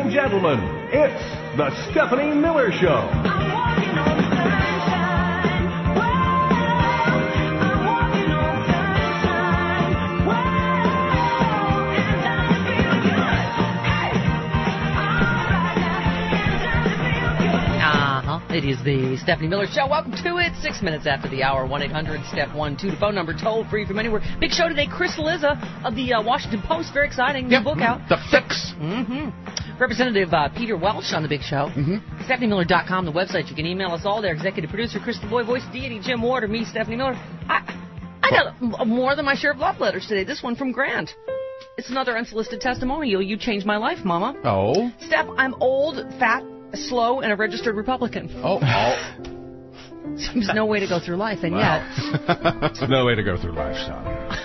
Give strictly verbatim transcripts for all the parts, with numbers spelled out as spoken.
and gentlemen, it's the Stephanie Miller Show. It is the Stephanie Miller Show. Welcome to it. Six minutes after the hour. one eight hundred step one two. The phone number toll free from anywhere. Big show today. Chris Liza of the uh, Washington Post. Very exciting. New yep. book out. The Fix. Mm-hmm. Representative uh, Peter Welch on the big show. Mm-hmm. Stephanie Miller dot com, the website. You can email us all there. Executive producer Chris the Boy, voice of deity Jim Ward, or me, Stephanie Miller. I, I got more than my share of love letters today. This one from Grant. It's another unsolicited testimonial. You changed my life, Mama. Oh. Steph, I'm old, fat, slow, and a registered Republican. Oh, oh. So there's no way to go through life, and wow. yet... There's no way to go through life, son.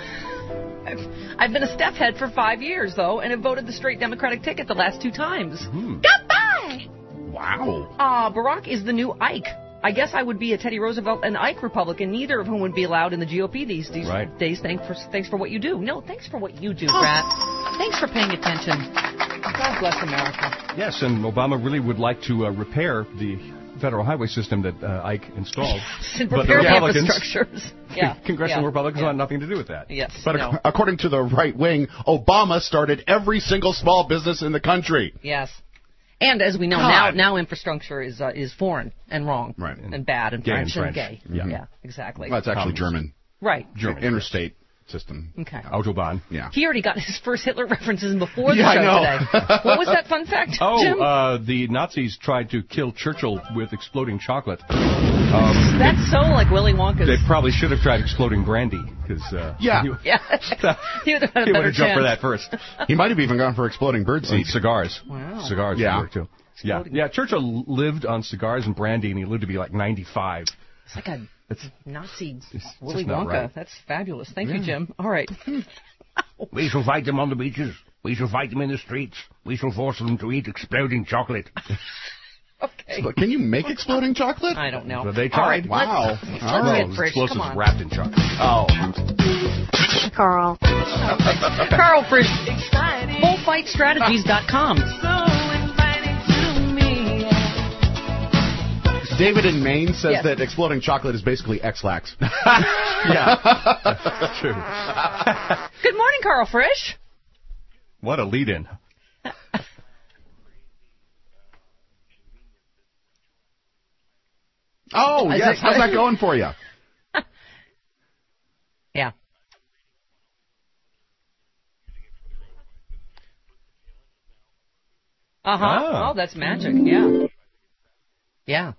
I've, I've been a Steph head for five years, though, and have voted the straight Democratic ticket the last two times. Hmm. Goodbye! Wow. Uh, Barack is the new Ike. I guess I would be a Teddy Roosevelt and Ike Republican, neither of whom would be allowed in the G O P these, these right. days. Thanks for, thanks for what you do. No, thanks for what you do, Brad. Thanks for paying attention. God bless America. Yes, and Obama really would like to uh, repair the federal highway system that uh, Ike installed. And but repair the the Republicans, infrastructures. Yeah. Congressional yeah. Republicans yeah. want nothing to do with that. Yes. But no. ac- according to the right wing, Obama started every single small business in the country. Yes. And as we know, God. now now infrastructure is uh, is foreign and wrong right. and bad and gay French and, and gay. French. Yeah. yeah, exactly. Well, that's actually Communist. German. Right. German. Interstate system. Okay. Autobahn. Yeah. He already got his first Hitler references before the yeah, show I know. today. What was that fun fact, Oh, Jim? uh, the Nazis tried to kill Churchill with exploding chocolate. Um, That's so like Willy Wonka's. They probably should have tried exploding brandy, because uh, Yeah. he, yeah. he would have had a he would better have jumped for chance. that first. He might have even gone for exploding birdseed. And cigars. Wow. Cigars Yeah. would work too. Yeah, yeah. Churchill lived on cigars and brandy, and he lived to be like ninety-five. It's like a It's Nazi it's Willy just not Wonka. right. That's fabulous. Thank Yeah. you, Jim. All right. We shall fight them on the beaches. We shall fight them in the streets. We shall force them to eat exploding chocolate. Okay. But can you make exploding chocolate? I don't know. Well, they All right, tried. Wow. Let's, let's All right. get Frisch. Explosives Come on. wrapped in chocolate. Oh. Carl. Carl Frisch. full fight strategies dot com. David in Maine says Yes. that exploding chocolate is basically X-Lax. Yeah, that's true. Good morning, Carl Frisch. What a lead-in. Oh, Is yes. it- How's that going for you? Yeah. Uh-huh. Ah. Oh, that's magic. Yeah. Yeah.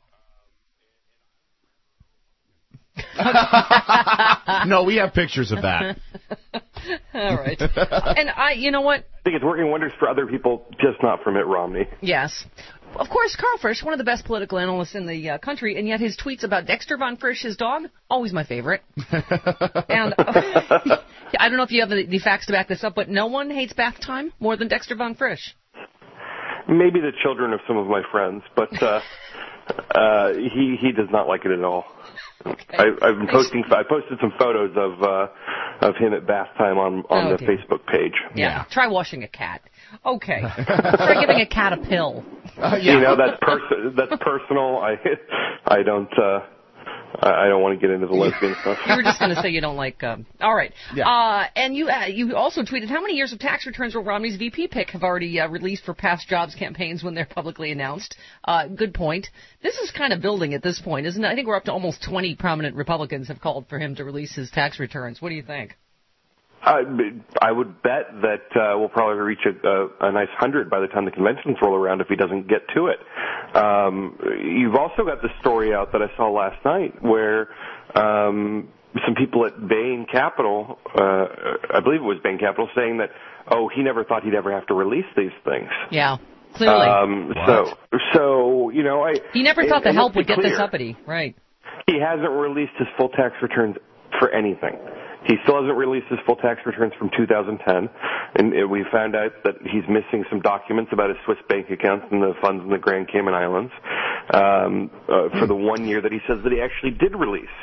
No, we have pictures of that. All right. And I, you know what? I think it's working wonders for other people, just not for Mitt Romney. Yes. Of course, Carl Frisch, one of the best political analysts in the uh, country, and yet his tweets about Dexter Von Frisch, his dog, always my favorite. And uh, I don't know if you have the, the facts to back this up, but no one hates bath time more than Dexter Von Frisch. Maybe the children of some of my friends, but uh, uh, he he does not like it at all. Okay. I, I've been posting. I posted some photos of uh, of him at bath time on on Oh, the dear. Facebook page. Yeah. Yeah. Try washing a cat. Okay. Try giving a cat a pill. Uh, yeah. You know, that's pers- that's personal. I I don't uh, I I don't want to get into the lesbian stuff. You were just going to say you don't like. Um, all right. Yeah. Uh, and you uh, you also tweeted how many years of tax returns will Romney's V P pick have already uh, released for past jobs campaigns when they're publicly announced. Uh, good point. This is kind of building at this point, isn't it? I think we're up to almost twenty prominent Republicans have called for him to release his tax returns. What do you think? I, I would bet that uh, we'll probably reach a, a, a nice hundred by the time the conventions roll around if he doesn't get to it. Um, you've also got the story out that I saw last night where um, some people at Bain Capital, uh, I believe it was Bain Capital, saying that, oh, he never thought he'd ever have to release these things. Yeah, clearly. Um, so, so you know, I he never thought and, the and help let's would be get this clear, uppity. Right. He hasn't released his full tax returns for anything. He still hasn't released his full tax returns from two thousand ten, and we found out that he's missing some documents about his Swiss bank accounts and the funds in the Grand Cayman Islands um, uh, for the one year that he says that he actually did release.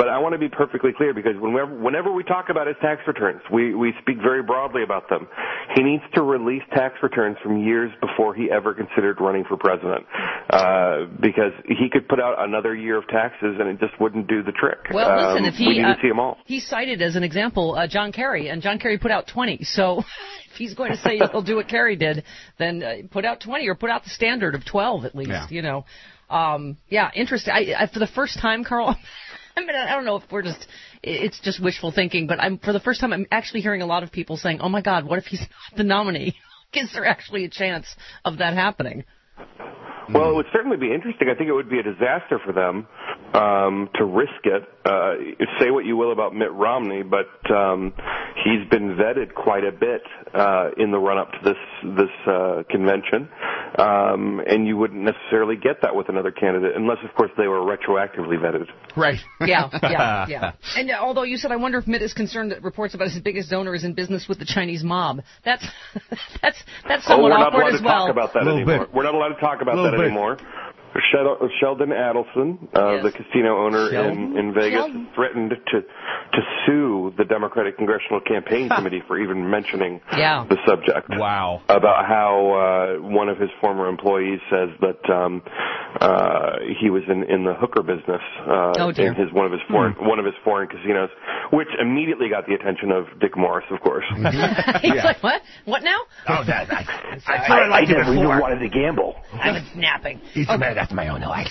But I want to be perfectly clear because whenever, whenever we talk about his tax returns, we, we speak very broadly about them. He needs to release tax returns from years before he ever considered running for president, uh, because he could put out another year of taxes and it just wouldn't do the trick. Well, listen, um, if he we need uh, to see them all. he cited as an example uh, John Kerry, and John Kerry put out twenty. So if he's going to say he'll do what Kerry did, then uh, put out twenty or put out the standard of twelve at least. Yeah. You know, um, yeah, interesting. I, I, for the first time, Carl. I mean, I don't know if we're just, it's just wishful thinking, but I'm, for the first time, I'm actually hearing a lot of people saying, oh, my God, what if he's not the nominee? Is there actually a chance of that happening? Well, it would certainly be interesting. I think it would be a disaster for them um, to risk it. Uh, say what you will about Mitt Romney, but um, he's been vetted quite a bit uh, in the run-up to this this uh, convention, um, and you wouldn't necessarily get that with another candidate, unless, of course, they were retroactively vetted. Right. Yeah, yeah, yeah. And uh, although you said, I wonder if Mitt is concerned that reports about his biggest donor is in business with the Chinese mob. That's that's that's Oh, somewhat we're not awkward allowed as to well. talk about that Little anymore. bit. We're not allowed to talk about Little that bit. anymore. Shel- Sheldon Adelson, uh, Yes. the casino owner Sheldon? in, in Vegas, Sheldon? threatened to to sue the Democratic Congressional Campaign Committee for even mentioning Yeah. the subject. Wow. About how uh, one of his former employees says that um, uh, he was in, in the hooker business uh, Oh, dear. in his one of his foreign one of his foreign casinos, which immediately got the attention of Dick Morris, of course. He's like, what? What now? Oh, that, I, I thought I liked it never even before. wanted to gamble. I've been napping. He's Okay. mad after my own noise.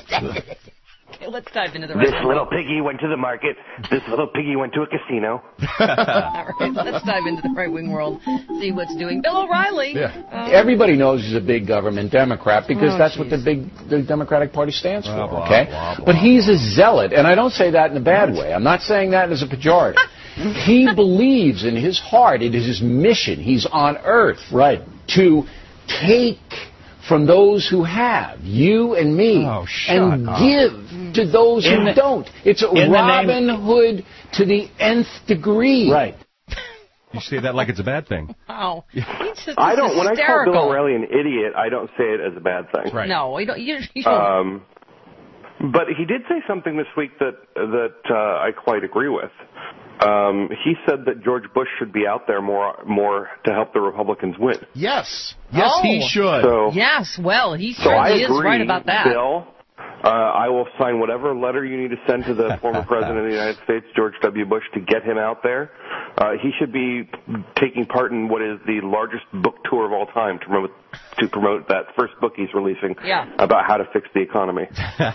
Okay, let's dive into the This rest. little piggy went to the market. This little piggy went to a casino. All right, let's dive into the right-wing world, see what's doing. Bill O'Reilly. Yeah. Uh, Everybody knows he's a big government Democrat because Oh, that's what the jeez. big the Democratic Party stands for. Blah, blah, okay, blah, blah, but he's a zealot, and I don't say that in a bad way. I'm not saying that as a pejorative. He believes in his heart. It is his mission. He's on Earth, right, to take from those who have, you and me, Oh, shut and up. give to those In who the- don't. It's a in the name- Robin Hood to the nth degree. Right. You say that like it's a bad thing. wow. He's just I don't. When I call hysterical. Bill O'Reilly an idiot, I don't say it as a bad thing. Right. No, you don't. You, you don't. Um, but he did say something this week that that uh, I quite agree with. Um, he said that George Bush should be out there more more to help the Republicans win. Yes. Yes, he Oh. should. So, yes, well, he so I certainly agree, is right about that. Bill. Uh, I will sign whatever letter you need to send to the former president of the United States, George W. Bush, to get him out there. Uh, he should be taking part in what is the largest book tour of all time to promote, to promote that first book he's releasing Yeah. about how to fix the economy.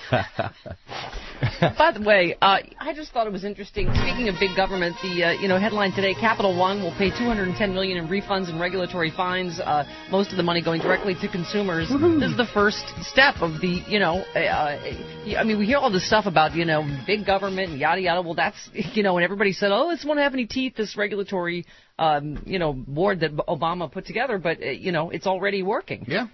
By the way, uh, I just thought it was interesting. Speaking of big government, the uh, you know headline today: Capital One will pay two hundred ten million dollars in refunds and regulatory fines. Uh, most of the money going directly to consumers. This is the first step of the you know. Uh, I mean, we hear all this stuff about you know big government and yada yada. Well, that's you know, and everybody said, oh, this won't have any teeth. This regulatory um, you know board that Obama put together, but uh, you know it's already working. Yeah.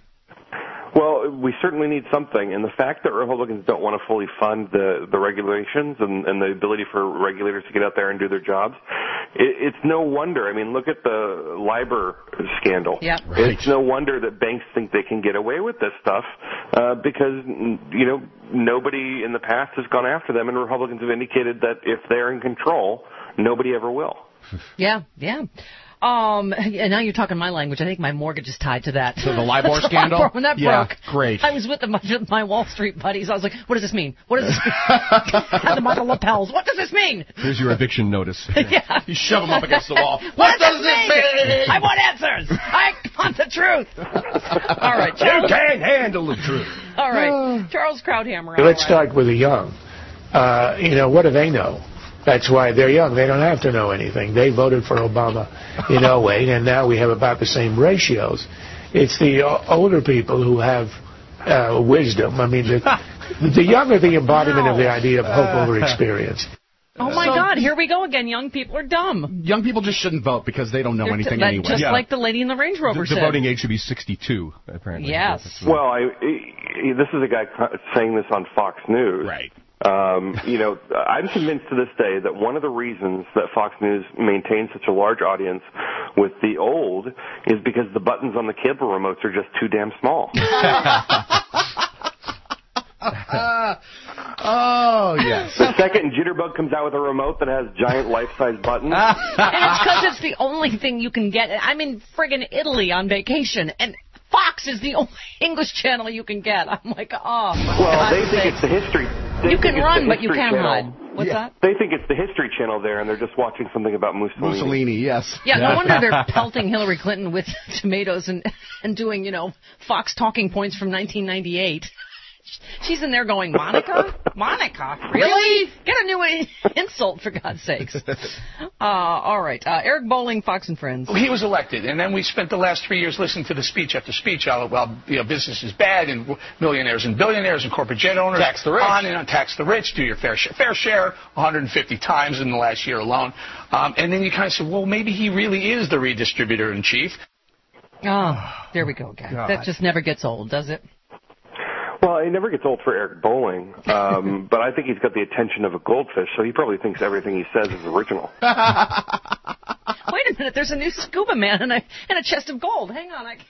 Well, we certainly need something, and the fact that Republicans don't want to fully fund the, the regulations and, and the ability for regulators to get out there and do their jobs, it, it's no wonder. I mean, look at the LIBOR scandal. Yeah. Right. It's no wonder that banks think they can get away with this stuff uh, because, you know, nobody in the past has gone after them, and Republicans have indicated that if they're in control, nobody ever will. Yeah, yeah. Um, and now you're talking my language. I think my mortgage is tied to that. So the LIBOR scandal? When that Yeah, broke, great. I was with a bunch of my Wall Street buddies. I was like, "What does this mean? What does this mean?" Had them on the lapels. What does this mean? Here's your eviction notice. Yeah. You shove him up against the wall. What, does this mean? I want answers. I want the truth. All right, You Charles. can't handle the truth. All right, Charles Krauthammer. Let's all right. start with the young. Uh, you know, what do they know? That's why they're young. They don't have to know anything. They voted for Obama in oh eight, and now we have about the same ratios. It's the o- older people who have uh, wisdom. I mean, the, the young are the embodiment of the idea of hope over experience. Oh my So- God! Here we go again. Young people are dumb. Young people just shouldn't vote because they don't know They're anything that- anyway. Just Yeah. like the lady in the Range Rover The, said. the voting age should be sixty-two, apparently. Yes. Well, I, I, this is a guy co- saying this on Fox News. Right. Um, you know, I'm convinced to this day that one of the reasons that Fox News maintains such a large audience with the old is because the buttons on the cable remotes are just too damn small. Oh, yes. The second Jitterbug comes out with a remote that has giant life-size buttons. And it's because it's the only thing you can get. I'm in friggin' Italy on vacation, and Fox is the only English channel you can get. I'm like, oh, my Well, God they think sakes. it's the history. They You think can it's run, the but you History can't Channel. hide. What's Yeah. that? They think it's the History Channel there, and they're just watching something about Mussolini. Mussolini, yes. Yeah, no wonder they're pelting Hillary Clinton with tomatoes and and doing, you know, Fox talking points from nineteen ninety-eight. She's in there going, Monica? Monica? Really? Get a new insult, for God's sakes. Uh, all right. Uh, Eric Bolling, Fox and Friends. He was elected, and then we spent the last three years listening to the speech after speech. All well, you know, business is bad, and millionaires and billionaires and corporate jet owners. Tax the rich. On and on, tax the rich. Do your fair share. Fair share, one hundred fifty times in the last year alone. Um, and then you kind of say, well, maybe he really is the redistributor in chief. Oh, there we go again. God. That just never gets old, does it? Well, it never gets old for Eric Bolling, um, but I think he's got the attention of a goldfish, so he probably thinks everything he says is original. Wait a minute, there's a new scuba man and a, and a chest of gold. Hang on. I...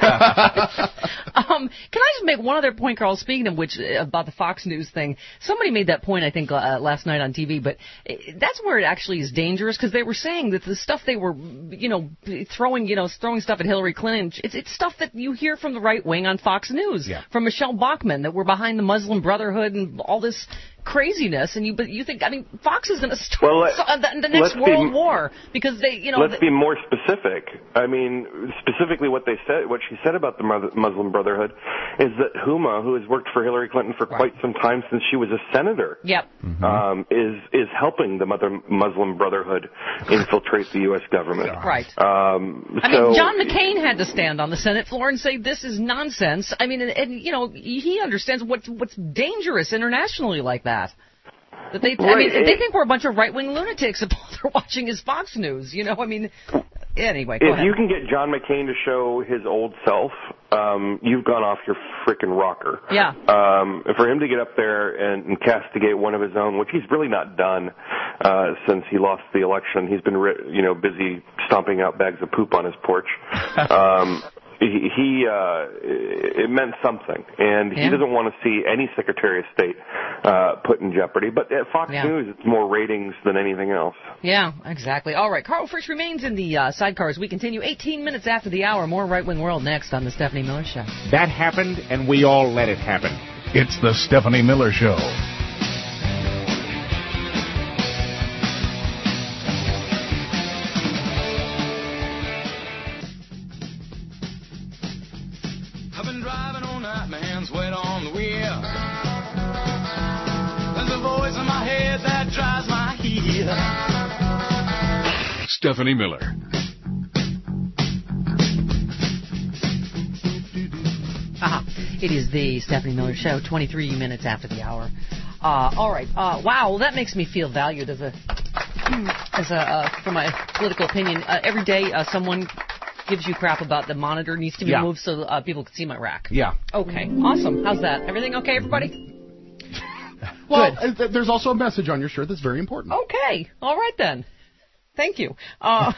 um, can I just make one other point, Carl, speaking of which, uh, about the Fox News thing? Somebody made that point, I think, uh, last night on T V, but uh, that's where it actually is dangerous, because they were saying that the stuff they were, you know, throwing, you know, throwing stuff at Hillary Clinton, it's, it's stuff that you hear from the right wing on Fox News, yeah. from Michelle Bachmann, that we're behind the Muslim Brotherhood and all this craziness, and you but you think, I mean, Fox is going to start Well, let, so, uh, the, the next World be, War, because they, you know... Let's they, be more specific. I mean, specifically what they said, what she said about the Muslim Brotherhood is that Huma, who has worked for Hillary Clinton for quite some time since she was a senator, yep. mm-hmm. um, is is helping the Mother Muslim Brotherhood infiltrate the U S government. Right. Um, I so, mean, John McCain had to stand on the Senate floor and say this is nonsense. I mean, and, and you know, he understands what's what's dangerous internationally like that. That they, right. I mean, they think we're a bunch of right-wing lunatics if all they're watching is Fox News. You know, I mean, anyway. Go if ahead. you can get John McCain to show his old self, um, you've gone off your frickin' rocker. Yeah. Um, for him to get up there and, and castigate one of his own, which he's really not done uh, since he lost the election. He's been, you know, busy stomping out bags of poop on his porch. Um, He, he uh, it meant something, and yeah. he doesn't want to see any Secretary of State uh, put in jeopardy. But at Fox yeah. News, it's more ratings than anything else. Yeah, exactly. All right, Carl Frisch remains in the uh, sidecar as we continue. eighteen minutes after the hour, more Right Wing World next on the Stephanie Miller Show. That happened, and we all let it happen. It's the Stephanie Miller Show. Stephanie Miller. Aha. It is the Stephanie Miller Show, twenty-three minutes after the hour. Uh, all right. Uh, wow, well, that makes me feel valued as a, as a uh, for my political opinion. Uh, every day uh, someone gives you crap about the monitor needs to be yeah. moved so uh, people can see my rack. Yeah. Okay. Awesome. How's that? Everything okay, everybody? Well, uh, there's also a message on your shirt that's very important. Okay. All right, then. Thank you. Uh,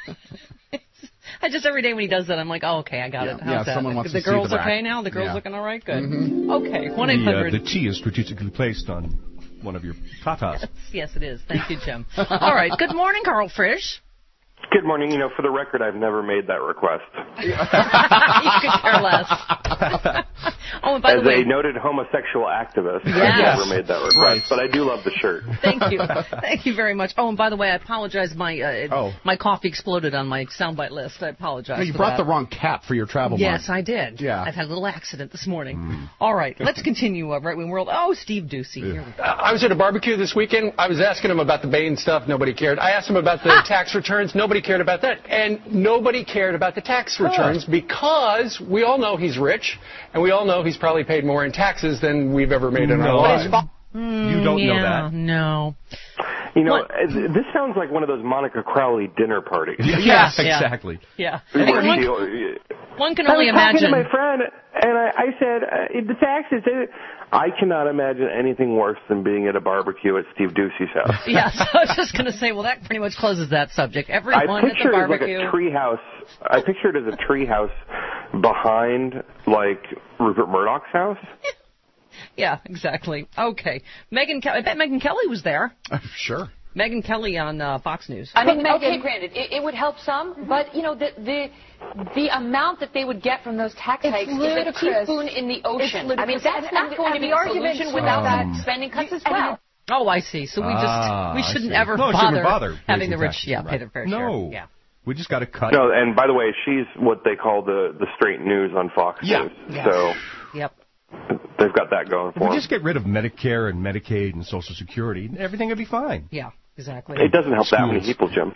I just, every day when he does that, I'm like, oh, okay, I got yeah, it. How's yeah, that? someone wants the to see girls the rack. okay now? The girls yeah. looking all right? Good. Mm-hmm. Okay. one eight The, uh, hundred the T is strategically placed on one of your tatas. Yes, yes, it is. Thank you, Jim. All right. Good morning, Carl Frisch. Good morning. You know, for the record, I've never made that request. You could care less. Oh, and by As the way, a noted homosexual activist, Yes. I've never made that request, Right. but I do love the shirt. thank you, thank you very much. Oh, and by the way, I apologize. My uh, Oh. my coffee exploded on my soundbite list. I apologize. No, you for brought that. the wrong cap for your travel Yes, mug. I did. Yeah. I've had a little accident this morning. Mm. All right, let's continue. Uh, Right Wing World. Oh, Steve Ducey. Here we go. I was at a barbecue this weekend. I was asking him about the Bain stuff. Nobody cared. I asked him about the Ah. tax returns. Nobody cared about that. And nobody cared about the tax returns because we all know he's rich, and we all know he's probably paid more in taxes than we've ever made in No. our lives. You don't yeah, know that. No. You know, What? uh, this sounds like one of those Monica Crowley dinner parties. Yes, yeah. exactly. Yeah. I think Where one, she- one can I only was talking imagine. to my friend, and I, I said, uh, the taxes, they, I cannot imagine anything worse than being at a barbecue at Steve Ducey's house. Yes, I was just going to say, well, that pretty much closes that subject. I Everyone at the picture it as like barbecue. a tree house. I picture it as a tree house behind, like, Rupert Murdoch's house. Yeah, exactly. Okay. Megyn Kelly, I bet Megyn Kelly was there. Uh, sure. Megyn Kelly on uh, Fox News. I mean, okay, granted, it, it would help some, but, you know, the the the amount that they would get from those tax It's hikes ludicrous. is a teaspoon in the ocean. I mean, that's And- not and- going to and be the a argument solution for without that- that spending cuts as and well. Oh, I see. So we just Ah, we I shouldn't see. ever No, bother, shouldn't bother having the raising rich, taxes, yeah, right. pay their fair No. share. Yeah. We just got to cut. No, and by the way, she's what they call the the straight news on Fox Yeah. News. Yeah. So Yep. they've got that going If for we them. just get rid of Medicare and Medicaid and Social Security, everything would be fine. Yeah. Exactly. It doesn't help that many Schools. people, Jim.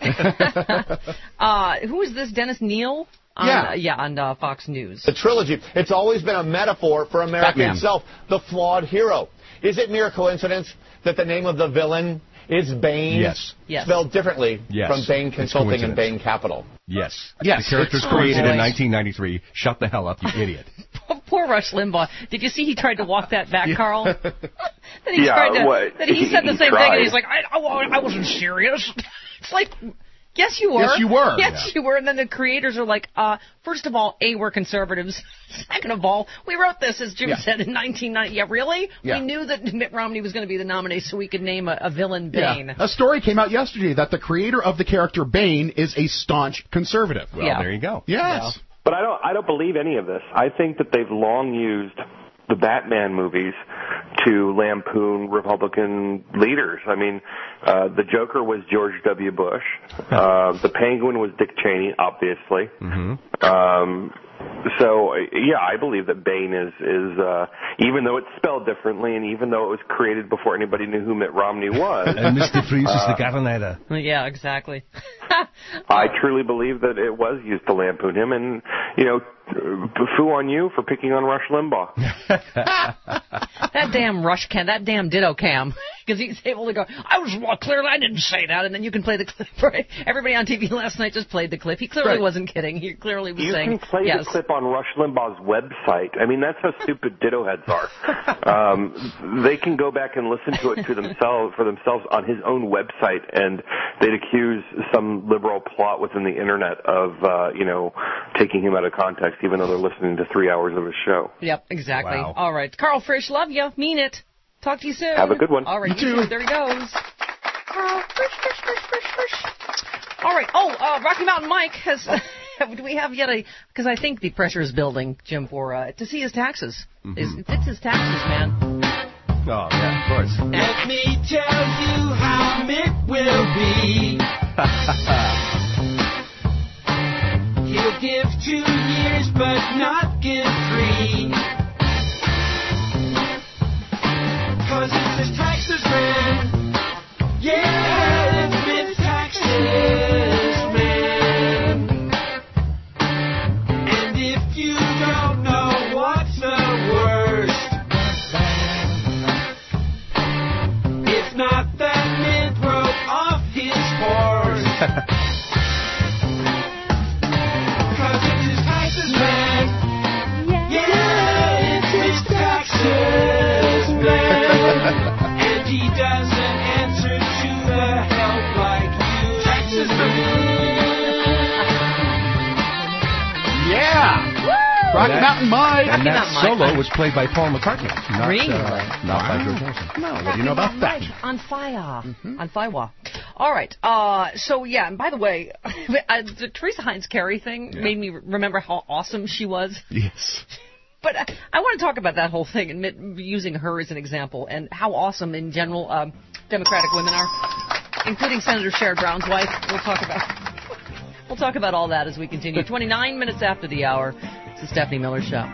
uh, who is this? Dennis Neal? On, Yeah. uh, yeah, on uh, Fox News. The trilogy. It's always been a metaphor for America Batman. itself, the flawed hero. Is it mere coincidence that the name of the villain is Bain? Yes. Yes. Spelled differently Yes. from Bain It's Consulting and coincidence. Bain Capital. Yes. Yes, The character's it's- created Oh, boy. in nineteen ninety-three. Shut the hell up, you idiot. Poor Rush Limbaugh. Did you see he tried to walk that back, Carl? that he Yeah, tried to, what? that he said the He same thing, tried. and he's like, I, I, I wasn't serious. It's like, yes, you were. Yes, you were. Yes, you were. And then the creators are like, uh, first of all, A, we're conservatives. Second of all, we wrote this, as Jim Yeah. said, in nineteen ninety. Yeah, really? Yeah. We knew that Mitt Romney was going to be the nominee, so we could name a, a villain Bane. Yeah. A story came out yesterday that the creator of the character Bane is a staunch conservative. Well, Yeah. there you go. Yes. But I don't I don't believe any of this. I think that they've long used the Batman movies to lampoon Republican leaders. I mean, uh, the Joker was George W. Bush. Uh, the Penguin was Dick Cheney, obviously. Mm-hmm. Um, so, yeah, I believe that Bane is, is uh, even though it's spelled differently and even though it was created before anybody knew who Mitt Romney was. And Mister Freeze is the uh, governor. Yeah, exactly. I truly believe that it was used to lampoon him, and, you know, foo on you for picking on Rush Limbaugh. That damn Rush Cam, that damn Ditto Cam, because he's able to go, I was, well, clearly I didn't say that, and then you can play the clip, right? Everybody on T V last night just played the clip. He clearly Right. wasn't kidding. He clearly was You saying, can play yes. the clip on Rush Limbaugh's website. I mean, that's how stupid Ditto heads are. Um, they can go back and listen to it to themselves for themselves on his own website, and they'd accuse some liberal plot within the internet of, uh, you know, taking him out of context, even though they're listening to three hours of his show. Yep, exactly. Wow. All right. Carl Frisch, love you. Mean it. Talk to you soon. Have a good one. All right, You you too. too. There he goes. Carl Frisch, Frisch, Frisch, Frisch, Frisch. All right. Oh, uh, Rocky Mountain Mike has... Do we have yet a... Because I think the pressure is building, Jim, for uh, to see his taxes. Mm-hmm. It's, it's his taxes, man. Oh, yeah, of course. Let me tell you how it will be. He'll give two years, but not give three. Cause it's his taxes, man. Yeah, it's his taxes, man. And if you don't know what's the worst, it's not that Mitt broke off his horse. Cause it's his taxes, man. Yeah, it's his taxes, man. And he doesn't answer to the help like you. Taxes, Yeah. Rocky That- Mountain Mike. And that Rocky Mountain Mike. solo was played by Paul McCartney, not, Really? uh, not by George Harrison. No, what do you know about that? On fire. On fire. All right. Uh, so, yeah, and by the way, uh, the Teresa Heinz Carey thing made me remember how awesome she was. Yes. But uh, I want to talk about that whole thing and Mitt using her as an example and how awesome in general um, Democratic women are, including Senator Sherrod Brown's wife. We'll talk about we'll talk about all that as we continue. twenty-nine minutes after the hour, it's the Stephanie Miller Show.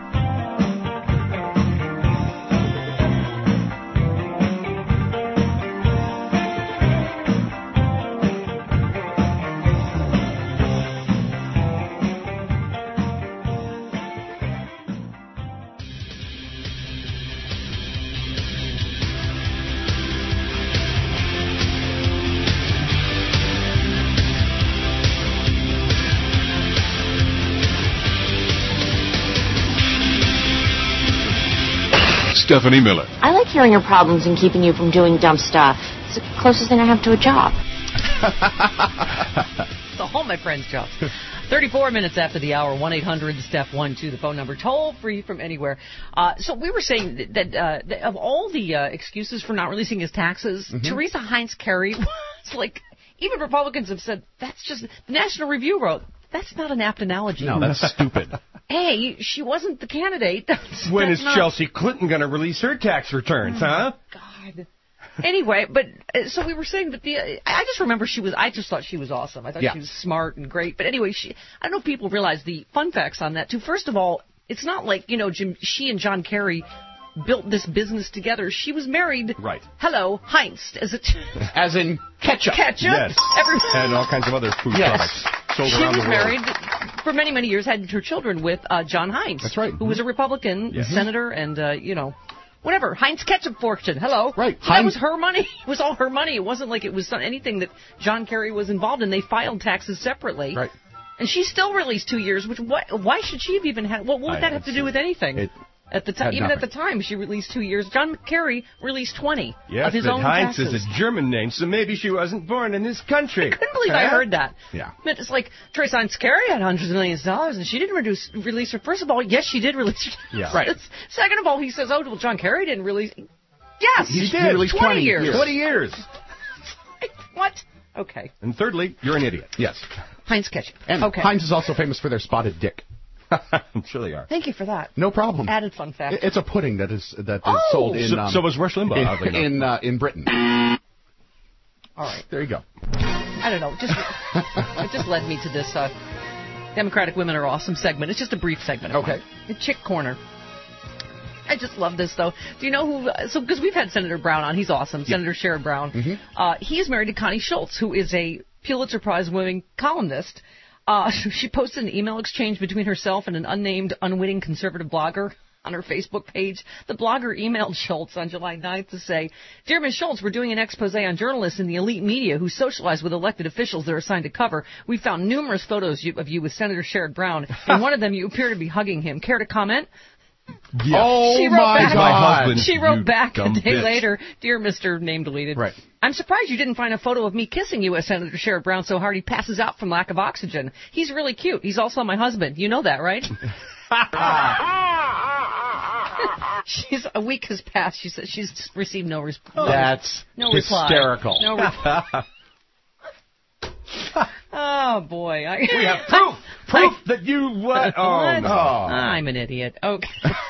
Stephanie Miller. I like hearing your problems and keeping you from doing dumb stuff. It's the closest thing I have to a job. So all my friends' jobs. thirty-four minutes after the hour, one eight hundred Steph one two, the phone number, toll free from anywhere. Uh, so we were saying that, that, uh, that of all the uh, excuses for not releasing his taxes, mm-hmm. Teresa Heinz Kerry was like, even Republicans have said, that's just, the National Review wrote, that's not an apt analogy. No, that's stupid. A, she wasn't the candidate. That's, when that's is not... Chelsea Clinton going to release her tax returns, oh, huh? God. Anyway, but uh, so we were saying that the uh, I just remember she was I just thought she was awesome. I thought yeah. she was smart and great. But anyway, she I don't know if people realize the fun facts on that too. First of all, it's not like, you know, Jim, she and John Kerry built this business together. She was married. Right. Hello, Heinz, as it as in ketchup. Ketchup. Yes. Every, and all kinds of other food yes. products sold she around was the world. married for many many years. Had her children with uh, John Heinz. That's right. Who was a Republican yes. senator and uh, you know. Whatever, Heinz ketchup fortune. Hello. Right. So that Heinz- was her money. It was all her money. It wasn't like it was some, anything that John Kerry was involved in. They filed taxes separately. Right. And she still released two years, which what, why should she have even had, what, what would I, that have to do with anything? It, At the time, even nothing. at the time, she released two years. John Kerry released twenty yes, of his but own Heinz taxes. is a German name, so maybe she wasn't born in this country. I couldn't believe huh? I heard that. Yeah. But it's like Teresa Heinz Kerry had hundreds of millions of dollars, and she didn't reduce, release her. First of all, yes, she did release her. Yeah. Right. Second of all, he says, oh, well, John Kerry didn't release. Yes, He he did. did. released twenty, twenty years. years. twenty years. What? Okay. And thirdly, you're an idiot. Yes. Heinz ketchup. And okay. Heinz is also famous for their spotted dick. I'm sure they are. Thank you for that. No problem. Added fun fact. It's a pudding that is that is Oh! sold in So, um, so was Rush Limbaugh, oddly in enough. in, uh, in Britain. All right. There you go. I don't know. Just it just led me to this uh, Democratic Women Are Awesome segment. It's just a brief segment. of Okay. mine. The Chick Corner. I just love this, though. Do you know who? So, because we've had Senator Brown on, he's awesome. Yeah. Senator Sherrod Brown. Mm-hmm. Uh, he is married to Connie Schultz, who is a Pulitzer Prize-winning columnist. Uh, she posted an email exchange between herself and an unnamed, unwitting conservative blogger on her Facebook page. The blogger emailed Schultz on July ninth to say, "Dear Miz Schultz, we're doing an expose on journalists in the elite media who socialize with elected officials they're assigned to cover. We found numerous photos of you with Senator Sherrod Brown. In one of them, you appear to be hugging him. Care to comment?" Yeah. Oh, she wrote my back, God. husband, She wrote you back a dumb day bitch. later, "Dear Mister Name Deleted, Right. I'm surprised you didn't find a photo of me kissing you as Senator Sherrod Brown so hard he passes out from lack of oxygen. He's really cute. He's also my husband. You know that, right?" She's a week has passed. She said she's received no response. That's no reply. hysterical. No reply. Oh boy! I, We have proof. Proof that you what? Oh What? no! I'm an idiot. Okay.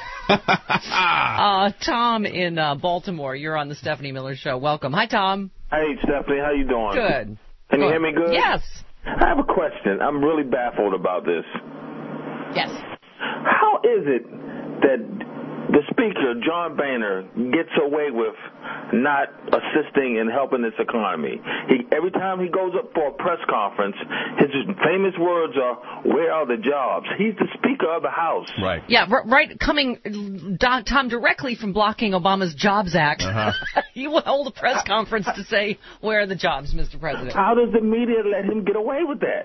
uh, Tom in uh, Baltimore, you're on the Stephanie Miller Show. Welcome. Hi, Tom. Hey, Stephanie, how you doing? Good. Can you Good. hear me good? Yes. I have a question. I'm really baffled about this. Yes. How is it that the speaker, John Boehner, gets away with not assisting and helping this economy? He, every time he goes up for a press conference, his famous words are, "Where are the jobs?" He's the Speaker of the House. Right. Yeah, r- right. Coming, Don, Tom, directly from blocking Obama's Jobs Act, Uh-huh. he will hold a press conference to say, "Where are the jobs, Mister President?" How does the media let him get away with that?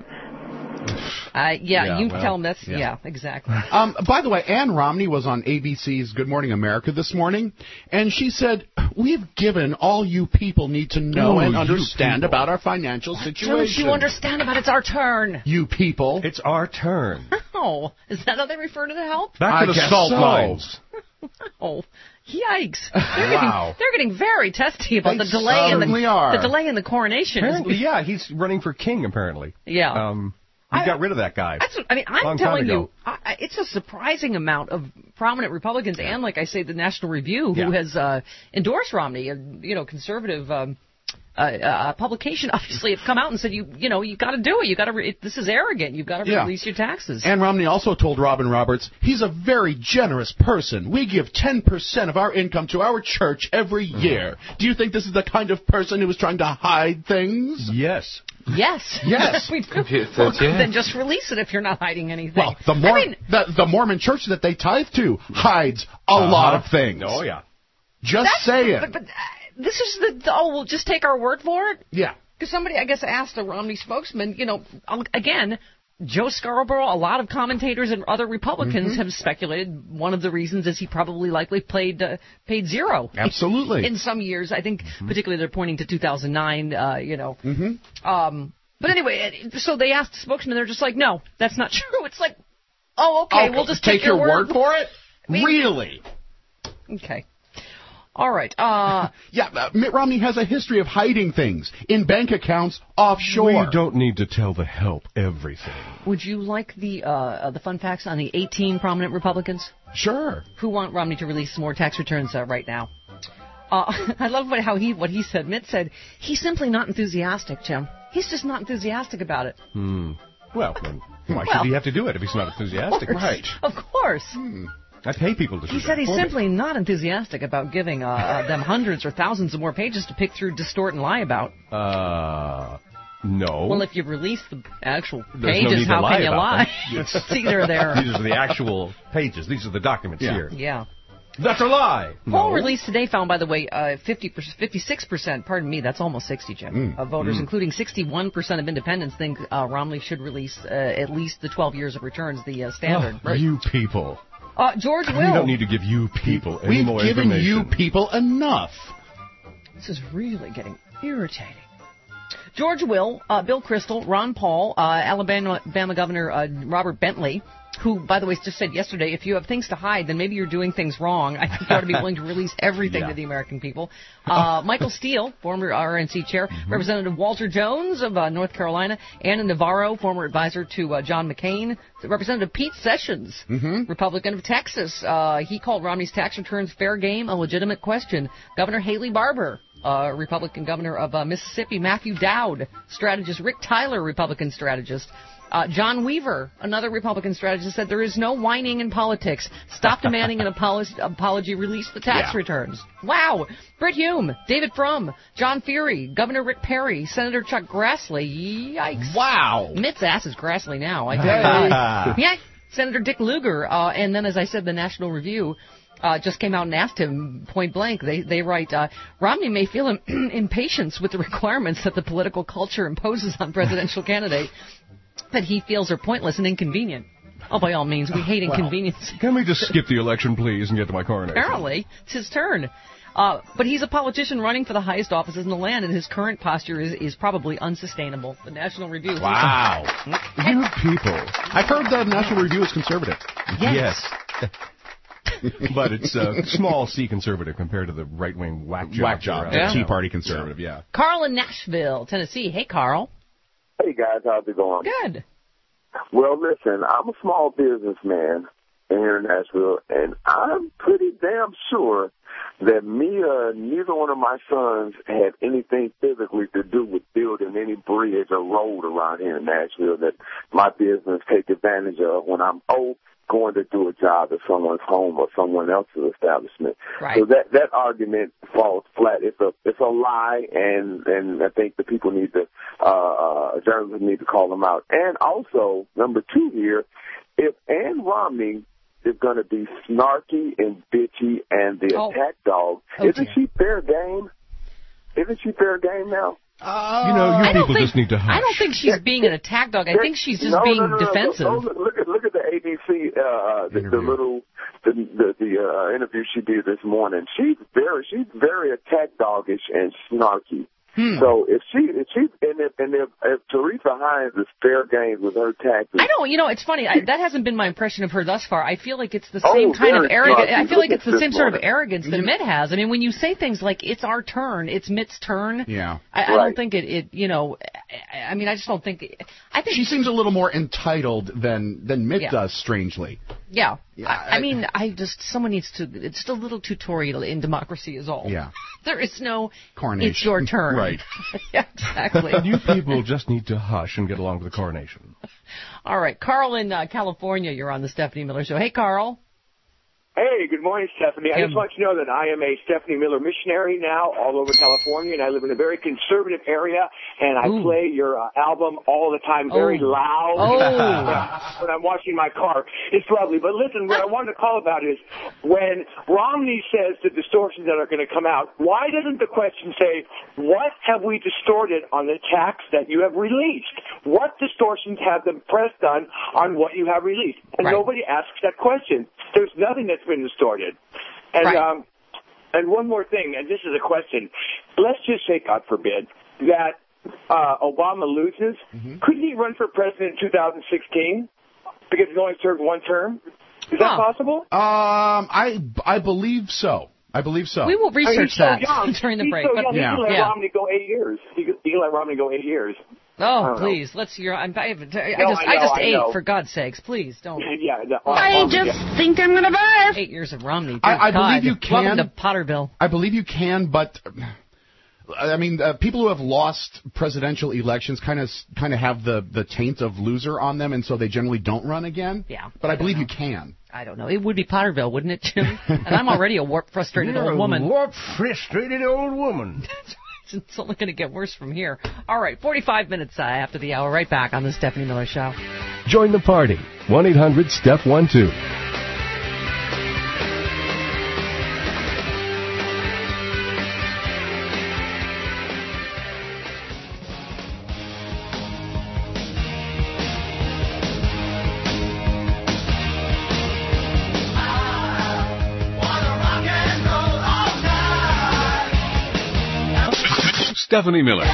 Uh, yeah, Yeah, you well, tell him that's, yeah, yeah. exactly. Um, by the way, Ann Romney was on A B C's Good Morning America this morning, and she said, "We've given all you people need to know Oh, and you understand people. about our financial situation." Don't you understand about it's our turn? You people. It's our turn. Oh, is that how they refer to the help? Back I to the guess salt so. mines. Oh, yikes! They're getting, Wow. they're getting very testy about They the delay in the certainly are. the delay in the coronation. Apparently, yeah, he's running for king, apparently. Yeah. Um, he I- got rid of that guy. That's what, I mean, I'm Long time telling ago. you, I, I, it's a surprising amount of prominent Republicans and, like I say, the National Review, who Yeah. has uh, endorsed Romney, a you know conservative um, uh, uh, publication, obviously, have come out and said, you you know, you got to do it. You got to. Re- this is arrogant. You've got to Yeah. release your taxes. Ann Romney also told Robin Roberts, "He's a very generous person. We give ten percent of our income to our church every year. Do you think this is the kind of person who is trying to hide things?" Yes. Yes. Yes. we do. Well, then just release it if you're not hiding anything. Well, the, Mor- I mean, the, the Mormon church that they tithe to hides a Uh-huh. lot of things. Oh, yeah. Just that's- saying. But, but uh, this is the, the, oh, we'll just take our word for it? Yeah. Because somebody, I guess, asked a Romney spokesman, you know, again, Joe Scarborough, a lot of commentators and other Republicans Mm-hmm. have speculated one of the reasons is he probably likely played uh, paid zero. Absolutely. In some years, I think, particularly they're pointing to two thousand nine, uh, you know. Mm-hmm. Um, But anyway, so they asked the spokesman, they're just like, no, that's not true. It's like, oh, okay, Oh, we'll just take take your, your word for it? We- Really? Okay. All right. Uh, yeah, uh, Mitt Romney has a history of hiding things in bank accounts offshore. We don't need to tell the help everything. would you like the uh, uh, the fun facts on the eighteen prominent Republicans Sure. who want Romney to release some more tax returns uh, right now? Uh, I love what, how he what he said. Mitt said he's simply not enthusiastic, Jim. He's just not enthusiastic about it. Hmm. Well, then why Well, should he have to do it if he's not enthusiastic? Of course. Of course. Hmm. I pay people to do He that said he's for me. simply not enthusiastic about giving uh, uh, them hundreds or thousands of more pages to pick through, distort, and lie about. Uh, no. Well, if you release the actual There's no pages, need to how lie can you about lie? them. It's either there. These are the actual pages. These are the documents Yeah. here. Yeah. That's a lie. Poll No. released today found, by the way, uh, fifty, fifty-six percent, pardon me, that's almost sixty, Jim, Mm. of voters, Mm. including sixty-one percent of independents, think uh, Romney should release uh, at least the twelve years of returns, the uh, standard. Oh, you people. Uh, George We Will. don't need to give you people any We've more given information. you people enough. This is really getting irritating. George Will, uh, Bill Kristol, Ron Paul, uh, Alabama, Alabama Governor uh, Robert Bentley, who, by the way, just said yesterday, if you have things to hide, then maybe you're doing things wrong. I think you ought to be willing to release everything Yeah. to the American people. Uh, Michael Steele, former R N C chair, Mm-hmm. Representative Walter Jones of uh, North Carolina, Anna Navarro, former advisor to uh, John McCain, Representative Pete Sessions, Mm-hmm. Republican of Texas. Uh, he called Romney's tax returns fair game, a legitimate question. Governor Haley Barbour, uh, Republican governor of uh, Mississippi, Matthew Dowd, strategist Rick Tyler, Republican strategist. Uh, John Weaver, another Republican strategist, said there is no whining in politics. Stop demanding an apolo- apology. Release the tax Yeah. returns. Wow. Britt Hume, David Frum, John Feary, Governor Rick Perry, Senator Chuck Grassley. Yikes. Wow. Mitt's ass is Grassley now. I tell you. Yeah. Senator Dick Lugar. Uh, and then, as I said, the National Review Uh, just came out and asked him point blank. They they write, uh, Romney may feel im- impatience with the requirements that the political culture imposes on presidential candidates that he feels are pointless and inconvenient. Oh, by all means, we hate inconvenience. Can we just skip the election, please, and get to my coronation? Apparently, it's his turn. Uh, but he's a politician running for the highest offices in the land, and his current posture is, is probably unsustainable. The National Review. Wow. You people. I've heard the National Review is conservative. Yes. Yes. But it's a small C conservative compared to the right-wing whack job. Whack job. Yeah. The Tea Party conservative, yeah. Carl in Nashville, Tennessee. Hey, Carl. Hey guys, how's it going? Good. Well, listen, I'm a small businessman here in Nashville, and I'm pretty damn sure that me or neither one of my sons had anything physically to do with building any bridge or road around here in Nashville that my business take advantage of when I'm old, going to do a job at someone's home or someone else's establishment. Right. So that that argument falls flat. It's a it's a lie, and and I think the people need to uh, journalists need to call them out. And also, number two here, if Ann Romney is going to be snarky and bitchy and the Oh. attack dog, Oh, isn't dear. she fair game? Isn't she fair game now? You know, you I don't people think- just need to hush. I don't think she's being an attack dog. I think she's just No, being no, no, no, defensive. No, no, look at look at the A B C uh, uh, the, the little the the, the uh, interview she did this morning. She's very she's very attack doggish and snarky. Hmm. So if she if she and if and if, if Teresa Hines is fair game with her taxes, I don't, you know, it's funny. I, that hasn't been my impression of her thus far. I feel like it's the Oh, same kind of very arrogance. smart. I feel like Look it's at the this same sort of morning. arrogance that Mitt has. I mean, when you say things like "it's our turn," "it's Mitt's turn," Yeah. I, I Right. don't think it. It, you know, I, I mean, I just don't think. I think She seems a little more entitled than than Mitt Yeah. does, strangely. Yeah. Yeah, I, I I- mean, I just someone needs to. It's just a little tutorial in democracy, is all. Yeah. There is no. Coronation. It's your turn. Right. Yeah, exactly. You people just need to hush and get along with the coronation. All right, Carl in uh, California. You're on the Stephanie Miller Show. Hey, Carl. Hey, good morning, Stephanie. I Tim. just want you to know that I am a Stephanie Miller missionary now all over California, and I live in a very conservative area, and I Ooh. play your uh, album all the time very Oh. loud Oh. when I'm washing my car. It's lovely. But listen, what I wanted to call about is when Romney says the distortions that are going to come out, why doesn't the question say, what have we distorted on the tax that you have released? What distortions have the press done on what you have released? And Right. nobody asks that question. There's nothing that's been distorted. And Right. um, and one more thing, and this is a question. Let's just say, God forbid, that uh, Obama loses, Mm-hmm. couldn't he run for president in two thousand sixteen? Because he's only served one term? Is that possible? Um, I I believe so. I believe so. We will I mean, research he's so that young. during the he's break. So but young. Yeah. He can let yeah. Romney go eight years. He could, he can let Romney go eight years. Oh, please, let's hear. I'm, I, I just, No, I, I know, just I ate, know. for God's sakes. Please don't. Yeah, the, I um, just yeah. think I'm gonna barf. Eight years of Romney. I, I Dear God. believe you can. Welcome to Potterville. I believe you can, but I mean, uh, people who have lost presidential elections kind of kind of have the the taint of loser on them, and so they generally don't run again. Yeah, but I, I believe know. you can. I don't know. It would be Potterville, wouldn't it, Jim? And I'm already a warped, frustrated You're old woman. a warped, frustrated old woman. It's only going to get worse from here. All right, forty-five minutes uh, after the hour. Right back on the Stephanie Miller Show. Join the party. one eight hundred step one two. Stephanie Miller.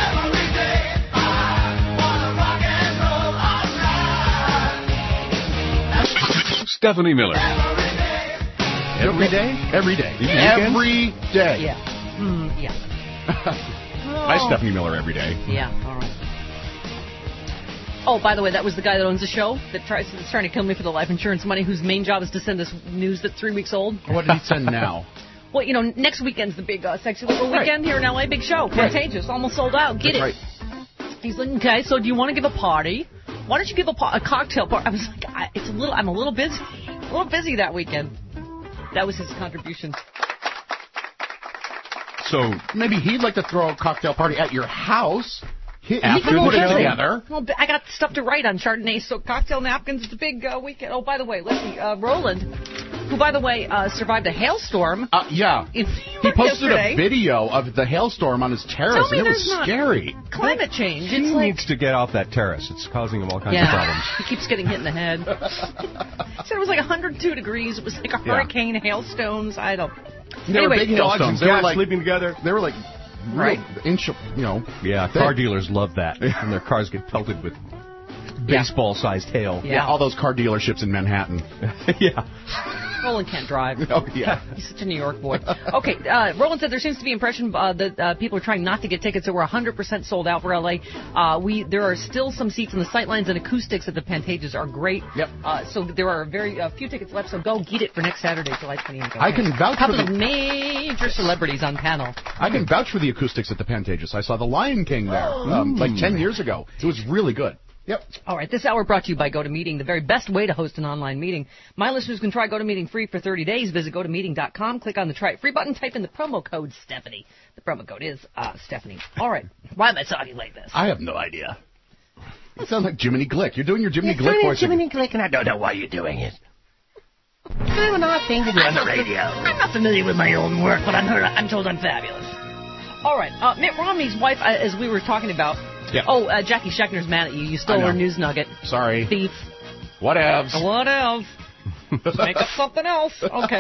Stephanie Miller. Every day? Every day. Even Every day. Yeah. Mm, yeah. I Stephanie Miller every day. Yeah, all right. Oh, by the way, that was the guy that owns the show that tries that's trying to kill me for the life insurance money, whose main job is to send us news that's three weeks old. What did he send now? Well, you know, next weekend's the big uh, Sexy Liberal Right. weekend here in L A. Big show. Contagious. Almost sold out. Get That's it. right. He's like, okay, so do you want to give a party? Why don't you give a, po- a cocktail party? I was like, I, it's a little, I'm a little busy. A little busy that weekend. That was his contribution. So maybe he'd like to throw a cocktail party at your house. He, After he can put the it show. together. Well, I got stuff to write on Chardonnay, so cocktail napkins. It's a big uh, weekend. Oh, by the way, let's see. Uh, Roland, who, by the way, uh, survived a hailstorm. Uh, yeah. In He posted yesterday. a video of the hailstorm on his terrace, Tell me and it was there's not scary. Climate change. He It's like, needs to get off that terrace. It's causing him all kinds of yeah, problems. he keeps getting hit in the head. He said it was like one hundred two degrees. It was like a Yeah. hurricane, hailstones. I don't. They anyway, were big hailstones. They were Cats like sleeping together. They were like Right. real inch, you know. Yeah, They- car dealers love that. And their cars get pelted with baseball-sized hail. Yeah, all those car dealerships in Manhattan. Yeah. Roland can't drive. Oh, yeah. He's such a New York boy. Okay, uh, Roland said there seems to be impression uh, that uh, people are trying not to get tickets. So we're one hundred percent sold out for L A. Uh, we there are still some seats in the sightlines, and acoustics at the Pantages are great. Yep. Uh, so there are very uh, few tickets left. So go get it for next Saturday, July twentieth. I can vouch A couple for of the- major celebrities on panel. I can vouch for the acoustics at the Pantages. I saw The Lion King there um, like ten years ago. It was really good. Yep. All right, this hour brought to you by GoToMeeting, the very best way to host an online meeting. My listeners can try GoToMeeting free for thirty days. Visit go to meeting dot com, click on the Try It Free button, type in the promo code Stephanie. The promo code is uh, Stephanie. All right, why am I talking like this? I have no idea. It sounds like Jiminy Glick. You're doing your Jiminy You're Glick doing voice. Jiminy Glick, and I don't know why you're doing it. Doing an odd thing to do on the radio. I'm not familiar with my own work, but I'm, heard, I'm told I'm fabulous. All right, uh, Mitt Romney's wife, uh, as we were talking about. Yeah. Oh, uh, Jackie Schechner's mad at you. You I stole know. her news nugget. Sorry. Thief. Whatevs. What else? Make up something else. Okay.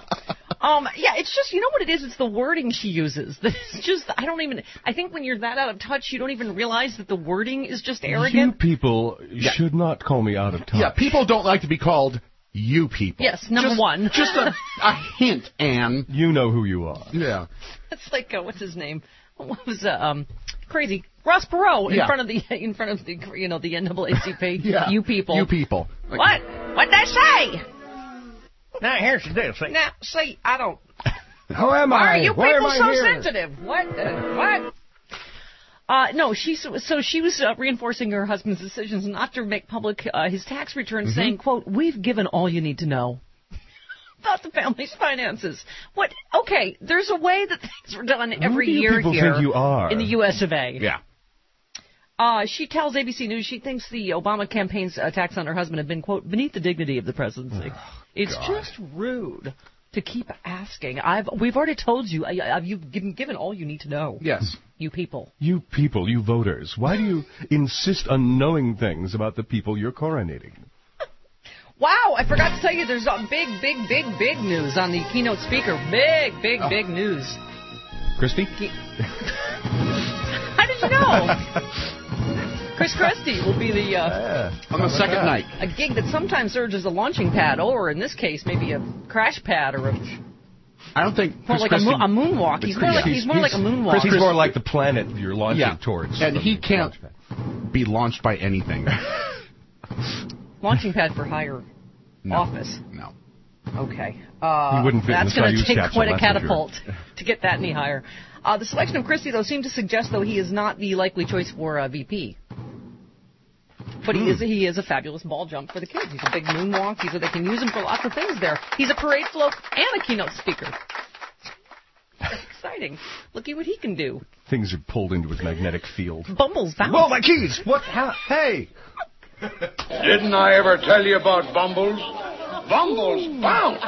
Um, yeah, it's just, you know what it is? It's the wording she uses. It's just, I don't even, I think when you're that out of touch, you don't even realize that the wording is just You arrogant. people should not call me out of touch. Yeah, people don't like to be called you people. Yes, number Just- one. Just a, a hint, Anne. You know who you are. Yeah. It's like, uh, what's his name? What was, uh, um, crazy? Ross Perot in Yeah. front of the, in front of the, you know, the N double A C P. Yeah. You people. You people. Like- What? What'd they say? Now, here's the deal. See, Now, see, I don't. who am Why I? are you Why am people I so here? sensitive? What? Uh, what? Uh, no, she's so she was uh, reinforcing her husband's decisions not to make public uh, his tax return, Mm-hmm. saying, "quote We've given all you need to know about the family's finances." What? Okay, there's a way that things were done every do you year people here think you are? in the U S of A. Yeah. Uh, she tells A B C News she thinks the Obama campaign's attacks on her husband have been, quote, beneath the dignity of the presidency. It's just rude to keep asking. I've We've already told you. I, I've, you've given, given all you need to know. Yes. You people. You people, you voters, why do you insist on knowing things about the people you're coronating? Wow, I forgot to tell you there's a big, big, big, big news on the keynote speaker. Big, big, Oh. big news. Christy? How did did you know? Chris Christie will be the... Uh, On the second night. A gig that sometimes serves as a launching pad, or in this case, maybe a crash pad or a... I don't think More Chris like a, Christie, mo- a moonwalk. He's more like he's more like a moonwalk. He's more like the planet you're launching Yeah. towards. And he can't be launched by anything. Launching pad for hire No. office. No. Okay. Uh, He wouldn't fit in that's the going to Soyuz take capsule, quite a that's for sure. catapult to get that any higher. Uh, the selection of Christie, though, seemed to suggest, though, he is not the likely choice for uh, V P. But he is he is a fabulous ball jump for the kids. He's a big moonwalk. He's a, they can use him for lots of things there. He's a parade float and a keynote speaker. That's exciting. Looky what he can do. Things are pulled into his magnetic field. Bumbles bounce. Whoa, my keys! What? How? Hey! Didn't I ever tell you about Bumbles? Bumbles bounce!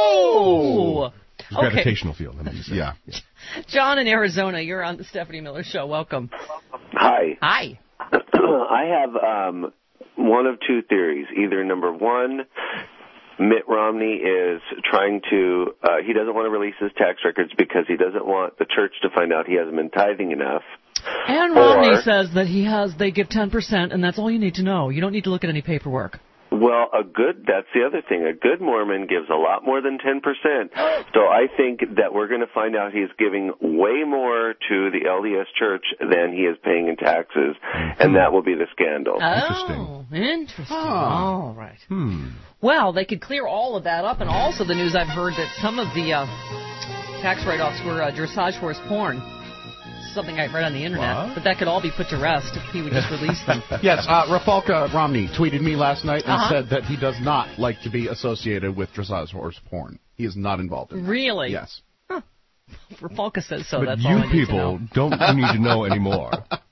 Oh! His Okay. gravitational field. I mean, he's- Yeah. John in Arizona, you're on the Stephanie Miller Show. Welcome. Hi. Hi. I have um, one of two theories. Either number one, Mitt Romney is trying to, uh, he doesn't want to release his tax records because he doesn't want the church to find out he hasn't been tithing enough. And Romney or, says that he has, they give ten percent, and that's all you need to know. You don't need to look at any paperwork. Well, a good, that's the other thing. A good Mormon gives a lot more than ten percent. So I think that we're going to find out he's giving way more to the L D S Church than he is paying in taxes, and that will be the scandal. Oh, interesting. Huh. All right. Hmm. Well, they could clear all of that up, and also the news I've heard that some of the uh, tax write-offs were uh, dressage horse porn. Something I read on the internet, What? but that could all be put to rest if he would just release them. Yes, uh, Rafalka Romney tweeted me last night and Uh-huh. said that he does not like to be associated with dressage horse porn. He is not involved in that. Really? Yes. Falka says so. But That's you all I need people to know. don't need to know anymore.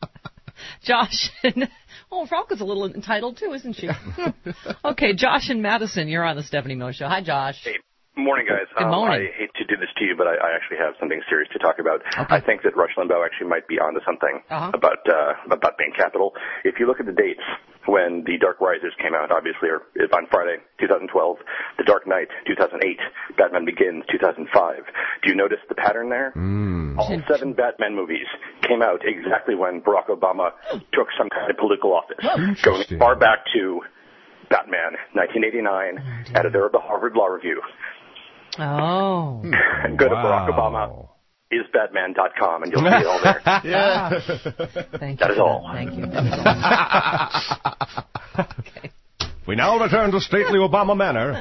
Josh, and, oh, Falka's a little entitled too, isn't she? Okay, Josh and Madison, you're on the Stephanie Miller Show. Hi, Josh. Hey. Morning, guys. Good morning. Um, I hate to do this to you, but I, I actually have something serious to talk about. Okay. I think that Rush Limbaugh actually might be onto something uh-huh. about uh, about Bain Capital. If you look at the dates when The Dark Risers came out, obviously, or on Friday, two thousand twelve, The Dark Knight, two thousand eight, Batman Begins, two thousand five. Do you notice the pattern there? Mm. All seven Batman movies came out exactly when Barack Obama took some kind of political office, going far back to Batman, nineteen eighty-nine, oh, editor of the Harvard Law Review. Oh. Go to Barack Obama is batman dot com and you'll see it all there. Yeah. Thank that you is all. Thank you. Okay. We now return to stately Obama Manor.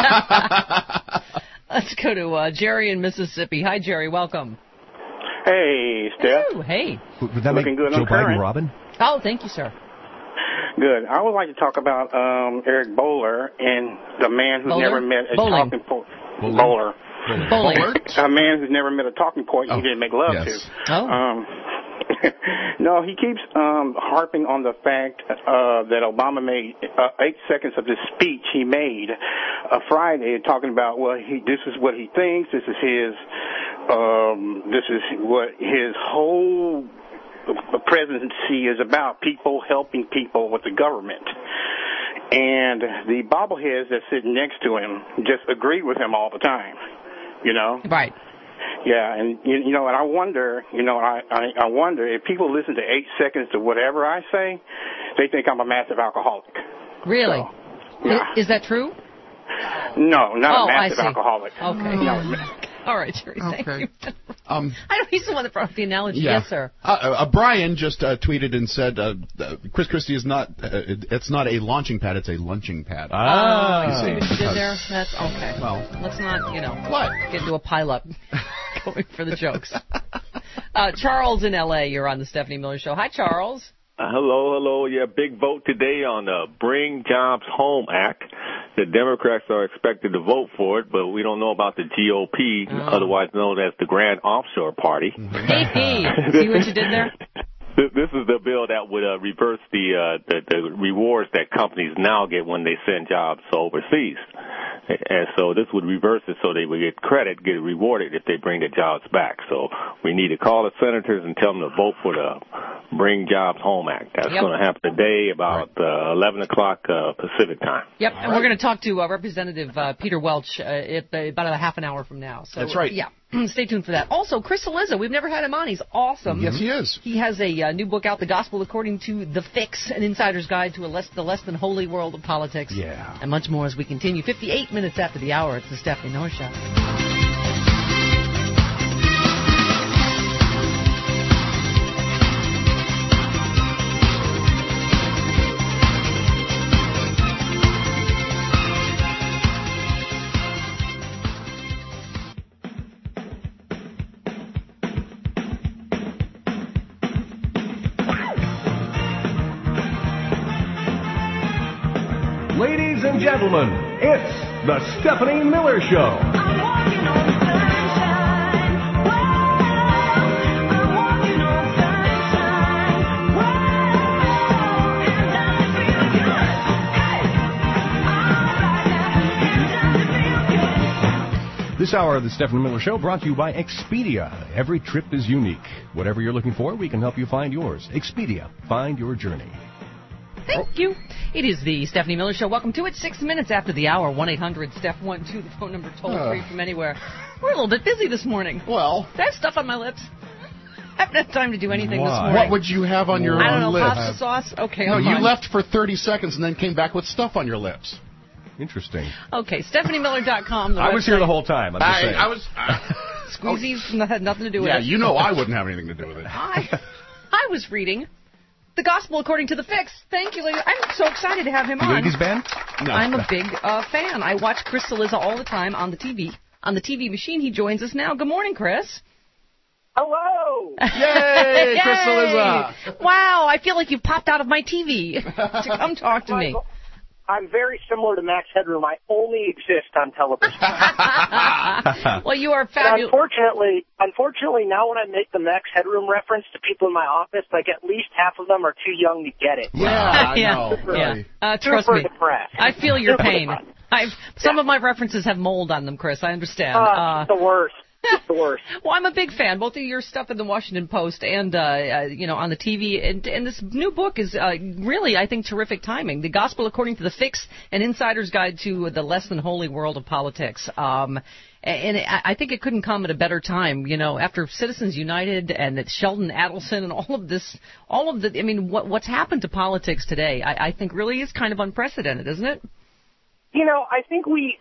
Let's go to uh, Jerry in Mississippi. Hi, Jerry. Welcome. Hey, Steph. Hello. Hey. Would that Looking make good Joe on Biden current. Robin? Oh, thank you, sir. Good. I would like to talk about um, Eric Bowler and the man who's Bowler? never met a Bowling. talking point. Bowling. Bowler. Bowling. A man who's never met a talking point Oh. he didn't make love Yes. to. Oh. Um, no, he keeps um, harping on the fact uh, that Obama made uh, eight seconds of this speech he made uh, Friday, talking about well, he this is what he thinks, this is his, um, this is what his whole presidency is about: people helping people with the government. And the bobbleheads that sit next to him just agree with him all the time, you know? Right. Yeah, and, you, you know, and I wonder, you know, I, I, I wonder if people listen to eight seconds to whatever I say, they think I'm a massive alcoholic. Really? So, yeah. Is, is that true? No, not Oh, a I massive see. alcoholic. Okay. No. All right, Jerry. Thank Okay. you. Um, I know he's the one that brought up the analogy. yeah. Yes, sir. Uh, uh, Brian just uh, tweeted and said, uh, uh, "Chris Christie is not. Uh, it's not a launching pad. It's a lunching pad." Ah, You you see what you did because- there? That's okay. Well, let's not, you know, what? get into a pileup going for the jokes. Uh, Charles in L A, you're on the Stephanie Miller Show. Hi, Charles. Uh, hello, hello. Yeah, big vote today on the Bring Jobs Home Act. The Democrats are expected to vote for it, but we don't know about the G O P, Oh. otherwise known as the Grand Offshore Party. Hey, hey. See what you did there? This this is the bill that would uh, reverse the, uh, the the rewards that companies now get when they send jobs overseas. And so this would reverse it so they would get credit, get rewarded if they bring the jobs back. So we need to call the senators and tell them to vote for the Bring Jobs Home Act. That's Yep. going to happen today about uh, eleven o'clock uh, Pacific time. Yep, and we're going to talk to uh, Representative uh, Peter Welch uh, at, uh, about a half an hour from now. So, That's right. Yeah, Stay tuned for that. Also, Chris Cillizza, we've never had him on. He's awesome. Yes, he is. He has a uh, new book out, The Gospel According to the Fix, an insider's guide to a less, the less than holy world of politics. Yeah. And much more as we continue. fifty-eight minutes after the hour, it's the Stephanie Miller Show. Ladies and gentlemen, it's the Stephanie Miller Show. This hour of the Stephanie Miller Show brought to you by Expedia. Every trip is unique. Whatever you're looking for, we can help you find yours. Expedia. Find your journey. Thank you. It is the Stephanie Miller Show. Welcome to it. Six minutes after the hour. one eight hundred Steph one two, the phone number toll free Uh. from anywhere. We're a little bit busy this morning. Well. I have stuff on my lips. I haven't had time to do anything Why? this morning. What would you have on your I don't know, lips? pasta sauce? Okay, No, I'm you fine. left for thirty seconds and then came back with stuff on your lips. Interesting. Okay, Stephanie Miller dot com. The I was website. here the whole time. I'm just I, saying. I was. Uh, Squeezies had nothing to do with yeah, it. you know I wouldn't have anything to do with it. I, I was reading The Gospel According to the Fix. Thank you, ladies. I'm so excited to have him on. Ladies band? No. I'm a big uh, fan. I watch Chris Cillizza all the time on the T V. On the T V machine, he joins us now. Good morning, Chris. Hello! Yay, Chris Cillizza! Wow, I feel like you popped out of my T V to come talk to me. I'm very similar to Max Headroom. I only exist on television. Well, you are And fabulous. unfortunately, unfortunately, now when I make the Max Headroom reference to people in my office, like at least half of them are too young to get it. Yeah, I yeah, know. yeah. Really. Uh, trust Super me, depressed. I feel your Super pain. depressed. I've some of my references have mold on them, Chris. I understand. Uh, Uh, it's the worst. It's the worst. Well, I'm a big fan, both of your stuff in the Washington Post and, uh, uh, you know, on the T V. And, and this new book is uh, really, I think, terrific timing. The Gospel According to the Fix, an insider's guide to the less than holy world of politics. Um, and I I think it couldn't come at a better time, you know, after Citizens United and Sheldon Adelson and all of this, all of the, I mean, what, what's happened to politics today, I, I think really is kind of unprecedented, isn't it? You know, I think we,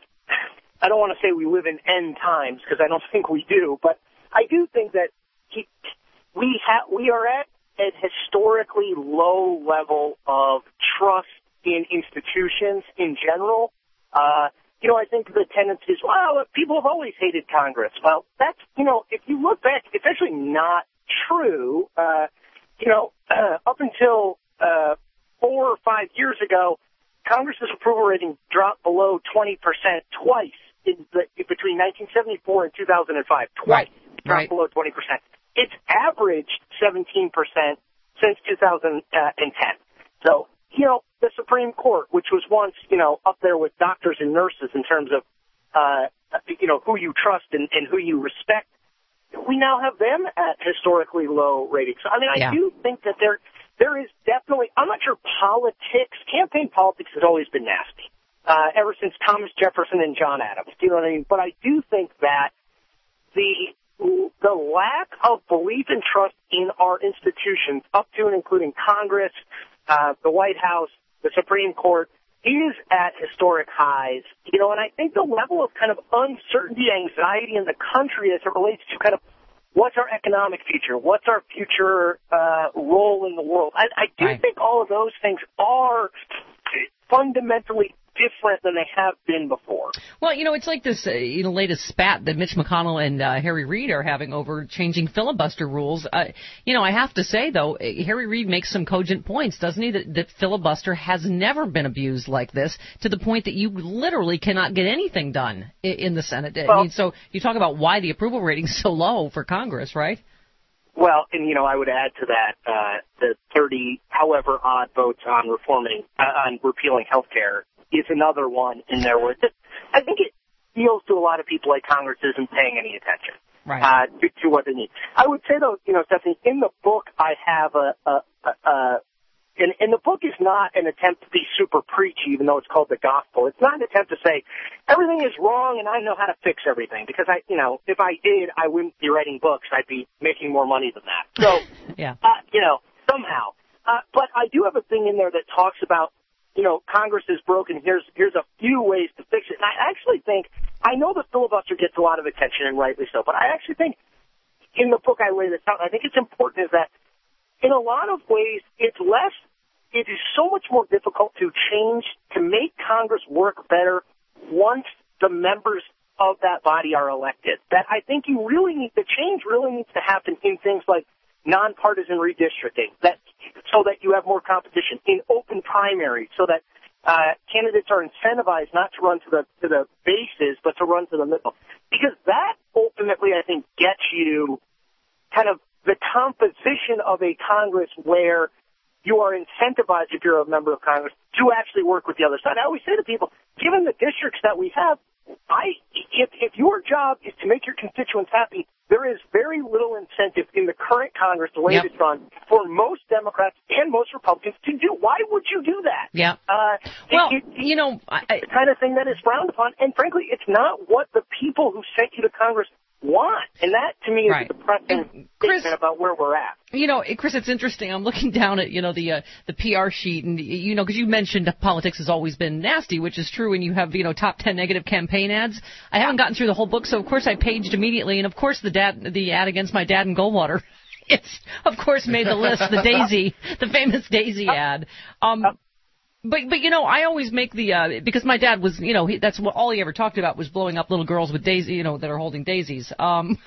I don't want to say we live in end times because I don't think we do, but I do think that he, we ha- we are at a historically low level of trust in institutions in general. Uh, you know, I think the tendency is, well, people have always hated Congress. Well, that's, you know, if you look back, it's actually not true. Uh, you know, uh, up until uh, four or five years ago, Congress's approval rating dropped below twenty percent twice in the, between nineteen seventy-four and two thousand five. Twice Right. dropped Right. below twenty percent. It's averaged seventeen percent since two thousand ten. So, you know, the Supreme Court, which was once, you know, up there with doctors and nurses in terms of, uh, you know, who you trust and, and who you respect, we now have them at historically low ratings. So, I mean, I Yeah. do think that there, there is definitely, I'm not sure politics, campaign politics has always been nasty, uh, ever since Thomas Jefferson and John Adams. Do you know what I mean? But I do think that the, the lack of belief and trust in our institutions, up to and including Congress, uh, the White House, the Supreme Court, is at historic highs. You know, and I think the level of kind of uncertainty, anxiety in the country as it relates to kind of what's our economic future, what's our future uh, role in the world. I, I do Right. think all of those things are fundamentally different than they have been before. Well, you know, it's like this, uh, you know, latest spat that Mitch McConnell and uh, Harry Reid are having over changing filibuster rules. Uh, you know, I have to say, though, uh, Harry Reid makes some cogent points, doesn't he, that, that filibuster has never been abused like this to the point that you literally cannot get anything done in, in the Senate. I Well- mean, so you talk about why the approval rating's so low for Congress, right? Well, and, you know, I would add to that uh, the thirty, however odd votes on reforming, uh, on repealing health care is another one in there where just, I think it feels to a lot of people like Congress isn't paying any attention Right. uh, to, to what they need. I would say, though, you know, Stephanie, in the book I have a, a, a, a And, and the book is not an attempt to be super preachy, even though it's called the gospel. It's not an attempt to say everything is wrong and I know how to fix everything. Because I, you know, if I did, I wouldn't be writing books. I'd be making more money than that. So, yeah, uh, you know, somehow. Uh, but I do have a thing in there that talks about, you know, Congress is broken. Here's here's a few ways to fix it. And I actually think, I know the filibuster gets a lot of attention, and rightly so, but I actually think in the book I lay this out, and I think it's important, is that in a lot of ways it's less, it is so much more difficult to change, to make Congress work better once the members of that body are elected. That I think you really need, the change really needs to happen in things like nonpartisan redistricting, that so that you have more competition, in open primaries, so that uh, candidates are incentivized not to run to the to the bases, but to run to the middle. Because that ultimately, I think, gets you kind of the composition of a Congress where you are incentivized, if you're a member of Congress, to actually work with the other side. I always say to people, given the districts that we have, I if, if your job is to make your constituents happy, there is very little incentive in the current Congress, the way yep. it's run, for most Democrats and most Republicans to do. Why would you do that? Yeah. Uh, well, it, it, you know, I, it's the kind of thing that is frowned upon, and frankly, it's not what the people who sent you to Congress want. And that, to me, is right. a depressing Chris, statement about where we're at. You know, Chris, it's interesting. I'm looking down at, you know, the uh, the P R sheet, and, you know, because you mentioned politics has always been nasty, which is true, and you have, you know, top ten negative campaign ads. I haven't gotten through the whole book, so, of course, I paged immediately, and, of course, the dad, the ad against my dad in Goldwater. It's, of course, made the list, the Daisy, the famous Daisy ad. Um But, but you know, I always make the, uh, because my dad was, you know, he, that's what all he ever talked about was blowing up little girls with daisy, you know, that are holding daisies. Um,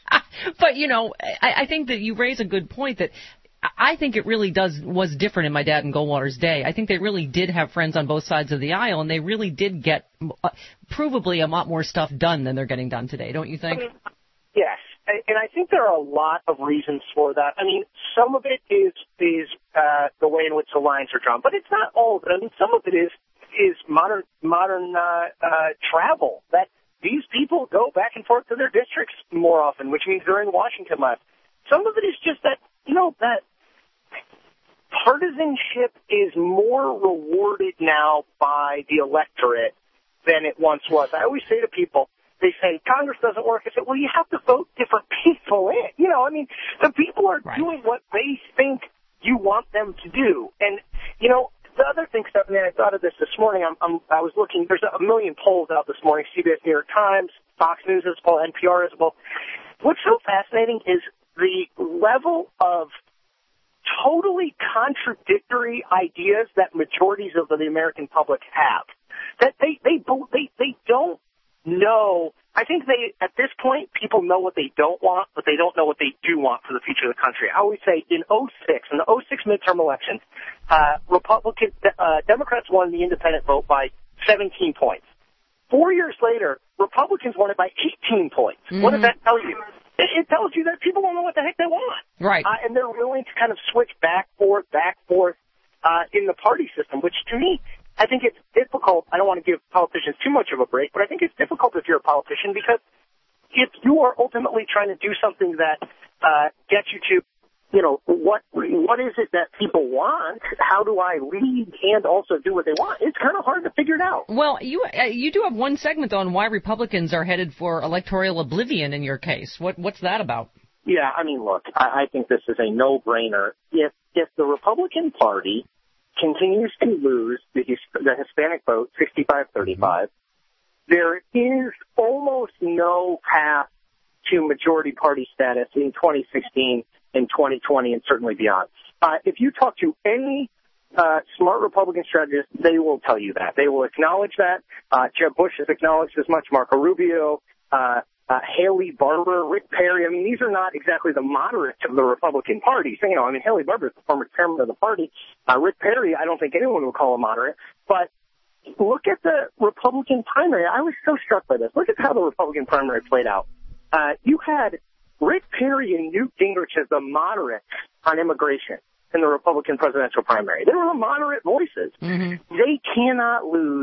but, you know, I, I think that you raise a good point that I think it really does, was different in my dad and Goldwater's day. I think they really did have friends on both sides of the aisle, and they really did get uh, provably a lot more stuff done than they're getting done today, don't you think? Yes. And I think there are a lot of reasons for that. I mean, some of it is is uh, the way in which the lines are drawn, but it's not all of it. I mean, some of it is is modern modern uh, uh, travel. That these people go back and forth to their districts more often, which means they're in Washington less. Some of it is just that, you know, that partisanship is more rewarded now by the electorate than it once was. I always say to people, they say, Congress doesn't work. I say, well, you have to vote different people in. You know, I mean, the people are right. doing what they think you want them to do. And, you know, the other thing, Stephanie, I thought of this this morning. I'm, I'm, I was looking, there's a million polls out this morning, C B S, New York Times, Fox News as well, N P R as well. What's so fascinating is the level of totally contradictory ideas that majorities of the American public have. That they, they, they, they don't know. I think they, at this point, people know what they don't want, but they don't know what they do want for the future of the country. I always say in oh six, in the oh six midterm election, uh, Republican, uh, Democrats won the independent vote by seventeen points. Four years later, Republicans won it by eighteen points. Mm-hmm. What does that tell you? It, it tells you that people don't know what the heck they want. Right. Uh, and they're willing to kind of switch back, forth, back, forth, uh, in the party system, which to me, I think it's difficult. I don't want to give politicians too much of a break, but I think it's difficult if you're a politician because if you are ultimately trying to do something that uh, gets you to, you know, what what is it that people want? How do I lead and also do what they want? It's kind of hard to figure it out. Well, you uh, you do have one segment on why Republicans are headed for electoral oblivion in your case. What what's that about? Yeah, I mean, look, I, I think this is a no-brainer. If if the Republican Party continues to lose the, the Hispanic vote, sixty-five thirty-five, there is almost no path to majority party status in twenty sixteen and twenty twenty and certainly beyond. Uh, if you talk to any uh, smart Republican strategist, they will tell you that. They will acknowledge that. Uh, Jeb Bush has acknowledged as much, Marco Rubio, uh, Uh, Haley Barbour, Rick Perry. I mean, these are not exactly the moderates of the Republican Party. So, you know, I mean, Haley Barbour is the former chairman of the party. Uh, Rick Perry, I don't think anyone would call a moderate. But look at the Republican primary. I was so struck by this. Look at how the Republican primary played out. Uh, you had Rick Perry and Newt Gingrich as the moderates on immigration in the Republican presidential primary. They were the moderate voices. Mm-hmm. They cannot lose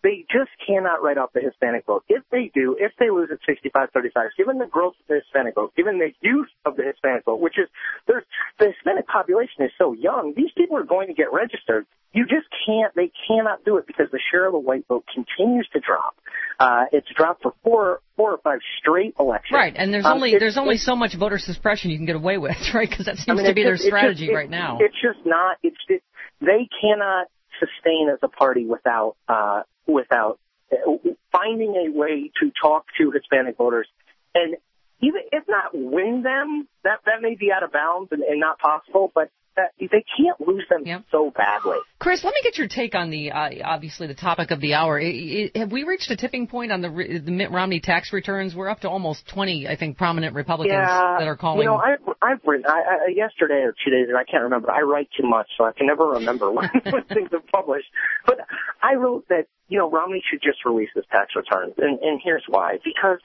they just cannot write off the Hispanic vote. If they do, if they lose at sixty-five thirty-five, given the growth of the Hispanic vote, given the youth of the Hispanic vote, which is, there's, the Hispanic population is so young, these people are going to get registered. You just can't, they cannot do it because the share of the white vote continues to drop. Uh, it's dropped for four, four or five straight elections. Right, and there's um, only there's only so much voter suppression you can get away with, right? Because that seems I mean, to be just, their strategy just, it, right now. It's just not. It's it, they cannot sustain as a party without uh, without finding a way to talk to Hispanic voters, and even if not win them, that that may be out of bounds and, and not possible, but. Uh, they can't lose them yep. so badly. Chris, let me get your take on the uh, obviously the topic of the hour. It, it, have we reached a tipping point on the, the Mitt Romney tax returns? We're up to almost twenty, I think, prominent Republicans yeah, that are calling. You know, I've, I've written I, I, yesterday or two days ago. I can't remember. I write too much, so I can never remember when, when things are published. But I wrote that you know Romney should just release his tax returns, and, and here's why: because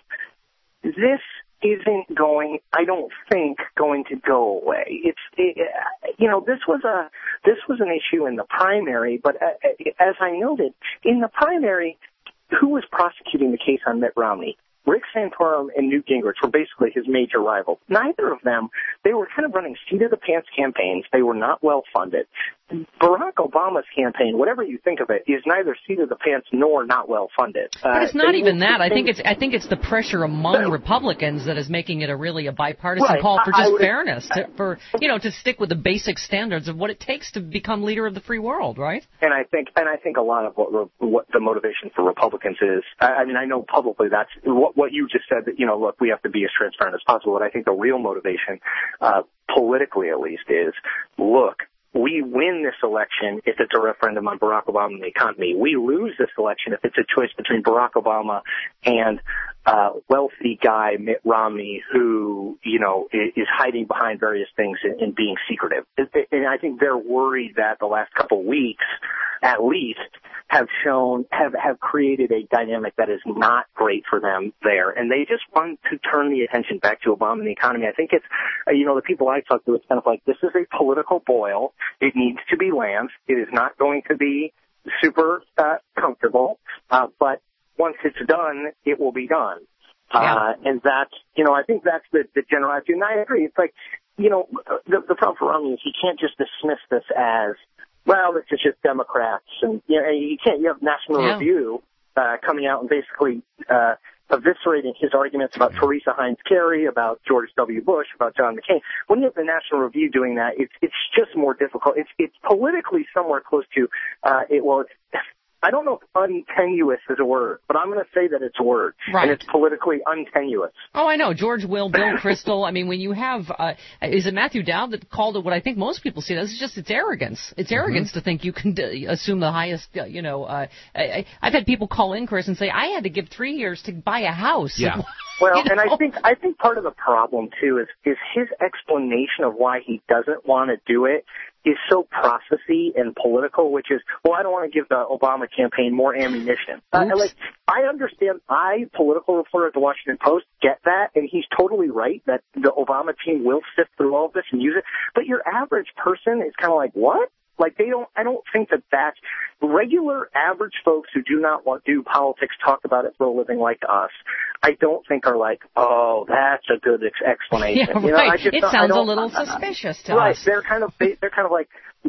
this. Isn't going, I don't think, going to go away. It's, it, you know, this was a, this was an issue in the primary, but as I noted, in the primary, who was prosecuting the case on Mitt Romney? Rick Santorum and Newt Gingrich were basically his major rivals. Neither of them, they were kind of running seat-of-the-pants campaigns. They were not well-funded. Barack Obama's campaign, whatever you think of it, is neither seat-of-the-pants nor not well-funded. But it's not uh, even that. I think it's I think it's the pressure among Republicans that is making it a really a bipartisan right. call for just would, fairness, to, for you know, to stick with the basic standards of what it takes to become leader of the free world, right? And I think, and I think a lot of what, what the motivation for Republicans is. I, I mean, I know publicly that's what, what you just said. That you know, look, we have to be as transparent as possible. But I think the real motivation, uh, politically at least, is look. We win this election if it's a referendum on Barack Obama and the economy. We lose this election if it's a choice between Barack Obama and uh wealthy guy Mitt Romney, who, you know, is hiding behind various things and, and being secretive. And I think they're worried that the last couple of weeks, at least, have shown, have, have created a dynamic that is not great for them there. And they just want to turn the attention back to Obama and the economy. I think it's, uh, you know, the people I talk to, it's kind of like, this is a political boil. It needs to be lanced. It is not going to be super uh, comfortable, uh, but once it's done, it will be done. Yeah. Uh, and that's, you know, I think that's the, the general attitude. And I agree. It's like, you know, the, the problem for Romney is he can't just dismiss this as, well, this is just Democrats. And, you know, you can't, you have National yeah. Review uh, coming out and basically uh, eviscerating his arguments about Teresa Heinz Kerry, about George W. Bush, about John McCain. When you have the National Review doing that, it's it's just more difficult. It's it's politically somewhere close to, uh, it, well, it's, I don't know if untenuous is a word, but I'm going to say that it's a word. Right. And it's politically untenuous. Oh, I know. George Will, Bill Kristol. I mean, when you have, uh, is it Matthew Dowd that called it what I think most people see it as? It's just, it's arrogance. It's arrogance mm-hmm. to think you can d- assume the highest, uh, you know, uh, I, I've had people call in, Chris, and say, I had to give three years to buy a house. Yeah. Well, you know? and I think, I think part of the problem, too, is, is his explanation of why he doesn't want to do it is so processy and political, which is, well, I don't want to give the Obama campaign more ammunition. Uh, like, I understand, I, political reporter at the Washington Post, get that, and he's totally right that the Obama team will sift through all of this and use it, but your average person is kind of like, what? Like, they don't, I don't think that that's, regular average folks who do not want to do politics, talk about it for a living like us, I don't think are like, oh, that's a good ex- explanation. Yeah, you know, right. I just it sounds a little suspicious to right. us. Right, they're kind of, they, they're kind of like,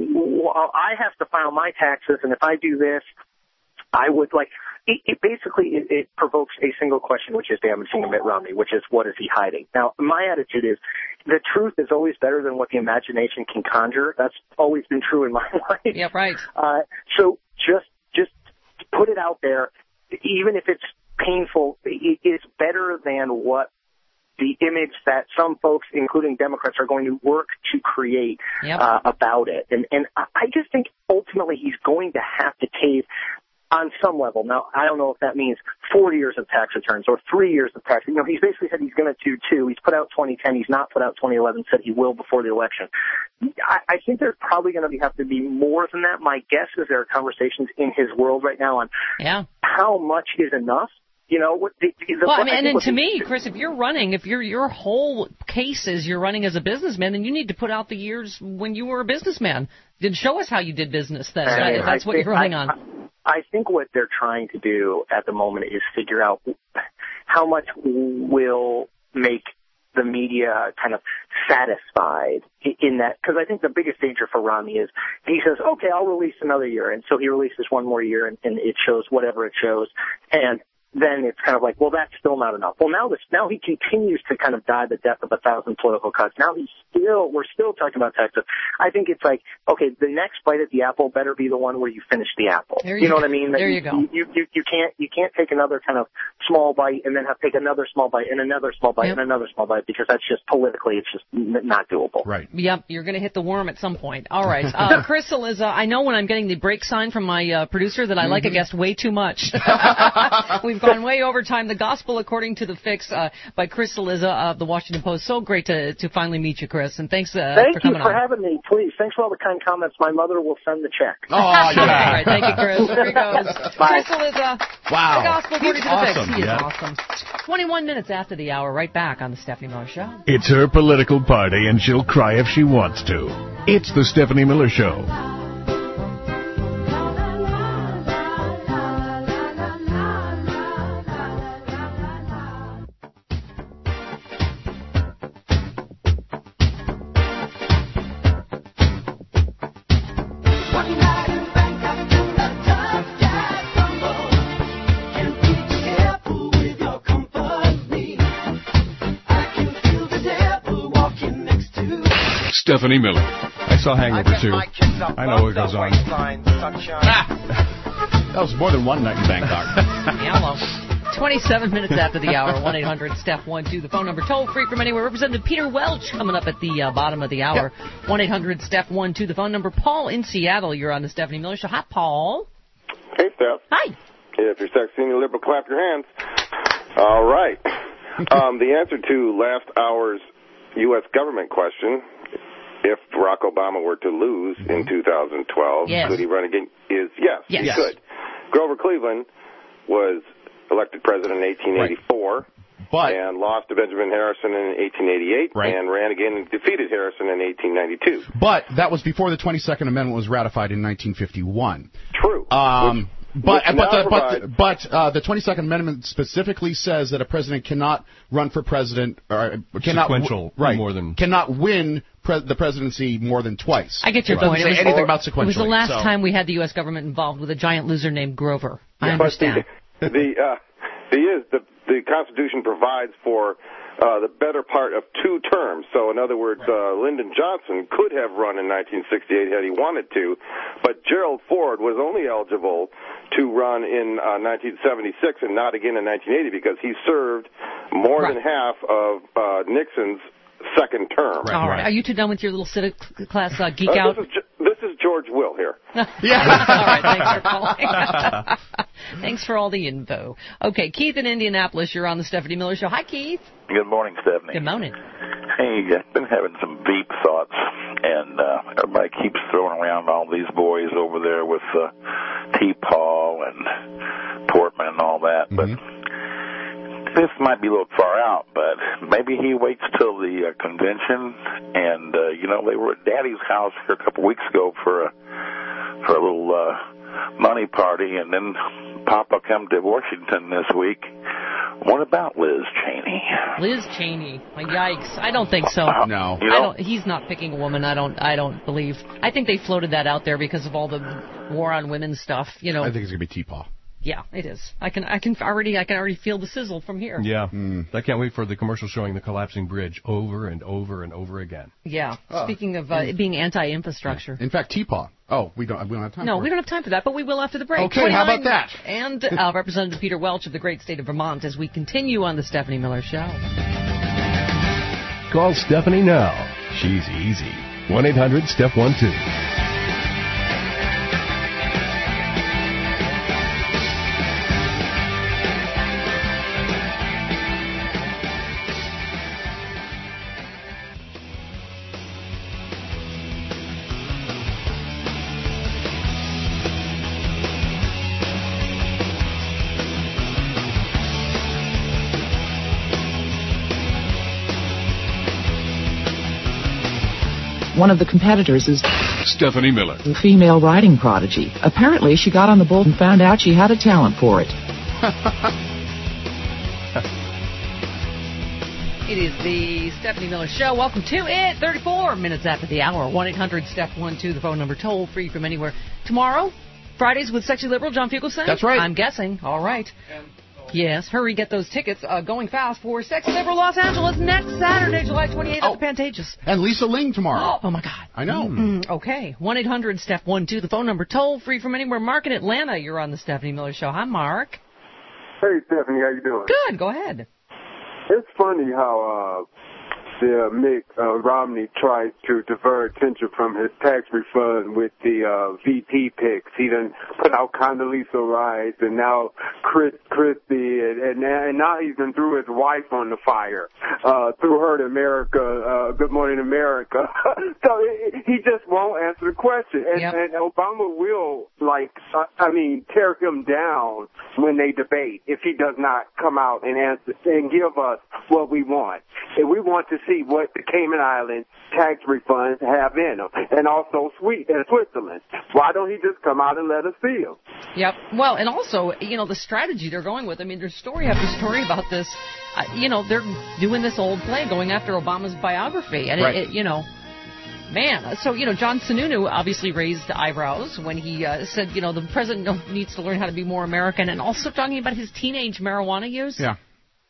well, I have to file my taxes, and if I do this, I would like, it, it basically, it, it provokes a single question, which is damaging to Mitt Romney, which is, what is he hiding? Now, my attitude is, the truth is always better than what the imagination can conjure. That's always been true in my life. Yeah, right. Uh, so just, just put it out there, even if it's painful, it, it's better than what the image that some folks, including Democrats, are going to work to create yep. uh, about it. And, and I just think ultimately he's going to have to cave on some level. Now, I don't know if that means four years of tax returns or three years of tax. You know, he's basically said he's going to do two. He's put out twenty ten. He's not put out twenty eleven, said he will before the election. I, I think there's probably going to have to be more than that. My guess is there are conversations in his world right now on yeah. how much is enough. You know, what the, the, well, I mean, I and, and to the, me, Chris, if you're running, if your your whole case is you're running as a businessman, then you need to put out the years when you were a businessman. Then show us how you did business then, I, if that's I what think, you're running I, on. I think what they're trying to do at the moment is figure out how much will make the media kind of satisfied in that, because I think the biggest danger for Romney is he says, okay, I'll release another year, and so he releases one more year, and, and it shows whatever it shows, and then it's kind of like, well, that's still not enough. Well, now this, now he continues to kind of die the death of a thousand political cuts. Now he's still, we're still talking about Texas. I think it's like, okay, the next bite at the apple better be the one where you finish the apple. There you, you know go. what I mean? There you, you go. You, you, you can't, you can't take another kind of small bite and then have to take another small bite and another small bite Yep. and another small bite, because that's just politically, it's just n- not doable. Right. Yep, you're going to hit the worm at some point. All right. Uh, Crystal is, uh, I know when I'm getting the break sign from my uh, producer that I like a guest way too much. We've gone way over time. The Gospel According to the Fix uh, by Chris Cillizza of the Washington Post. So great to to finally meet you, Chris, and thanks uh, Thank for you coming for on. having me. Please, thanks for all the kind comments. My mother will send the check. Oh, yeah. All right, thank you, Chris. There he goes. Bye. Chris Cillizza, Wow. the Gospel According He's to the Fix. awesome. He is Yeah. awesome. twenty-one minutes after the hour, right back on the Stephanie Miller Show. It's her political party, and she'll cry if she wants to. It's the Stephanie Miller Show. Stephanie Miller. I saw Hangover too. I know what goes on. That was more than one night in Bangkok. Hello. twenty-seven minutes after the hour, one eight hundred Steph one two. The phone number toll free from anywhere. Representative Peter Welch coming up at the uh, bottom of the hour, one eight hundred Steph one two. The phone number. Paul in Seattle, you're on the Stephanie Miller Show. Hi, Paul. Hey, Steph. Hi. If you're sexy and you're liberal, clap your hands. All right. um, the answer to last hour's U S government question, if Barack Obama were to lose in two thousand twelve, Yes. could he run again, is yes, Yes. he Yes. could. Grover Cleveland was elected president in eighteen eighty-four. But, and lost to Benjamin Harrison in eighteen eighty-eight, Right. and ran again and defeated Harrison in eighteen ninety-two. But that was before the twenty-second Amendment was ratified in nineteen fifty-one. True. Um, Which- but which but now the, but, provides- but uh, the twenty-second Amendment specifically says that a president cannot run for president or cannot Sequential, right more than- cannot win pre- the presidency more than twice. I get your It doesn't point. say It was- anything about sequentially. It was the last so. time we had the U S government involved with a giant loser named Grover. I Yeah. understand. But the the, uh, the is the the Constitution provides for uh, the better part of two terms. So, in other words, uh, Lyndon Johnson could have run in nineteen sixty-eight had he wanted to, but Gerald Ford was only eligible to run in uh, nineteen seventy-six and not again in nineteen eighty because he served more Right. than half of uh, Nixon's second term. All right. Are you two done with your little civic class uh, geek Uh, out? this is Ge- this is George Will here. Yeah. All right. Thanks for calling. Thanks for all the info. Okay, Keith in Indianapolis, you're on the Stephanie Miller Show. Hi, Keith. Good morning, Stephanie. Good morning. Hey, I've been having some deep thoughts, and uh, everybody keeps throwing around all these boys over there with uh, T. Paul and Portman and all that, but this might be a little far out, but maybe he waits till the uh, convention, and, uh, you know, they were at Daddy's house here a couple weeks ago for a, for a little uh, money party, and then Papa come to Washington this week. What about Liz Cheney? Liz Cheney. Yikes. I don't think so. No. You I know? don't, he's not picking a woman. I don't. I don't believe. I think they floated that out there because of all the war on women stuff. You know. I think it's gonna be T-Paw. Yeah, it is. I can. I can already. I can already feel the sizzle from here. Yeah. Hmm. I can't wait for the commercial showing the collapsing bridge over and over and over again. Yeah. Oh. Speaking of uh, it being anti-infrastructure. In fact, T-Paw. Oh, we don't we don't have time. No, for we it. don't have time for that, but we will after the break. Okay, how about twenty-nine that? And uh, Representative Peter Welch of the great state of Vermont as we continue on the Stephanie Miller Show. Call Stephanie now. She's easy. one eight hundred Steph one two. One of the competitors is Stephanie Miller. a female writing prodigy. Apparently, she got on the boat and found out she had a talent for it. It is the Stephanie Miller Show. Welcome to it. thirty-four minutes after the hour. one eight hundred steph one two, the phone number, toll free from anywhere. Tomorrow, Fridays with Sexy Liberal, John Fugelsang? That's right. I'm guessing. All right. Yes, hurry, get those tickets uh, going fast for Sexy Liberal Los Angeles next Saturday, July twenty-eighth Oh. at the Pantages. And Lisa Ling tomorrow. Oh, my God. I know. Mm, okay. one eight hundred steph one two, the phone number, toll free from anywhere. Mark in Atlanta, you're on the Stephanie Miller Show. Hi, Mark. Hey, Stephanie, how you doing? Good, go ahead. It's funny how uh, the Mitt uh, Romney tried to divert attention from his tax refund with the uh, V P picks. He done put out Condoleezza Rice and now Chris Christie, and, and, and now he's been threw his wife on the fire. Uh, threw her to America, uh, Good Morning America. So he just won't answer the question. And, Yep. and Obama will, like, uh, I mean, tear him down when they debate if he does not come out and answer and give us what we want. And we want to see what the Cayman Islands tax refunds have in them, and also Sweet and Switzerland. Why don't he just come out and let us see them? Yep. Well, and also, you know, the strategy they're going with. I mean, there's story after story about this. Uh, you know, they're doing this old play, going after Obama's biography, and Right. it, it, you know. Man, so, you know, John Sununu obviously raised eyebrows when he uh, said, you know, the president needs to learn how to be more American, and also talking about his teenage marijuana use. Yeah.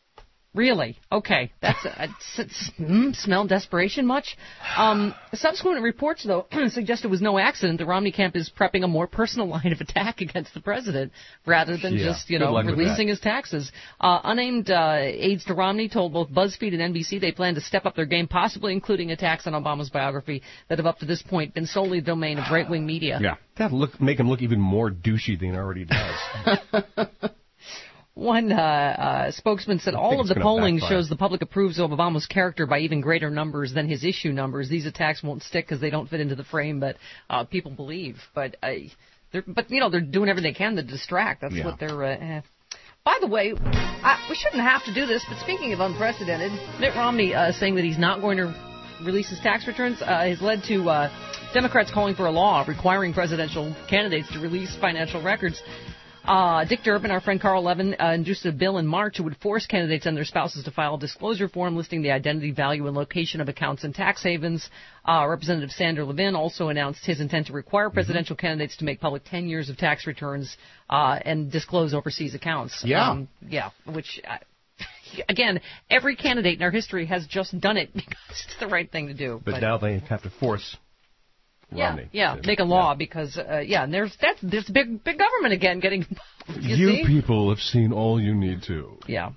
Really? Okay. That's a, a, mm, smell desperation much? Um, subsequent reports, though, suggest it was no accident. The Romney camp is prepping a more personal line of attack against the president rather than Yeah. just, you Good know, luck with releasing that. his taxes. Uh, unnamed uh, aides to Romney told both BuzzFeed and N B C they plan to step up their game, possibly including attacks on Obama's biography that have up to this point been solely the domain of right-wing media. Yeah. That'll look, make him look even more douchey than he already does. One uh, uh, spokesman said all think of the it's gonna polling backfire. shows the public approves of Obama's character by even greater numbers than his issue numbers. These attacks won't stick because they don't fit into the frame that uh, people believe. But uh, they're, but you know they're doing everything they can to distract. That's Yeah. what they're. Uh, eh. By the way, I, we shouldn't have to do this. But speaking of unprecedented, Mitt Romney uh, saying that he's not going to release his tax returns uh, has led to uh, Democrats calling for a law requiring presidential candidates to release financial records. Uh, Dick Durbin, our friend Carl Levin, uh, introduced a bill in March that would force candidates and their spouses to file a disclosure form listing the identity, value, and location of accounts in tax havens. Uh, Representative Sander Levin also announced his intent to require presidential candidates to make public ten years of tax returns uh, and disclose overseas accounts. Yeah. Um, yeah, which... Uh, Again, every candidate in our history has just done it because it's the right thing to do. But, now they have to force yeah, Romney. yeah, to- make a law because uh, yeah, and there's that's there's big big government again getting involved. You, You see? people have seen all you need to. Yeah.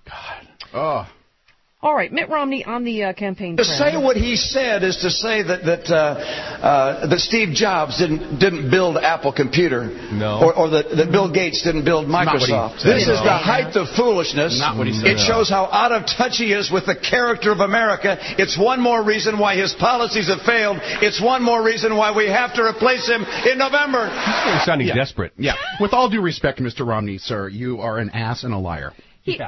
Oh. All right, Mitt Romney on the uh, campaign To trail. say what he said is to say that that uh, uh, that Steve Jobs didn't didn't build Apple Computer, no, or, or that, that Bill Gates didn't build Not what he Microsoft. said. This No. is the height of foolishness. Not what he said. It shows how out of touch he is with the character of America. It's one more reason why his policies have failed. It's one more reason why we have to replace him in November. He's sounding Yeah. desperate. Yeah. With all due respect, Mister Romney, sir, you are an ass and a liar. Yeah.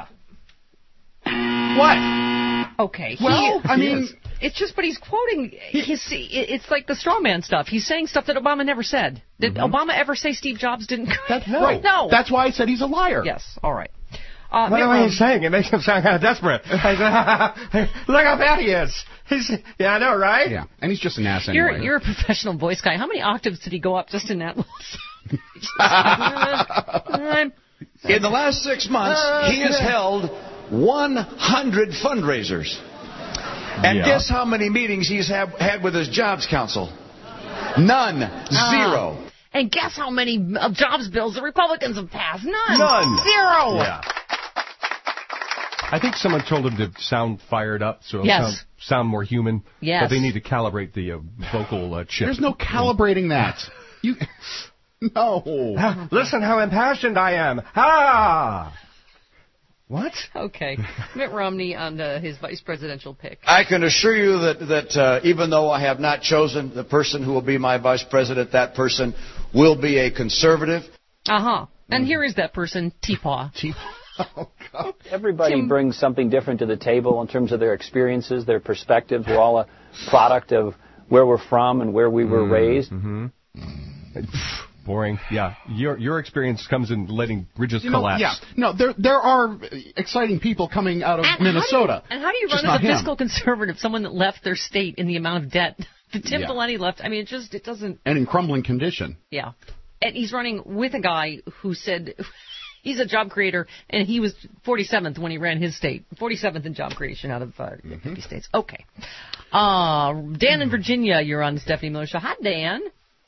What? Okay. Well, he, I mean, it's just, but he's quoting. His, it's like the straw man stuff. He's saying stuff that Obama never said. Did Mm-hmm. Obama ever say Stave Jobs didn't? That's no. right. No. That's why I said he's a liar. Yes. All right. Uh, What Mitt am Romney- I saying? It makes him sound kind of desperate. Look how bad he is. He's, yeah, I know, right? Yeah, and he's just an ass You're anyway. you're a professional voice guy. How many octaves did he go up just in that little song? In the last six months, he has held one hundred fundraisers. And Yeah. guess how many meetings he's had, had with his Jobs Council? None. Zero. Uh, and guess how many uh, jobs bills the Republicans have passed? None. None. Zero. Yeah. I think someone told him to sound fired up, so it'll Yes. sound, sound more human. Yes. But they need to calibrate the uh, vocal uh, chip. There's no calibrating that. You. No. Listen how impassioned I am. Ah! What? Okay. Mitt Romney on uh, his vice presidential pick. I can assure you that, that uh, even though I have not chosen the person who will be my vice president, that person will be a conservative. Uh-huh. And here is that person, T-Paw. Oh, God. Everybody Tim- brings something different to the table in terms of their experiences, their perspectives. We're all a product of where we're from and where we were Mm, raised. Mm-hmm. Boring. Yeah. Your your experience comes in letting bridges You know, collapse. yeah. No, there there are exciting people coming out of And Minnesota. How do you, and how do you Just run as not a him. fiscal conservative, someone that left their state in the amount of debt that Tim Yeah. Delaney left? I mean, it just, it doesn't, And in crumbling condition. yeah. And he's running with a guy who said he's a job creator, and he was forty-seventh when he ran his state. forty-seventh in job creation out of uh, fifty states. Okay. Uh, Dan in Virginia, you're on the Stephanie Miller Show. Hi, Dan.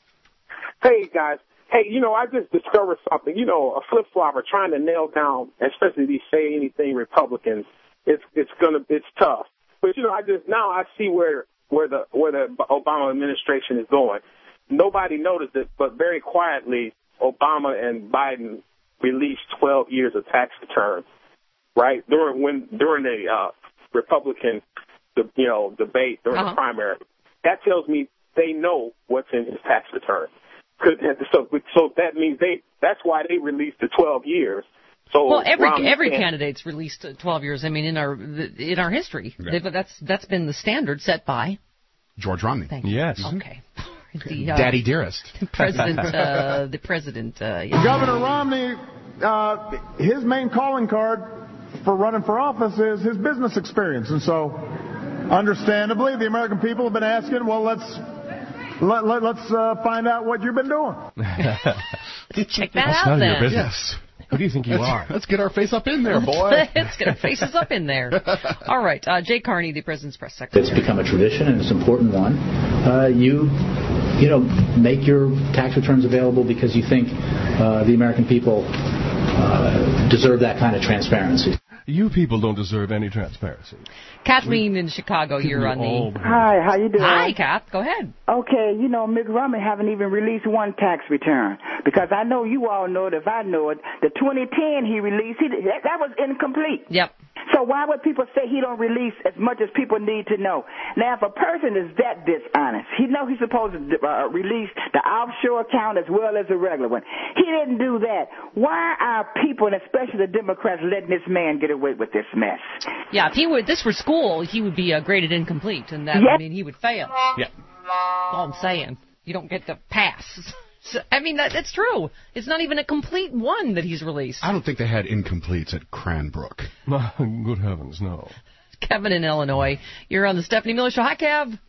Hey, guys. Hey, you know, I just discovered something. You know, a flip-flopper trying to nail down, especially these say-anything Republicans, it's it's gonna it's tough. But, you know, I just now I see where where the where the Obama administration is going. Nobody noticed it, but very quietly, Obama and Biden released twelve years of tax returns, right? During when during the uh, Republican, the, you know, debate during Uh-huh. the primary. That tells me they know what's in his tax return. So, so that means they. That's why they released the twelve years. So Well, every Romney every can't- candidate's released uh, twelve years. I mean, in our in our history, Yeah. They've- that's that's been the standard set by George Romney. Thank you. Yes. Okay. The, uh, Daddy dearest. President, uh, the president. Uh, yeah. Governor Romney, uh, his main calling card for running for office is his business experience. And so, understandably, the American people have been asking, well, let's let, let, let's uh, find out what you've been doing. Check that That's out none of then. your business. Who do you think you let's, are? Let's get our face up in there, boy. Let's get our faces up in there. All right. Uh, Jay Carney, the president's press secretary. It's become a tradition, and it's an important one. Uh, you, you know, make your tax returns available because you think uh, the American people uh, deserve that kind of transparency. You people don't deserve any transparency. Kathleen in Chicago, you're on the. Hi, how you doing? Hi, Kath. Go ahead. Okay, you know, Mitt Romney haven't even released one tax return because I know you all know it. If I know it, the twenty ten he released, he, that, that was incomplete. Yep. So why would people say he don't release as much as people need to know? Now, if a person is that dishonest, he know he's supposed to uh, release the offshore account as well as the regular one. He didn't do that. Why are people, and especially the Democrats, letting this man get away with this mess? Yeah, if he were this were school, he would be uh, graded incomplete, and that Yep. I mean he would fail. Yeah. All I'm saying, you don't get the pass. So, I mean that, that's true. It's not even a complete one that he's released. I don't think they had incompletes at Cranbrook. Good heavens, no. Kevin in Illinois, you're on the Stephanie Miller Show. Hi, Kev.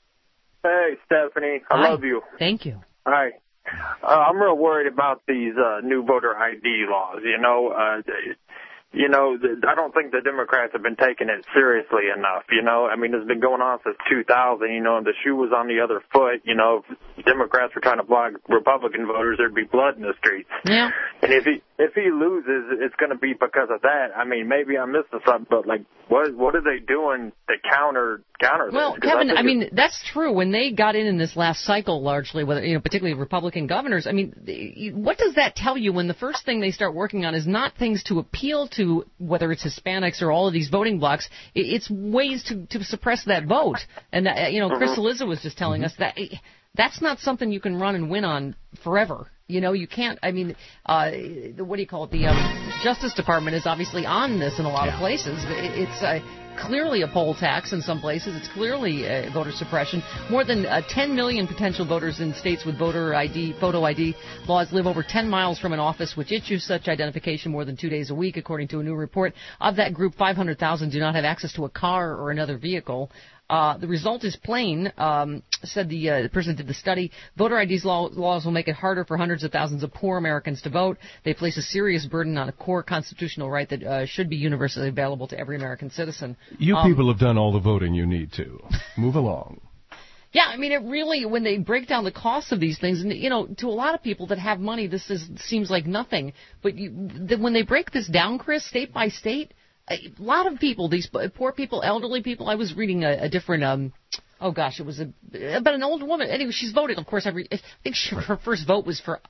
Hey, Stephanie. I Hi. love you. Thank you. Hi. Uh, I'm real worried about these uh, new voter I D laws. You know, uh, you know, the, I don't think the Democrats have been taking it seriously enough. You know, I mean, it's been going on since two thousand. You know, and the shoe was on the other foot. You know, if Democrats were trying to block Republican voters, there'd be blood in the streets. Yeah. And if he if he loses, it's going to be because of that. I mean, maybe I'm missing something, but like, what what are they doing to counter counter Well, this? 'Cause Kevin, think I it's- mean, that's true. When they got in in this last cycle, largely, whether you know, particularly Republican governors, I mean, the- what does that tell you when the first thing they start working on is not things to appeal to, whether it's Hispanics or all of these voting blocks, i- it's ways to, to suppress that vote. And, uh, you know, Chris Mhm. Cillizza was just telling us that eh, that's not something you can run and win on forever. You know, you can't, I mean, uh, the, what do you call it? The um, Justice Department is obviously on this in a lot of places. It, it's uh, clearly a poll tax in some places. It's clearly uh, voter suppression. More than uh, ten million potential voters in states with voter I D, photo I D laws live over ten miles from an office which issues such identification more than two days a week, according to a new report. Of that group, five hundred thousand do not have access to a car or another vehicle. Uh, the result is plain, um, said the, uh, the person who did the study. Voter I Ds law, laws will make it harder for hundreds of thousands of poor Americans to vote. They place a serious burden on a core constitutional right that uh, should be universally available to every American citizen. You Um, people have done all the voting you need to. Move along. Yeah, I mean, it really, when they break down the cost of these things, and, you know, to a lot of people that have money, this is seems like nothing. But you, the, when they break this down, Chris, state by state, a lot of people, these poor people, elderly people, I was reading a, a different, um, oh gosh, it was a, about an old woman. Anyway, she's voted, of course, every, I think she, her first vote was for,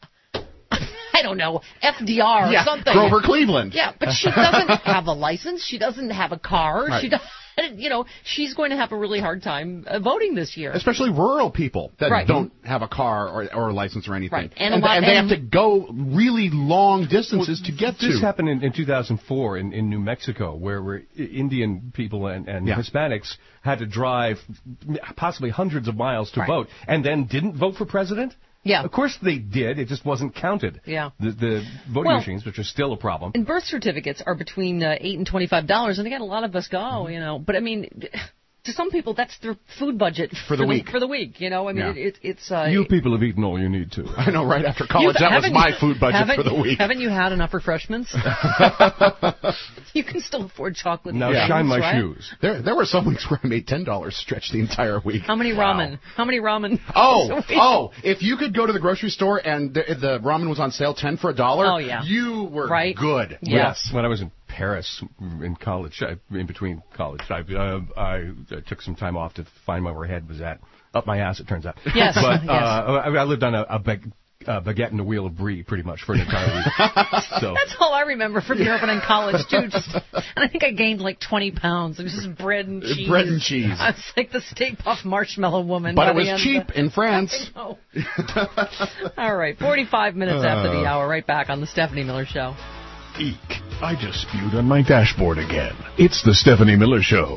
I don't know, F D R or Yeah, something. Grover Cleveland. Yeah, but she doesn't have a license. She doesn't have a car. Right. She does, you know, she's going to have a really hard time uh, voting this year. Especially rural people that Right. don't have a car or, or a license or anything. Right. And And, a lot- and they and- have to go really long distances to get This to. happened in, in two thousand four in, in New Mexico, where, where I- Indian people and, and Yeah. Hispanics had to drive possibly hundreds of miles to Right. vote, and then didn't vote for president. Yeah. Of course they did. It just wasn't counted. Yeah. The, the voting Well- machines, which are still a problem. And birth certificates are between uh, eight and twenty-five dollars, and again, a lot of us go, Mm-hmm. you know. But I mean, to some people, that's their food budget For the week. For the week, you know. I mean, Yeah. it, it, it's. Uh, You people have eaten all you need to. I know, right after college, You've- that was haven't my you- food budget haven't- for the week. Haven't you had enough refreshments? You can still afford chocolate. Now and shine things, my right? shoes. There, there were some weeks where I made ten dollars stretch the entire week. How many ramen? How many ramen? Oh, a week? oh! If you could go to the grocery store and the, the ramen was on sale, ten for a dollar, Oh, yeah. you were Right? good. Yes. When I was in Paris in college, I, in between college, I, uh, I took some time off to find where my head was at. Up my ass, it turns out. Yes, But yes. uh, I, I lived on a, a bag, uh, baguette and a wheel of brie pretty much for an entire week. So That's all I remember from Europe and in college too. Just, and I think I gained like twenty pounds. It was just bread and cheese. Bread and cheese. I was like the Stay Puft Marshmallow Woman. But by it was the end cheap of the- in France. I know. All right, forty-five minutes after the hour, right back on the Stephanie Miller Show. Eek. I just spewed on my dashboard again. It's the Stephanie Miller Show.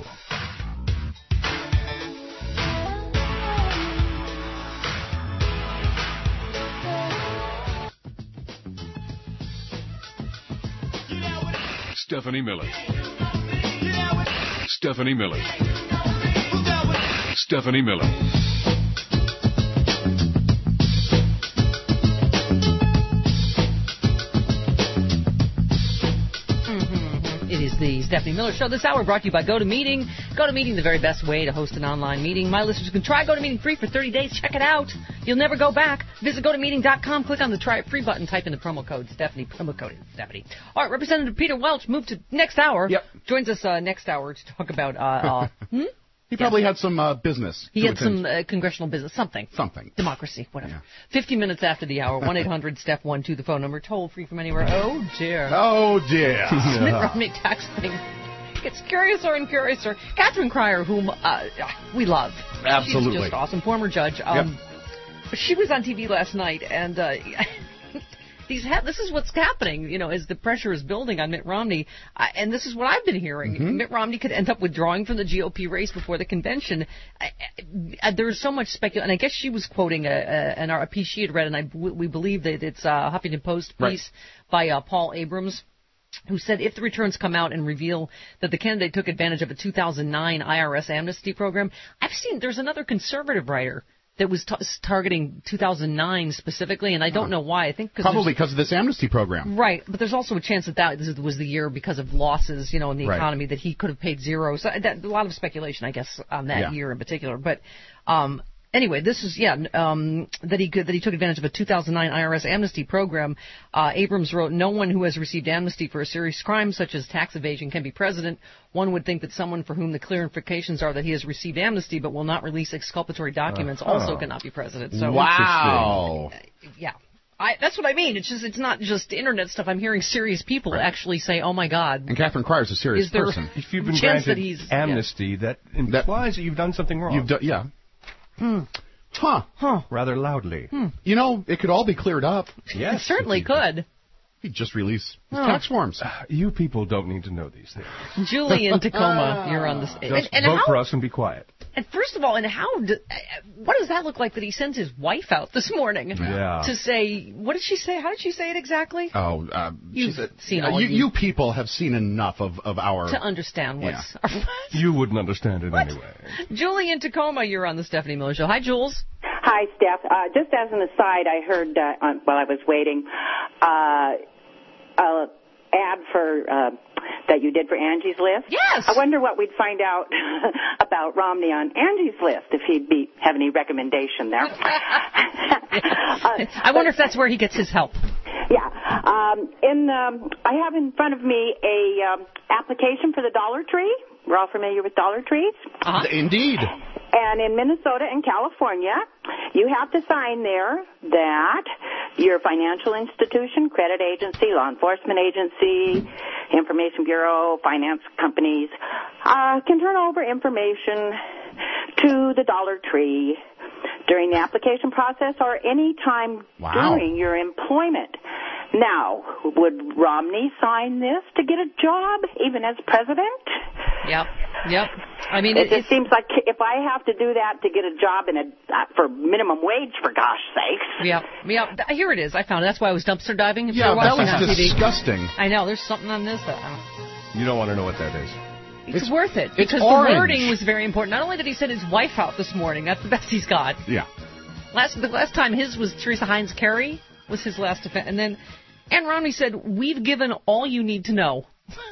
Stephanie Miller. Stephanie Miller. Stephanie Miller. It is the Stephanie Miller Show. This hour brought to you by GoToMeeting. GoToMeeting, the very best way to host an online meeting. My listeners can try GoToMeeting free for thirty days. Check it out. You'll never go back. Visit go to meeting dot com. Click on the Try It Free button. Type in the promo code Stephanie. Promo code Stephanie. All right, Representative Peter Welch moved to next hour. Yep. Joins us uh, next hour to talk about... Uh, uh, hmm? He probably had some uh, business. He to had attend. some uh, congressional business, something. Something. Democracy, whatever. Fifty minutes after the hour, one eight hundred Steph one two, the phone number, toll free from anywhere. Oh, dear. Oh, dear. Mitt Romney tax thing gets curiouser and curiouser. Catherine Cryer, whom uh, we love. Absolutely. She's just awesome. Former judge. Um, She was on T V last night, and uh, these ha- this is what's happening, you know, as the pressure is building on Mitt Romney. Uh, and this is what I've been hearing. Mm-hmm. Mitt Romney could end up withdrawing from the G O P race before the convention. I, I, there's so much speculation. And I guess she was quoting a, a, an, a piece she had read, and I, we believe that it's a Huffington Post piece Right. by uh, Paul Abrams, who said if the returns come out and reveal that the candidate took advantage of a two thousand nine I R S amnesty program. I've seen there's another conservative writer that was t- targeting two thousand nine specifically, and I don't know why. I think cause Probably there's- because of this amnesty program. Right, but there's also a chance that that was the year because of losses, you know, in the Right. economy that he could have paid zero. So that, a lot of speculation, I guess, on that Yeah. year in particular. But um, anyway, this is yeah um, that he could, that he took advantage of a two thousand nine I R S amnesty program. Uh, Abrams wrote, "No one who has received amnesty for a serious crime such as tax evasion can be president. One would think that someone for whom the clear implications are that he has received amnesty but will not release exculpatory documents Uh-huh. also cannot be president." So Wow. yeah. I, that's what I mean. It's just it's not just internet stuff. I'm hearing serious people actually say, "Oh my God." And Catherine Cryer's a serious Is there person. If you've been chance granted that he's amnesty, that implies that you've done something wrong. You've done, yeah. Hmm. Huh. Huh. Rather loudly. Hmm. You know, it could all be cleared up. It certainly could. He'd just release his Oh. tax forms. You people don't need to know these things. Julie in Tacoma, you're on the stage. Just And, and vote how, for us and be quiet. and first of all, and how? Do, uh, what does that look like that he sends his wife out this morning Yeah. to say? What did she say? How did she say it exactly? Oh, uh, You've she said- seen uh, all you, of you people have seen enough of, of our... To understand what's. You wouldn't understand it anyway. Julie in Tacoma, you're on the Stephanie Miller Show. Hi, Jules. Hi, Steph. Uh, just as an aside, I heard uh, on, while I was waiting, uh, uh, ad for uh, that you did for Angie's List. Yes. I wonder what we'd find out about Romney on Angie's List, if he'd be have any recommendation there. uh, I wonder if that's where he gets his help. Yeah. Um, in um, I have in front of me a um, application for the Dollar Tree. We're all familiar with Dollar Trees. Uh-huh. Indeed. And in Minnesota and California, you have to sign there that your financial institution, credit agency, law enforcement agency, information bureau, finance companies, uh, can turn over information to the Dollar Tree during the application process or any time Wow. during your employment. Now, would Romney sign this to get a job, even as president? Yep, yep. I mean, it, it, just seems like if I have to do that to get a job in a uh, for minimum wage, for gosh sakes. Yep, yep. Here it is. I found it. That's why I was dumpster diving. If Yeah, you're that watching was on T V. disgusting. I know. There's something on this that I You don't want to know what that is. It's, it's worth it it's because orange. the wording was very important. Not only did he send his wife out this morning, that's the best he's got. Yeah. Last the last time his was Teresa Heinz Kerry was his last event, and then Ann Romney said, "We've given all you need to know."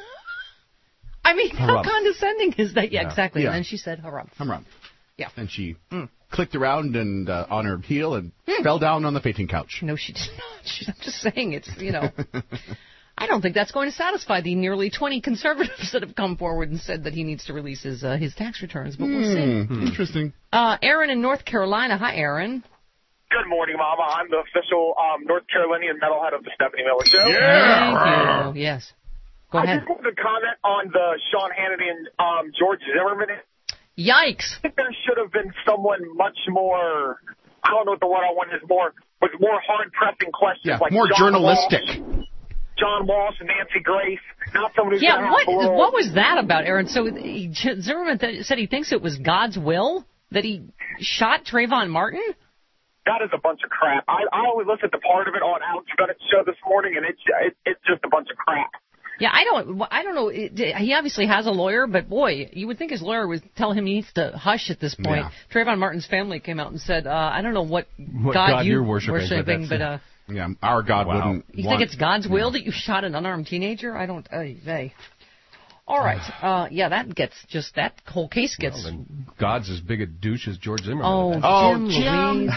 I mean, how Harumph. condescending is that? Yeah, Yeah. exactly. Yeah. And then she said, "Harumph." Harumph. Yeah. And she Mm. clicked around and uh, on her heel and Mm. fell down on the fainting couch. No, she did not. She, I'm just saying, it's you know. I don't think that's going to satisfy the nearly twenty conservatives that have come forward and said that he needs to release his uh, his tax returns, but we'll see. Hmm. Interesting. Uh, Aaron in North Carolina. Hi, Aaron. Good morning, Mama. I'm the official um, North Carolinian metalhead of the Stephanie Miller Show. Thank you. Yes. Go I ahead. just wanted to comment on the Sean Hannity and um, George Zimmerman. Yikes. I think there should have been someone much more, I don't know what the word I want is, more, with more hard-pressing questions. Yeah, like more John journalistic. Walsh, John Walsh and Nancy Grace, not someone who's Yeah, gonna what have a little- what was that about, Aaron? So he, Zimmerman th- said he thinks it was God's will that he shot Trayvon Martin? That is a bunch of crap. I, I only listened to part of it on Alex Bennett's show this morning, and it's it, it's just a bunch of crap. Yeah, I don't I don't know. It, he obviously has a lawyer, but boy, you would think his lawyer would tell him he needs to hush at this point. Yeah. Trayvon Martin's family came out and said, uh, I don't know what, What God, God you you're worshiping, but but, that's- uh, Yeah, our God Wow. wouldn't you want... think it's God's will that you shot an unarmed teenager? I don't. Uh, they. All right. Uh, yeah, that gets just that whole case gets. Well, then God's as big a douche as George Zimmerman. Oh, That's- Oh, Jim, Jim. Louise.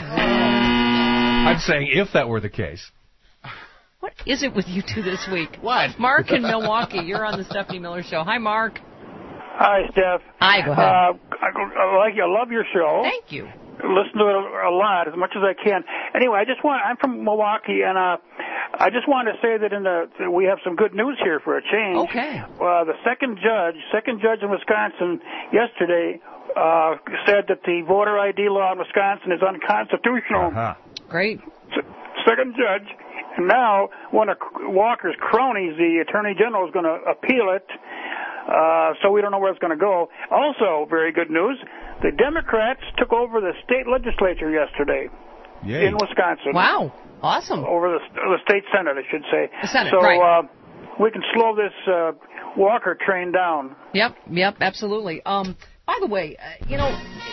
I'm saying if that were the case. What is it with you two this week? What? Mark in Milwaukee, you're on the Stephanie Miller Show. Hi, Mark. Hi, Steph. Hi, go ahead. Uh, I, I like you. I love your show. Thank you. Listen to it a lot, as much as I can. Anyway, I just want. I'm from Milwaukee, and uh, I just want to say that in the we have some good news here for a change. Okay. Uh, the second judge, second judge in Wisconsin yesterday uh, said that the voter I D law in Wisconsin is unconstitutional. Uh-huh. Great. S- second judge. And now, one of Walker's cronies, the Attorney General, is going to appeal it. Uh, so we don't know where it's going to go. Also, very good news, the Democrats took over the state legislature yesterday Yay. in Wisconsin. Wow. Awesome. Over the, the state senate, I should say. The Senate, so, right. uh, we can slow this uh, Walker train down. Yep, yep, absolutely. Um, by the way, uh, you know,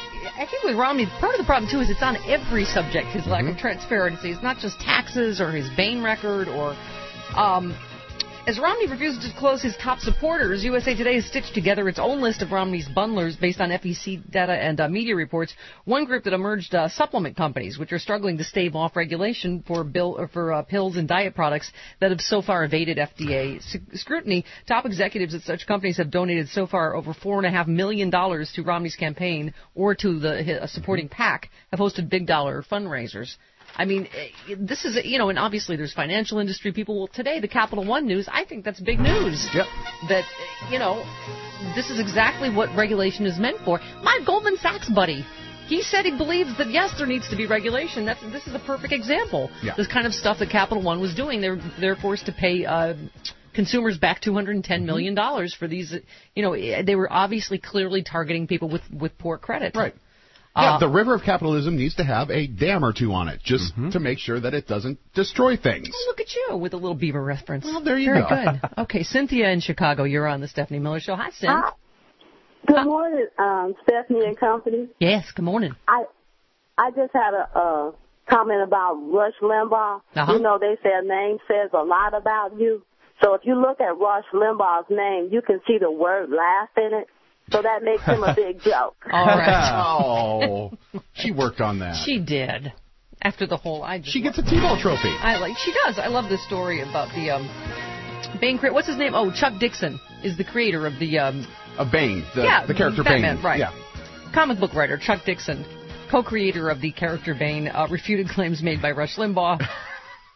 I think with Romney, part of the problem, too, is it's on every subject, his lack Mm-hmm. of transparency. It's not just taxes or his Bain record or... Um, As Romney refuses to disclose his top supporters, U S A Today has stitched together its own list of Romney's bundlers based on F E C data and uh, media reports. One group that emerged uh, supplement companies, which are struggling to stave off regulation for bill or for uh, pills and diet products that have so far evaded F D A scrutiny. Top executives at such companies have donated so far over four and a half million dollars to Romney's campaign or to the uh, supporting PAC. Have hosted big dollar fundraisers. I mean, this is, you know, and obviously there's financial industry people. Well, today, the Capital One news, I think that's big news. Yep. That, you know, this is exactly what regulation is meant for. My Goldman Sachs buddy, he said he believes that, yes, there needs to be regulation. That's, this is a perfect example. Yeah. This kind of stuff that Capital One was doing. They're, they're forced to pay uh, consumers back two hundred ten million dollars for these. You know, they were obviously clearly targeting people with, with poor credit. Right. Yeah, Uh, the river of capitalism needs to have a dam or two on it, just to make sure that it doesn't destroy things. Oh, look at you with a little Beaver reference. Well, there you Very go. good. Okay, Cynthia in Chicago, you're on the Stephanie Miller Show. Hi, Cynthia. Hi. Good morning, um, Stephanie and company. Yes, good morning. I I just had a uh, comment about Rush Limbaugh. Uh-huh. You know, they say a name says a lot about you. So if you look at Rush Limbaugh's name, you can see the word laugh in it. So that makes him a big joke. All right. Oh, she worked on that. She did. After the whole, I just She gets a T-ball trophy. I like. She does. I love this story about the um, Bane. Cre- What's his name? Oh, Chuck Dixon is the creator of the um, A Bane, the, yeah, the character Batman, Bane. right? Yeah. Comic book writer Chuck Dixon, co-creator of the character Bane, uh, refuted claims made by Rush Limbaugh.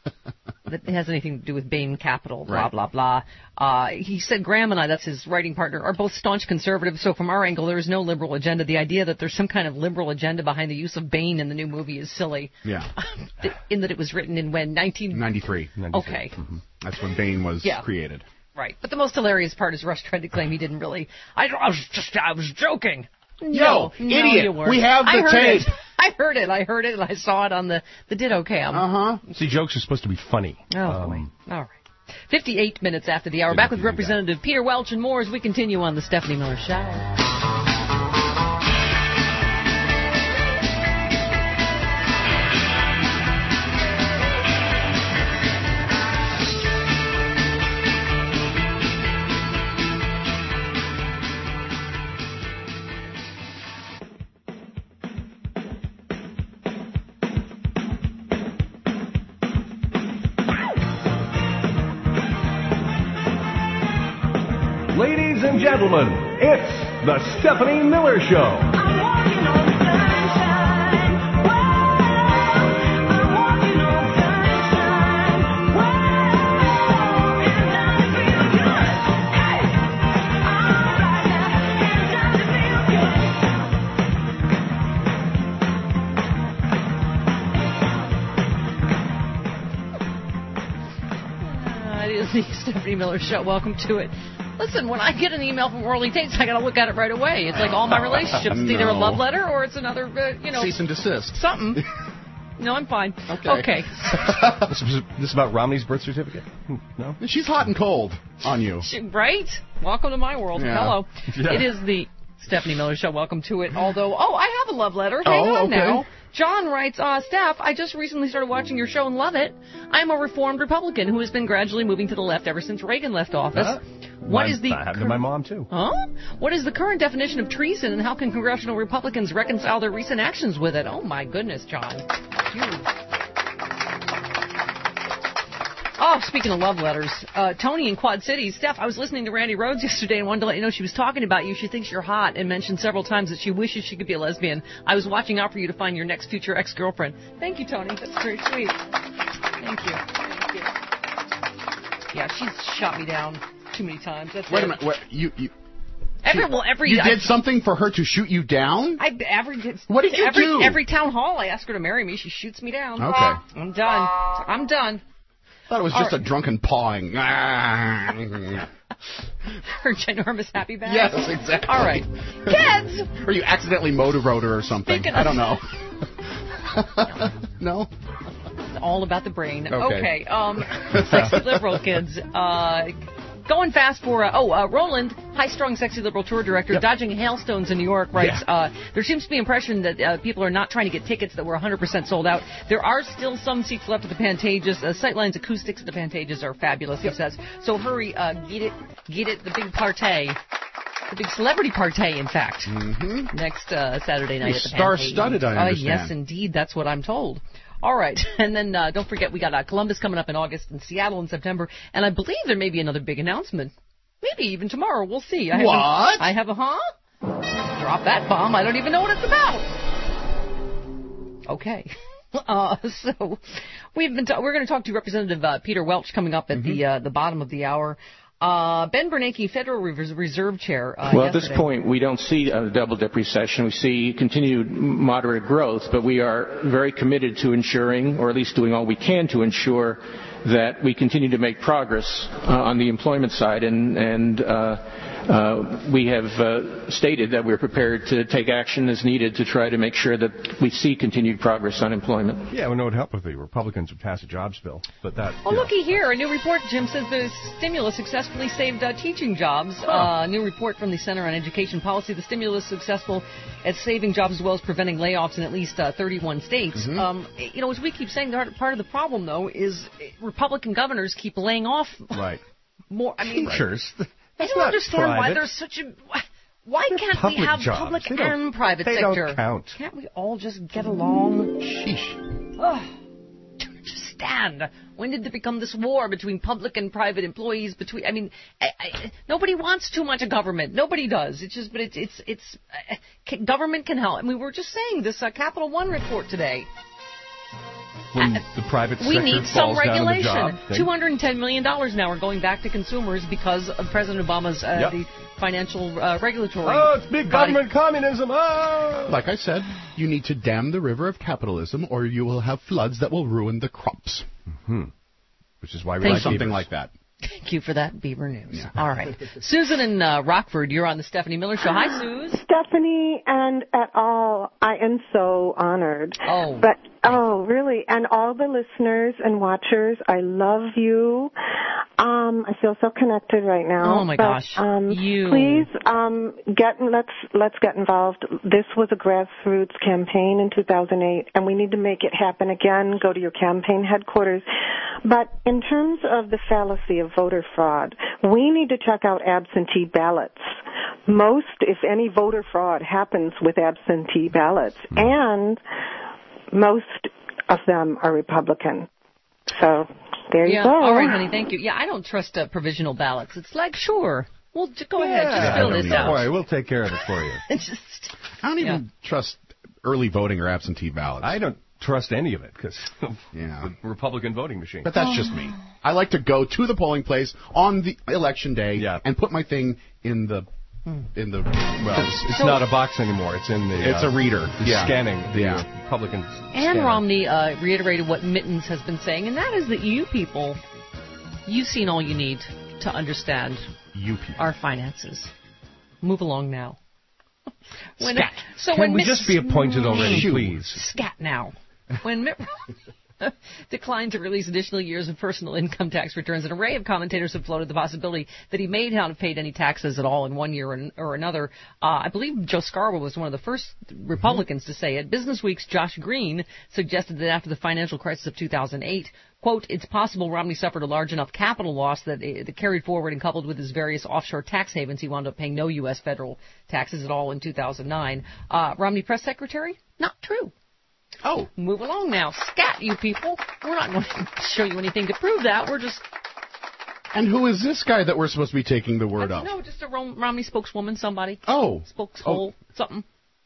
that has anything to do with Bain Capital, blah, Right. blah, blah. Uh, he said Graham and I, that's his writing partner, are both staunch conservatives, so from our angle, there is no liberal agenda. The idea that there's some kind of liberal agenda behind the use of Bain in the new movie is silly. Yeah. In that it was written in when? nineteen ninety-three. Okay. Mm-hmm. That's when Bain was Yeah. created. Right. But the most hilarious part is Rush tried to claim he didn't really. I, I was just, I was joking. Yo, No, no, idiot, you weren't. we have the I heard tape. It. I heard it. I heard it, and I saw it on the the Ditto Cam. Uh huh. See, jokes are supposed to be funny. Oh, Um, boy. All right. fifty-eight minutes after the hour. Back with Representative Peter Welch and more as we continue on the Stephanie Miller Show. Ladies and gentlemen, it's the Stephanie Miller Show. Uh, it is the Stephanie Miller Show. Welcome to it. Listen, when I get an email from Orly Tates, I got to look at it right away. It's like all my relationships. It's either a No. love letter or it's another, uh, you know, Cease and desist. something. No, I'm fine. Okay. Okay. this, is this about Romney's birth certificate? Hmm, No? She's hot and cold on you. Right? Welcome to my world. Yeah. Hello. Yeah. It is the Stephanie Miller Show. Welcome to it. Although, oh, I have a love letter. Hang Oh, on okay. now. John writes, uh, Steph, I just recently started watching your show and love it. I'm a reformed Republican who has been gradually moving to the left ever since Reagan left office. Uh, What my- is the That happened to my mom, too. Huh? What is the current definition of treason, and how can congressional Republicans reconcile their recent actions with it? Oh, my goodness, John. You. Oh, speaking of love letters, uh, Tony in Quad Cities. Steph, I was listening to Randy Rhodes yesterday and wanted to let you know she was talking about you. She thinks you're hot and mentioned several times that she wishes she could be a lesbian. I was watching out for you to find your next future ex-girlfriend. Thank you, Tony. That's very sweet. Thank you. Thank you. Yeah, she's shot me down too many times. That's Wait it. a minute. What, you, you, Every, well, every you I, did something for her to shoot you down? I every What did you every, do? Every town hall, I ask her to marry me. She shoots me down. Okay. I'm done. I'm done. I thought it was All just right. a drunken pawing. Her ginormous happy bag. Yes, exactly. All right, kids. Or you accidentally motor rode her or something. Speaking I of- don't know. No? It's all about the brain. Okay. Um, sexy liberal kids. Uh, going fast for uh, oh uh, Roland, high-strung sexy liberal tour director, Yep. dodging hailstones in New York, writes. Yeah. Uh, there seems to be impression that uh, people are not trying to get tickets that were one hundred percent sold out. There are still some seats left at the Pantages. Uh, Sightline's acoustics at the Pantages are fabulous. He says. So hurry, uh, get it, get it, the big partay. The big celebrity partay, in fact, Mm-hmm. next uh, Saturday night You're at the star-studded, I Pantages. Uh, understand. yes, indeed. That's what I'm told. All right. And then uh, don't forget, we got uh, Columbus coming up in August and Seattle in September. And I believe there may be another big announcement. Maybe even tomorrow. We'll see. I What? haven't- I have a huh? Drop that bomb. I don't even know what it's about. Okay. Uh, so we've been ta- we're going to talk to Representative uh, Peter Welch coming up at Mm-hmm. the uh, the bottom of the hour. Uh, Ben Bernanke, Federal Res- Reserve Chair. Uh, Well, at this yesterday. point, we don't see a double-dip recession. We see continued moderate growth, but we are very committed to ensuring, or at least doing all we can to ensure, that we continue to make progress uh, on the employment side. And, and uh, uh, we have uh, stated that we're prepared to take action as needed to try to make sure that we see continued progress on employment. Yeah, well, no, it would help if the Republicans would pass a jobs bill. But that. Oh, you know. looky here. A new report, Jim, says the stimulus successfully saved uh, teaching jobs. A uh, new report from the Center on Education Policy. The stimulus successful at saving jobs as well as preventing layoffs in at least uh, thirty-one states. Mm-hmm. Um, you know, as we keep saying, part of the problem, though, is Republican governors keep laying off Right. more. I mean, Teachers. I That's don't not understand why private. there's such a... Why They're can't we public have jobs. public They don't- and private they sector? don't count. Can't we all just get along? Sheesh. Ugh. Don't understand. When did there become this war between public and private employees? Between, I mean, I, I, nobody wants too much of government. Nobody does. It's just, but it's, it's, it's, uh, ca- government can help. I mean, we were just saying this uh, Capital One report today. when the private We sector need some falls down on the regulation. job. two hundred ten million dollars now are going back to consumers because of President Obama's uh, Yep. the financial uh, regulatory. Oh, it's big body. government communism. Oh. Like I said, you need to dam the river of capitalism, or you will have floods that will ruin the crops. Mm-hmm. Which is why we Thank like something beavers. like that. Thank you for that, Beaver News. Yeah. All right. Susan in uh, Rockford, you're on the Stephanie Miller Show. Hi, Suze. Stephanie and et al., I am so honored. Oh. But, oh, really, and all the listeners and watchers, I love you. Um, I feel so connected right now. Oh, my but, gosh. Um, You. Please, um, get, let's, let's get involved. This was a grassroots campaign in two thousand eight, and we need to make it happen again. Go to your campaign headquarters. But in terms of the fallacy of voter fraud, we need to check out absentee ballots. Most, if any, voter fraud happens with absentee ballots, and most of them are Republican. So there you yeah. go. All right, honey. Thank you. Yeah, I don't trust uh, provisional ballots. It's like, sure. Well, j- go ahead. Just Yeah, fill I don't this know. out. Don't worry, we'll take care of it for you. It's just, I don't even trust early voting or absentee ballots. I don't trust any of it because of Yeah. the Republican voting machine. But that's just me. I like to go to the polling place on the election day and put my thing in the in the Well, it's, it's So- not a box anymore. It's in the. It's uh, a reader. The Yeah. scanning. The Yeah. uh, Republican. Ann scanner. Romney uh, reiterated what Mittens has been saying, and that is that you people, you've seen all you need to understand you people. our finances. Move along now. When Scat. so Can when we Mitt- just be appointed already, Shoo. please? Scat now. When Mitt Romney declined to release additional years of personal income tax returns, an array of commentators have floated the possibility that he may not have paid any taxes at all in one year or, or another. Uh, I believe Joe Scarborough was one of the first Republicans to say it. Business Week's Josh Green suggested that after the financial crisis of two thousand eight, quote, it's possible Romney suffered a large enough capital loss that it carried forward and coupled with his various offshore tax havens, he wound up paying no U S federal taxes at all in two thousand nine. Uh, Romney press secretary? Not true. Oh. Move along now. Scat, you people. We're not going to show you anything to prove that. We're just... And who is this guy that we're supposed to be taking the word of? No, just a Rom- Romney spokeswoman, somebody. Oh. Spokeshole, something.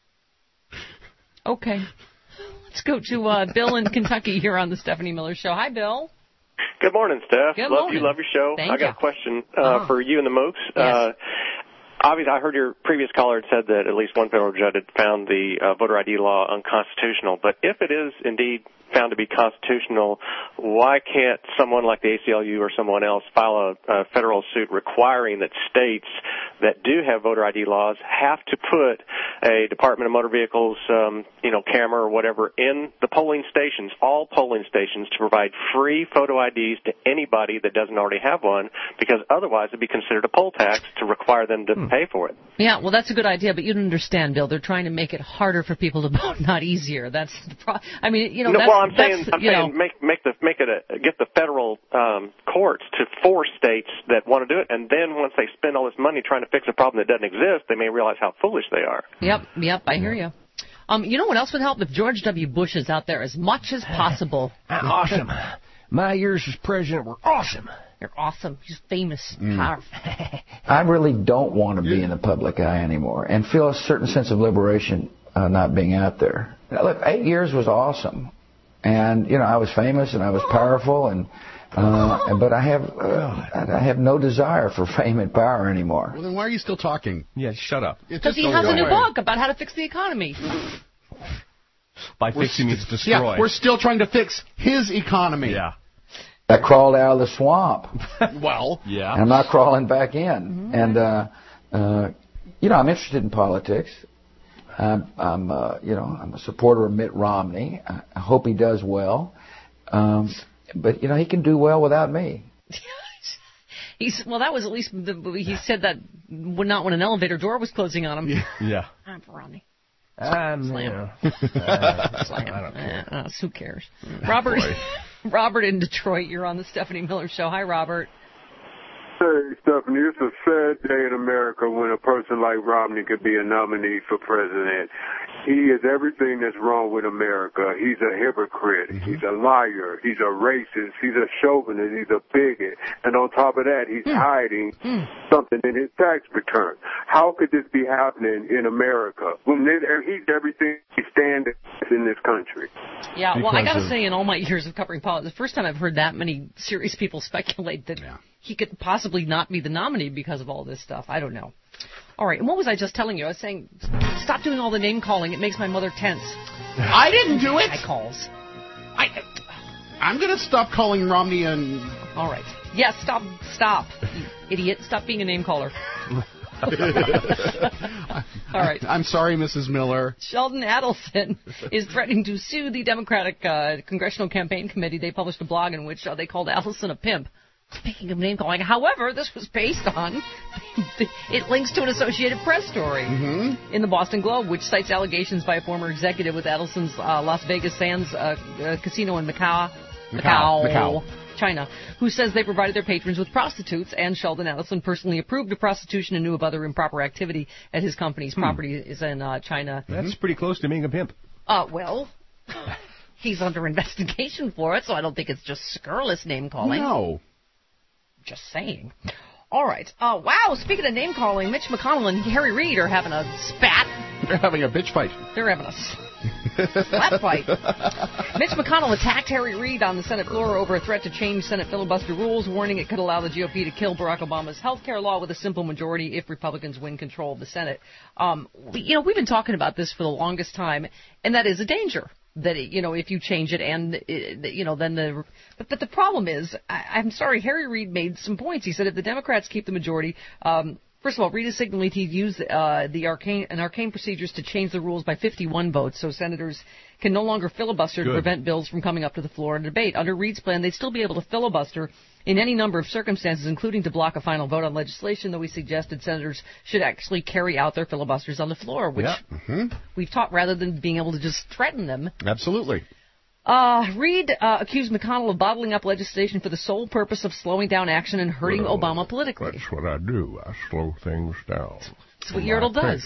Okay. Let's go to uh, Bill in Kentucky here on the Stephanie Miller Show. Hi, Bill. Good morning, Steph. Good love morning. you, love your show. Thank I got you. a question uh, Uh-huh. for you and the Mooks. Yes. Uh, obviously, I heard your previous caller had said that at least one federal judge had found the uh, voter I D law unconstitutional. But if it is indeed found to be constitutional, why can't someone like the A C L U or someone else file a, a federal suit requiring that states that do have voter I D laws have to put a Department of Motor Vehicles, um, you know, camera or whatever in the polling stations, all polling stations, to provide free photo I Ds to anybody that doesn't already have one, because otherwise it'd be considered a poll tax to require them to pay for it. Yeah, well, that's a good idea, but you don't understand, Bill. They're trying to make it harder for people to vote, not easier. That's the pro- I mean, you know, no, that's, well, I'm saying, that's, I'm you saying know, make make the make it a get the federal um, courts to force states that want to do it, and then once they spend all this money trying to fix a problem that doesn't exist, they may realize how foolish they are. Yep, yep, I hear you. Um, you know what else would help? If George W. Bush is out there as much as possible. Awesome. My years as president were awesome. You're awesome. He's famous, Mm. powerful. I really don't want to be in the public eye anymore and feel a certain sense of liberation uh, not being out there. Now, look, eight years was awesome. And, you know, I was famous and I was powerful, and uh, but I have uh, I have no desire for fame and power anymore. Well, then why are you still talking? Yeah, shut up. Because he has a new book about how to fix the economy. By We're fixing st- means destroy. Yeah, we're still trying to fix his economy. Yeah. I crawled out of the swamp. Well, yeah. And I'm not crawling back in. Mm-hmm. And, uh, uh, you know, I'm interested in politics. I'm, I'm uh, you know, I'm a supporter of Mitt Romney. I, I hope he does well. Um, but, you know, he can do well without me. He's well. That was at least the, he said that would not when an elevator door was closing on him. Yeah. I'm for Romney. Um, Slam. uh, Slam. I don't care. Uh, uh, who cares? Robert. Robert in Detroit. You're on the Stephanie Miller Show. Hi, Robert. say, Stephanie, it's a sad day in America when a person like Romney could be a nominee for president. He is everything that's wrong with America. He's a hypocrite. Mm-hmm. He's a liar. He's a racist. He's a chauvinist. He's a bigot. And on top of that, he's mm. hiding mm. something in his tax return. How could this be happening in America when he's everything he stands in this country? Yeah, well, Because I got to of- say, in all my years of covering politics, the first time I've heard that many serious people speculate that yeah. he could possibly not be the nominee because of all this stuff. I don't know. All right, and what was I just telling you? I was saying, stop doing all the name calling. It makes my mother tense. I didn't do it. I calls. I, I'm going to stop calling Romney and... All right. Yes, stop, stop, you idiot. Stop being a name caller. All right. I'm sorry, Missus Miller. Sheldon Adelson is threatening to sue the Democratic uh, Congressional Campaign Committee. They published a blog in which uh, they called Adelson a pimp. Speaking of name calling, however, this was based on, it links to an Associated Press story mm-hmm. in the Boston Globe, which cites allegations by a former executive with Adelson's uh, Las Vegas Sands uh, uh, casino in Macau, Macau, Macau, China, who says they provided their patrons with prostitutes, and Sheldon Adelson personally approved of prostitution and knew of other improper activity at his company's hmm. property is in uh, China. That's mm-hmm. pretty close to being a pimp. Uh, well, he's under investigation for it, so I don't think it's just scurrilous name calling. No. Just saying. All right. Uh, wow, speaking of name calling, Mitch McConnell and Harry Reid are having a spat. They're having a bitch fight. They're having a slap fight. Mitch McConnell attacked Harry Reid on the Senate floor over a threat to change Senate filibuster rules, warning it could allow the G O P to kill Barack Obama's health care law with a simple majority if Republicans win control of the Senate. Um, we, you know, we've been talking about this for the longest time, and that is a danger. That, you know, if you change it and, you know, then the... But, but the problem is, I, I'm sorry, Harry Reid made some points. He said if the Democrats keep the majority... Um, First of all, Reid is signaling he'd use uh, the arcane and arcane procedures to change the rules by fifty-one votes, so senators can no longer filibuster Good. to prevent bills from coming up to the floor and debate. Under Reid's plan, they'd still be able to filibuster in any number of circumstances, including to block a final vote on legislation, though he suggested senators should actually carry out their filibusters on the floor, which yeah. mm-hmm. we've taught rather than being able to just threaten them. Absolutely. Uh, Reid uh, accused McConnell of bottling up legislation for the sole purpose of slowing down action and hurting well, Obama politically. That's what I do. I slow things down. That's what Yertle does.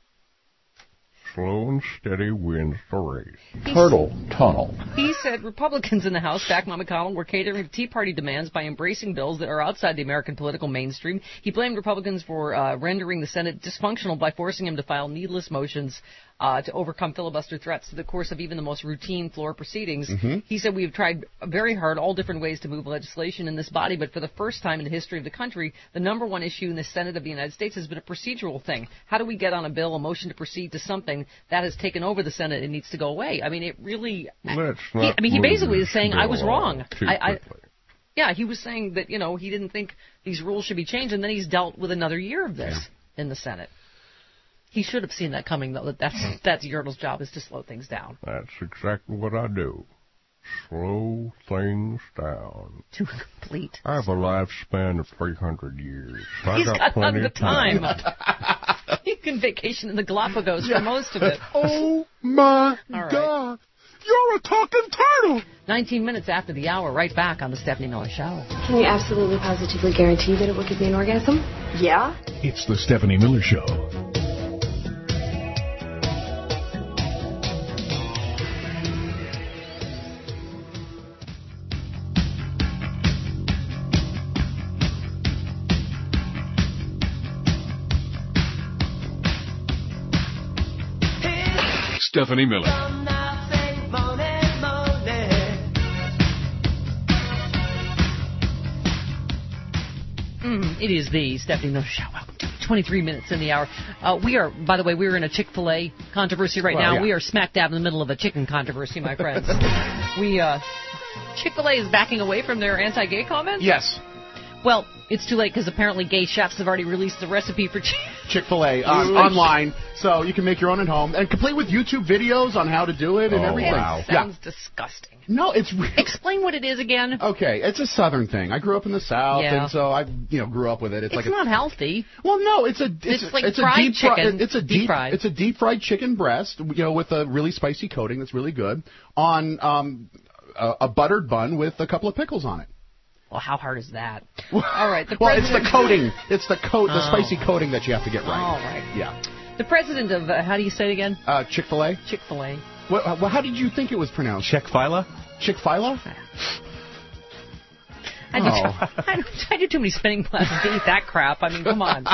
Slow and steady wins the race. Turtle tunnel. He said Republicans in the House, backed by McConnell, were catering to Tea Party demands by embracing bills that are outside the American political mainstream. He blamed Republicans for uh, rendering the Senate dysfunctional by forcing him to file needless motions Uh, to overcome filibuster threats to the course of even the most routine floor proceedings. Mm-hmm. He said we have tried very hard all different ways to move legislation in this body, but for the first time in the history of the country, the number one issue in the Senate of the United States has been a procedural thing. How do we get on a bill, a motion to proceed to something that has taken over the Senate and needs to go away? I mean, it really... Let's he, not I mean, he basically is saying I was go wrong. too I, I, quickly. yeah, he was saying that, you know, he didn't think these rules should be changed, and then he's dealt with another year of this yeah. in the Senate. He should have seen that coming, though. That that's that's Yertle's job, is to slow things down. That's exactly what I do. Slow things down. To complete. I have a lifespan of three hundred years. I He's got, got plenty none of the of time. time. You can vacation in the Galapagos yeah. for most of it. Oh, my right. God. You're a talking turtle. nineteen minutes after the hour, right back on the Stephanie Miller Show. Can you absolutely positively guarantee that it will give me an orgasm? Yeah. It's the Stephanie Miller Show. Stephanie Miller. Mm, it is the Stephanie Miller Show. twenty-three minutes in the hour. Uh, we are, by the way, we're in a Chick-fil-A controversy right well, now. Yeah. We are smack dab in the middle of a chicken controversy, my friends. we, uh, Chick-fil-A is backing away from their anti-gay comments? Yes. Well, it's too late because apparently gay chefs have already released the recipe for Chick- Chick-fil-A uh, online, so you can make your own at home, and complete with YouTube videos on how to do it and oh, everything. Wow. It sounds yeah. disgusting. No, it's re- Explain what it is again. Okay, it's a Southern thing. I grew up in the South, yeah. and so I, you know, grew up with it. It's, it's like not a, healthy. Well, no, it's a it's, it's like it's fried a deep chicken. Fri- it's a deep, deep fried. It's a deep fried chicken breast, you know, with a really spicy coating that's really good on um, a, a buttered bun with a couple of pickles on it. Well, how hard is that? All right. The well, it's the president- coating. It's the coat, the Oh. spicy coating that you have to get right. All right. Yeah. The president of, uh, how do you say it again? Uh, Chick-fil-A. Chick-fil-A. Well, well, how did you think it was pronounced? Chick-fil-A? Chick-fil-A? I do, Oh. I, do, I do too many spinning classes to eat that crap. I mean, come on.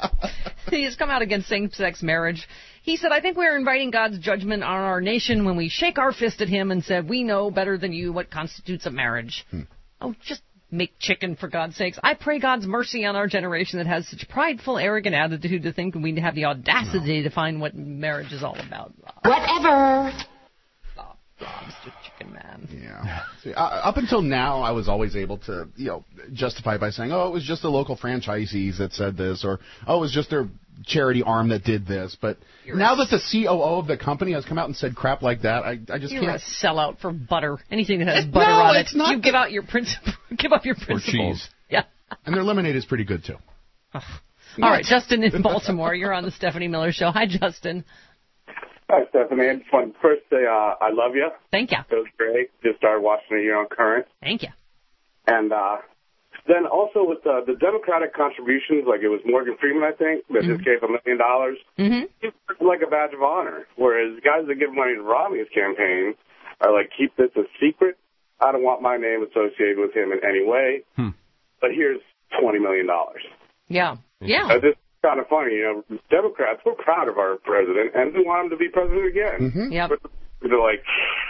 He has come out against same-sex marriage. He said, I think we're inviting God's judgment on our nation when we shake our fist at him and said, we know better than you what constitutes a marriage. Hmm. Oh, just make chicken, for God's sakes. I pray God's mercy on our generation that has such prideful, arrogant attitude to think we have the audacity no. to find what marriage is all about. Whatever. Oh, Mister Chicken Man. Yeah. See, uh, up until now, I was always able to, you know, justify by saying, oh, it was just the local franchisees that said this, or, oh, it was just their charity arm that did this. But You're now that the C O O of the company has come out and said crap like that, I, I just You're can't. a sellout for butter. Anything that has butter no, on it's it. Not you the... give out your principles. Give up your principles. Or cheese. Yeah. And their lemonade is pretty good, too. All right, Justin in Baltimore. You're on the Stephanie Miller Show. Hi, Justin. Hi, Stephanie. I just wanted to first say uh, I love you. Thank you. It was great. Just started watching it here on Current. Thank you. And uh, then also with uh, the Democratic contributions, like it was Morgan Freeman, I think, that Mm-hmm. just gave a million dollars. Mm-hmm. It's like a badge of honor. Whereas guys that give money to Romney's campaign are like, keep this a secret. I don't want my name associated with him in any way. Hmm. But here's twenty million dollars. Yeah. Yeah. Uh, this is kind of funny. You know, Democrats, we're proud of our president, and we want him to be president again. Mm-hmm. Yep. But they're like,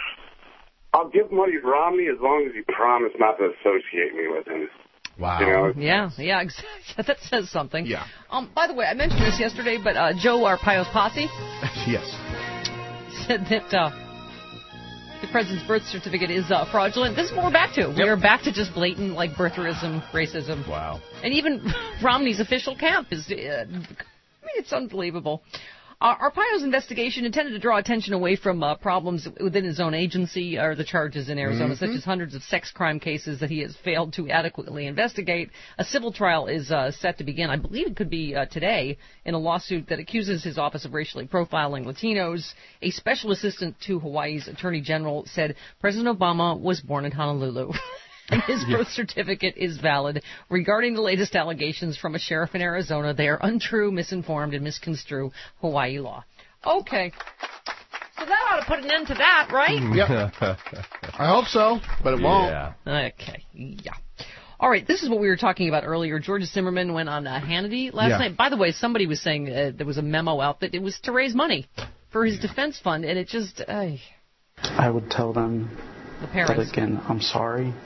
I'll give money to Romney as long as you promise not to associate me with him. Wow. You know? Yeah, yeah, exactly. That says something. Yeah. Um. By the way, I mentioned this yesterday, but uh, Joe Arpaio's posse yes. said that uh, the president's birth certificate is uh, fraudulent. This is what we're back to. Yep. We are back to just blatant, like, birtherism, racism. Wow. And even Romney's official camp is, uh, I mean, it's unbelievable. Uh, Arpaio's investigation intended to draw attention away from uh, problems within his own agency or the charges in Arizona, mm-hmm. such as hundreds of sex crime cases that he has failed to adequately investigate. A civil trial is uh, set to begin, I believe it could be uh, today, in a lawsuit that accuses his office of racially profiling Latinos. A special assistant to Hawaii's attorney general said President Obama was born in Honolulu. And his birth certificate is valid. Regarding the latest allegations from a sheriff in Arizona, they are untrue, misinformed, and misconstrue Hawaii law. Okay. So that ought to put an end to that, right? Yep. I hope so, but it won't. Yeah. Okay. Yeah. All right, this is what we were talking about earlier. Georgia Zimmerman went on uh, Hannity last Yeah. night. By the way, somebody was saying uh, there was a memo out that it was to raise money for his defense fund, and it just... Uh, I would tell them the parents. that, again, I'm sorry.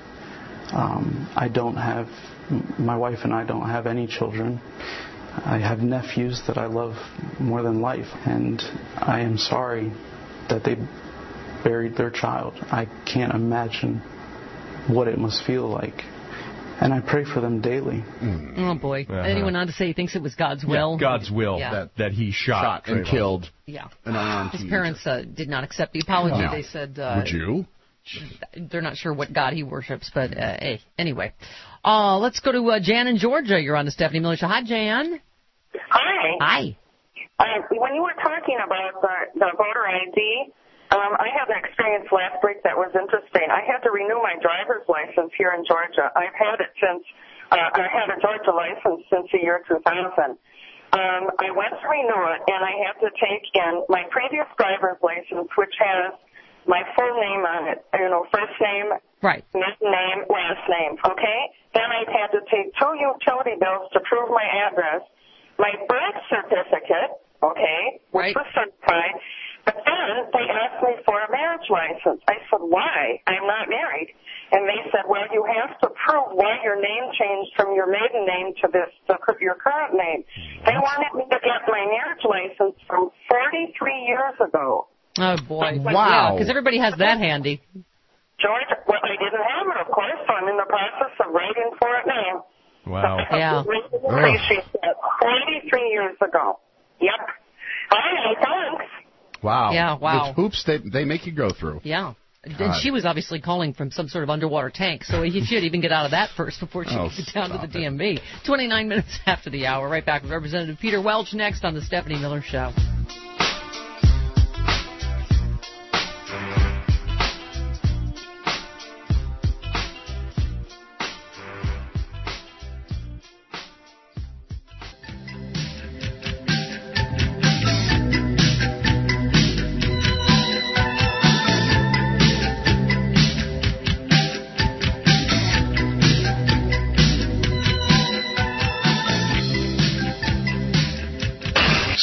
Um, I don't have, my wife and I don't have any children. I have nephews that I love more than life, and I am sorry that they buried their child. I can't imagine what it must feel like. And I pray for them daily. Mm. Oh, boy. Uh-huh. And he went on to say he thinks it was God's will. Yeah, God's will Yeah. that, that he shot, Shot and Trayvon. killed Yeah. an unarmed His teenager. parents uh, did not accept the apology. No. They said... Uh, Would you? They're not sure what God he worships, but uh, hey, anyway. Uh, let's go to uh, Jan in Georgia. You're on the Stephanie Miller Show. Hi, Jan. Hi. Hi. Uh, when you were talking about the, the voter I D, um, I had an experience last week that was interesting. I had to renew my driver's license here in Georgia. I've had it since, uh, I had a Georgia license since the year two thousand. Um, I went to renew it, and I had to take in my previous driver's license, which has my full name on it, you know, first name, right, middle name, last name, okay? Then I had to take two utility bills to prove my address, my birth certificate, okay, which right. was certified, but then they asked me for a marriage license. I said, why? I'm not married. And they said, well, you have to prove why your name changed from your maiden name to this, to your current name. They wanted me to get my marriage license from forty-three years ago. Oh, boy. Wow. Because everybody has that handy. George, well, I didn't have it, of course, so I'm in the process of writing for it now. Wow. Yeah. Appreciate that. forty-three years ago. Yep. All right, thanks. Wow. Yeah, wow. The hoops they, they make you go through. Yeah. And God. she was obviously calling from some sort of underwater tank, so he should even get out of that first before she Oh, could get down to the stop D M V. twenty-nine minutes after the hour. Right back with Representative Peter Welch next on the Stephanie Miller Show.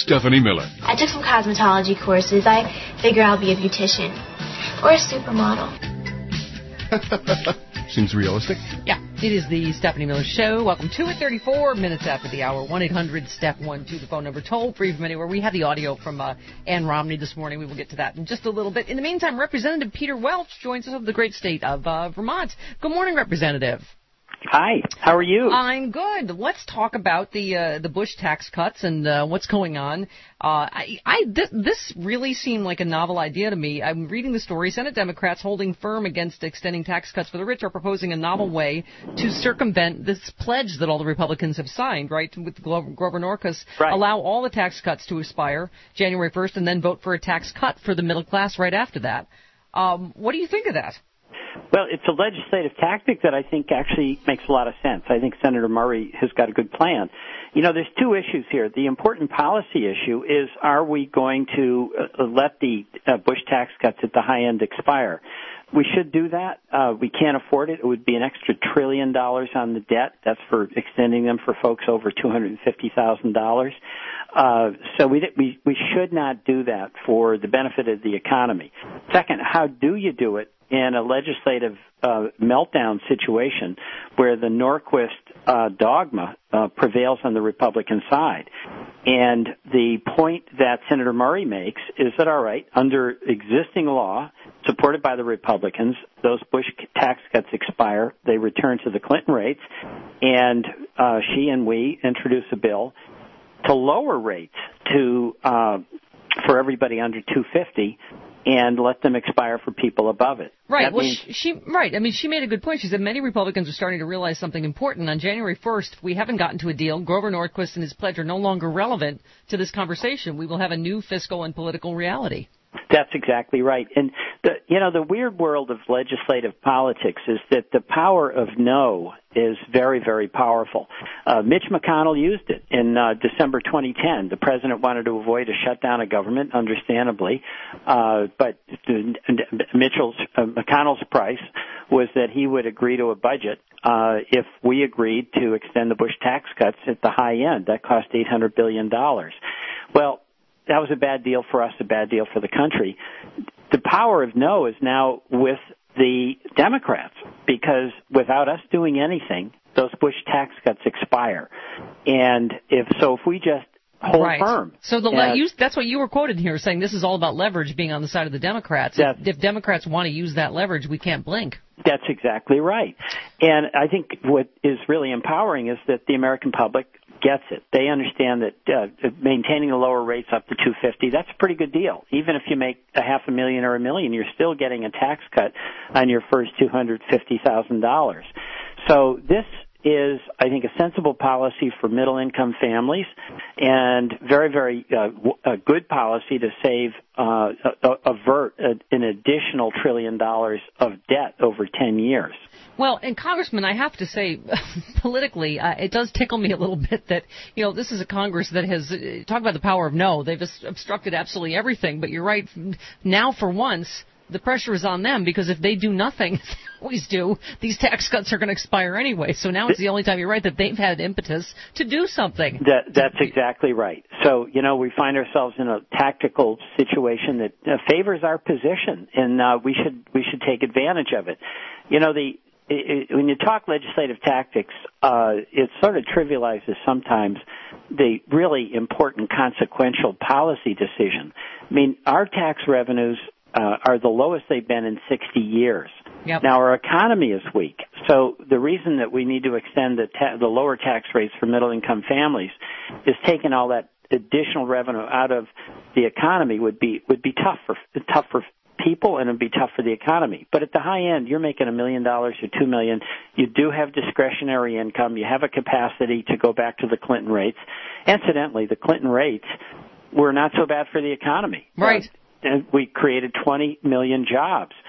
Stephanie Miller. I took some cosmetology courses. I figure I'll be a beautician or a supermodel. Seems realistic. Yeah, it is the Stephanie Miller Show. Welcome to it. thirty-four minutes after the hour. one eight hundred step one two, the phone number. Toll free from anywhere. We had the audio from uh, Ann Romney this morning. We will get to that in just a little bit. In the meantime, Representative Peter Welch joins us of the great state of uh, Vermont. Good morning, Representative. Hi, how are you? I'm good. Let's talk about the uh, the Bush tax cuts and uh, what's going on. Uh, I, I th- this really seemed like a novel idea to me. I'm reading the story. Senate Democrats holding firm against extending tax cuts for the rich are proposing a novel way to circumvent this pledge that all the Republicans have signed, right, with Gro- Grover Norquist. Right. Allow all the tax cuts to expire January first and then vote for a tax cut for the middle class right after that. Um, what do you think of that? Well, it's a legislative tactic that I think actually makes a lot of sense. I think Senator Murray has got a good plan. You know, there's two issues here. The important policy issue is, are we going to uh, let the uh, Bush tax cuts at the high end expire? We should do that. Uh, we can't afford it. It would be an extra trillion dollars on the debt. That's for extending them for folks over two hundred fifty thousand dollars. Uh, so we, we, we should not do that for the benefit of the economy. Second, how do you do it in a legislative uh, meltdown situation where the Norquist uh, dogma uh, prevails on the Republican side? And the point that Senator Murray makes is that, all right, under existing law, supported by the Republicans, those Bush tax cuts expire, they return to the Clinton rates, and uh, she and we introduce a bill to lower rates to uh, for everybody under two hundred fifty and let them expire for people above it. Right. That well, means, she, she right. I mean, she made a good point. She said many Republicans are starting to realize something important. On January first, we haven't gotten to a deal. Grover Norquist and his pledge are no longer relevant to this conversation. We will have a new fiscal and political reality. That's exactly right. And, the, you know, the weird world of legislative politics is that the power of no is very, very powerful. Uh, Mitch McConnell used it in uh, December twenty ten. The president wanted to avoid a shutdown of government, understandably, uh, but Mitchell's, uh, McConnell's price was that he would agree to a budget uh, if we agreed to extend the Bush tax cuts at the high end. That cost eight hundred billion dollars. Well, that was a bad deal for us, a bad deal for the country. The power of no is now with the Democrats, because without us doing anything, those Bush tax cuts expire. And if so, if we just hold right. firm. So the uh, le- you, that's what you were quoted here, saying this is all about leverage being on the side of the Democrats. If, if Democrats want to use that leverage, we can't blink. That's exactly right. And I think what is really empowering is that the American public gets it. They understand that uh, maintaining the lower rates up to two hundred fifty, that's a pretty good deal. Even if you make a half a million or a million, you're still getting a tax cut on your first two hundred fifty thousand dollars. So this is, I think, a sensible policy for middle-income families and very, very uh, w- a good policy to save, uh, avert a, an additional trillion dollars of debt over ten years. Well, and Congressman, I have to say, politically, uh, it does tickle me a little bit that, you know, this is a Congress that has, uh, talk about the power of no, they've obstructed absolutely everything, but you're right, now for once, the pressure is on them, because if they do nothing, as they always do, these tax cuts are going to expire anyway. So now it's the only time, you're right, that they've had impetus to do something. That, that's exactly right. So, you know, we find ourselves in a tactical situation that uh, favors our position, and uh, we should we should take advantage of it. You know, the it, it, when you talk legislative tactics, uh, it sort of trivializes sometimes the really important consequential policy decision. I mean, our tax revenues Uh, are the lowest they've been in sixty years. Yep. Now, our economy is weak, so the reason that we need to extend the, ta- the lower tax rates for middle-income families is taking all that additional revenue out of the economy would be would be tough for tough for people, and it'd be tough for the economy. But at the high end, you're making a million dollars or two million. You do have discretionary income. You have a capacity to go back to the Clinton rates. Incidentally, the Clinton rates were not so bad for the economy. Right. Uh, And we created twenty million jobs.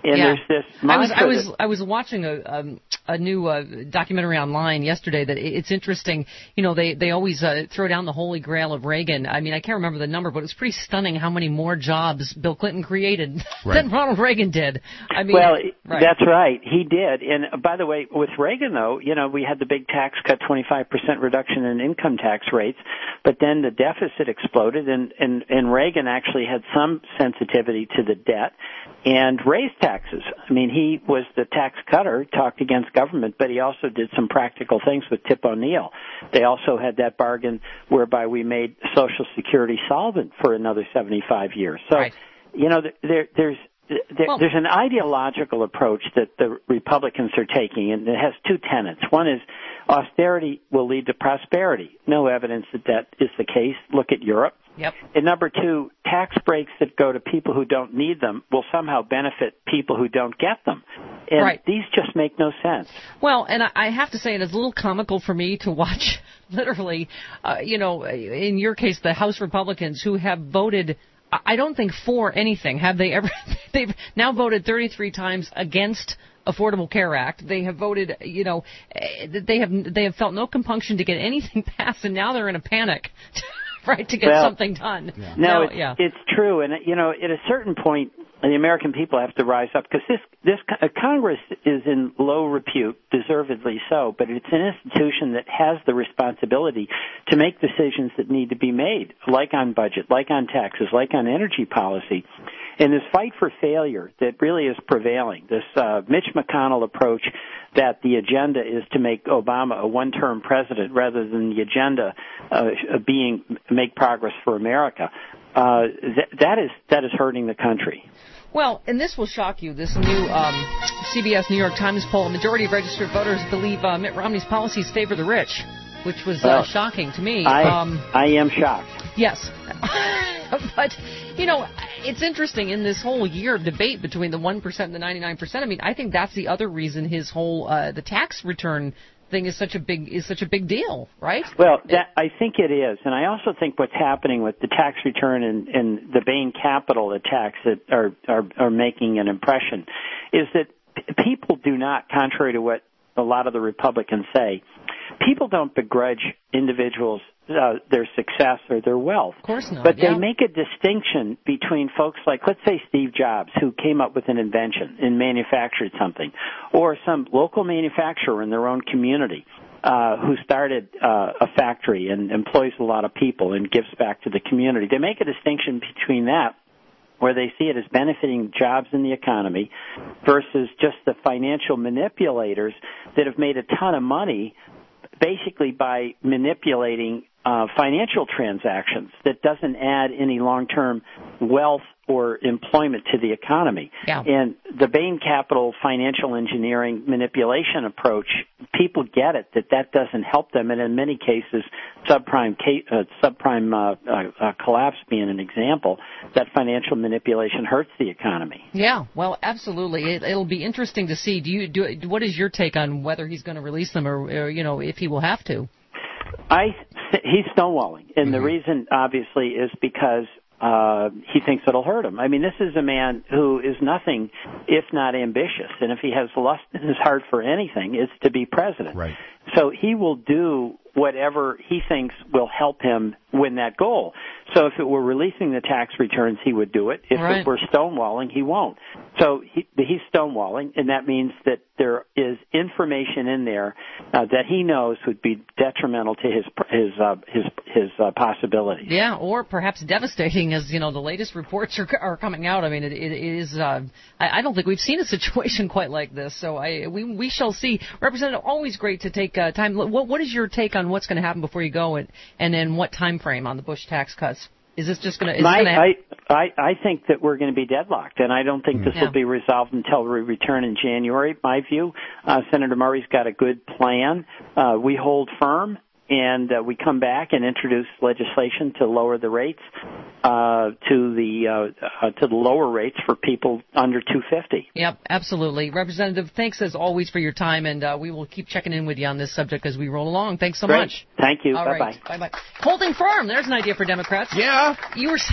And yeah. there's this I was I mantra was that- I was watching a um, a new uh, documentary online yesterday that it's interesting. You know, they they always uh, throw down the holy grail of Reagan. I mean, I can't remember the number, but it was pretty stunning how many more jobs Bill Clinton created Right. than Ronald Reagan did. I mean, well, right. that's right. He did. And uh, by the way, with Reagan, though, you know, we had the big tax cut, twenty-five percent reduction in income tax rates, but then the deficit exploded, and, and, and Reagan actually had some sensitivity to the debt and raised taxes. I mean, he was the tax cutter, talked against government, but he also did some practical things with Tip O'Neill. They also had that bargain whereby we made Social Security solvent for another seventy-five years. So, right. you know, there, there's there, well, there's an ideological approach that the Republicans are taking, and it has two tenets. One is austerity will lead to prosperity. No evidence that that is the case. Look at Europe. Yep. And number two, tax breaks that go to people who don't need them will somehow benefit people who don't get them. And right. these just make no sense. Well, and I, I have to say, it is a little comical for me to watch, literally, uh, you know, in your case, the House Republicans who have voted, I don't think for anything. Have they ever? They've now voted thirty-three times against Affordable Care Act. They have voted, you know, they have they have felt no compunction to get anything passed, and now they're in a panic. Right, to get well, something done. Yeah. No, no, it's, yeah. it's true, and you know, at a certain point, the American people have to rise up because this this uh, Congress is in low repute, deservedly so, but it's an institution that has the responsibility to make decisions that need to be made, like on budget, like on taxes, like on energy policy. And this fight for failure that really is prevailing, this uh, Mitch McConnell approach that the agenda is to make Obama a one-term president rather than the agenda uh, being make progress for America, uh, th- that is that is hurting the country. Well, and this will shock you. This new um, C B S New York Times poll, a majority of registered voters believe uh, Mitt Romney's policies favor the rich, which was uh, well, shocking to me. I, um, I am shocked. Yes. But, you know, it's interesting in this whole year of debate between the one percent and the ninety-nine percent. I mean, I think that's the other reason his whole, uh, the tax return thing is such a big, is such a big deal, right? Well, that, I think it is. And I also think what's happening with the tax return and, and the Bain Capital attacks that are, are, are making an impression is that p- people do not, contrary to what a lot of the Republicans say, people don't begrudge individuals uh, their success or their wealth. Of course not. But yeah. they make a distinction between folks like, let's say, Steve Jobs, who came up with an invention and manufactured something, or some local manufacturer in their own community uh, who started uh, a factory and employs a lot of people and gives back to the community. They make a distinction between that, where they see it as benefiting jobs in the economy, versus just the financial manipulators that have made a ton of money basically by manipulating uh, financial transactions that doesn't add any long-term wealth or employment to the economy. Yeah. And the Bain Capital financial engineering manipulation approach, people get it, that that doesn't help them, and in many cases, subprime uh, subprime uh, uh, uh, collapse being an example, that financial manipulation hurts the economy. Yeah, well, absolutely. It, it'll be interesting to see. Do you do? What is your take on whether he's going to release them, or, or you know, if he will have to? I he's stonewalling, and Mm-hmm. the reason obviously is because uh, he thinks it'll hurt him. I mean, this is a man who is nothing if not ambitious, and if he has lust in his heart for anything, it's to be president. Right. So he will do whatever he thinks will help him win that goal. So if it were releasing the tax returns, he would do it. If right. it were stonewalling, he won't. So he, he's stonewalling, and that means that there is information in there uh, that he knows would be detrimental to his his uh, his his uh, possibilities. Yeah, or perhaps devastating, as you know, the latest reports are are coming out. I mean, it, it is. Uh, I, I don't think we've seen a situation quite like this. So I we we shall see. Representative, always great to take uh, time. What what is your take on what's going to happen before you go, and and then what time frame on the Bush tax cuts? Is this just going to? My, I, I I think that we're going to be deadlocked, and I don't think this yeah. will be resolved until we return in January. My view, uh, Senator Murray's got a good plan. Uh, we hold firm, and uh, we come back and introduce legislation to lower the rates uh, to the uh, uh, to the lower rates for people under two fifty. Yep, absolutely. Representative, thanks as always for your time, and uh, we will keep checking in with you on this subject as we roll along. Thanks so Great. much. Thank you. All Bye-bye. right. Bye-bye. Holding firm. There's an idea for Democrats. Yeah. You were saying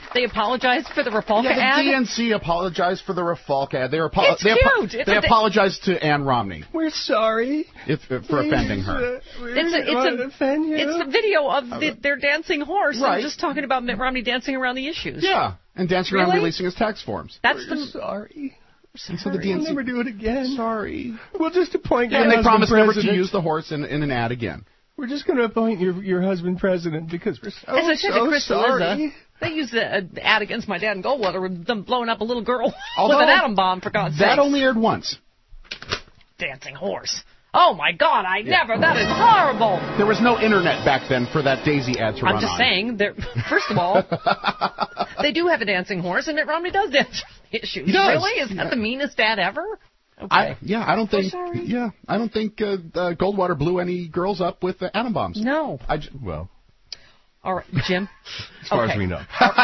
They apologized for the Rafalka Yeah, the ad? D N C apologized for the Rafalka ad. They, apo- It's they, apo- cute. It's they a- apologized to Ann Romney. We're sorry. If, if, for offending her. It's a, it's a, it's a video of the, their dancing horse. Right. And just talking about Mitt Romney dancing around the issues. Yeah, and dancing around Really? releasing his tax forms. That's We're the sorry. And so the D N C, We'll never do it again. Sorry. We'll just appoint Yeah, your and they husband promised never president. to use the horse in, in an ad again. We're just going to appoint your your husband president because we're so, As I said so to Chris sorry. Eliza, they used the uh, ad against my dad in Goldwater with them blowing up a little girl Although, with an atom bomb, for God's sake. That only aired once. Dancing horse. Oh, my God, I never. That is horrible. There was no internet back then for that Daisy ad to I'm run just on. saying, they're- first of all, they do have a dancing horse, and Mitt Romney does dance around the issues. He does. Really? Is that Yeah. the meanest ad ever? Okay. I, yeah, I don't think. sorry. Yeah, I don't think uh, uh, Goldwater blew any girls up with uh, atom bombs. No. I j- well, All right, Jim. as far Okay. as we know.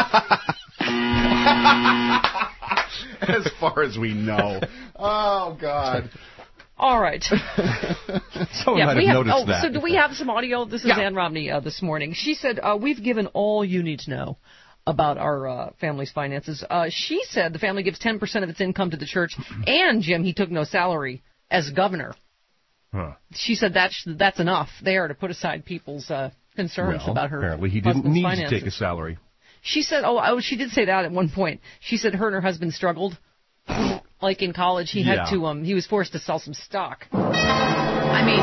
as far as we know. Oh God. All right. Someone might we have have, noticed oh, that. So do we have some audio? This is Yeah. Ann Romney uh, this morning. She said, uh, we've given all you need to know about our uh, family's finances. Uh, she said the family gives ten percent of its income to the church, and, Jim, he took no salary as governor. Huh. She said that's, that's enough there to put aside people's uh, concerns Well, about her apparently he didn't husband's need finances. to take a salary. She said, oh, oh, she did say that at one point. She said her and her husband struggled. Like in college, he Yeah. had to, um, he was forced to sell some stock. I mean,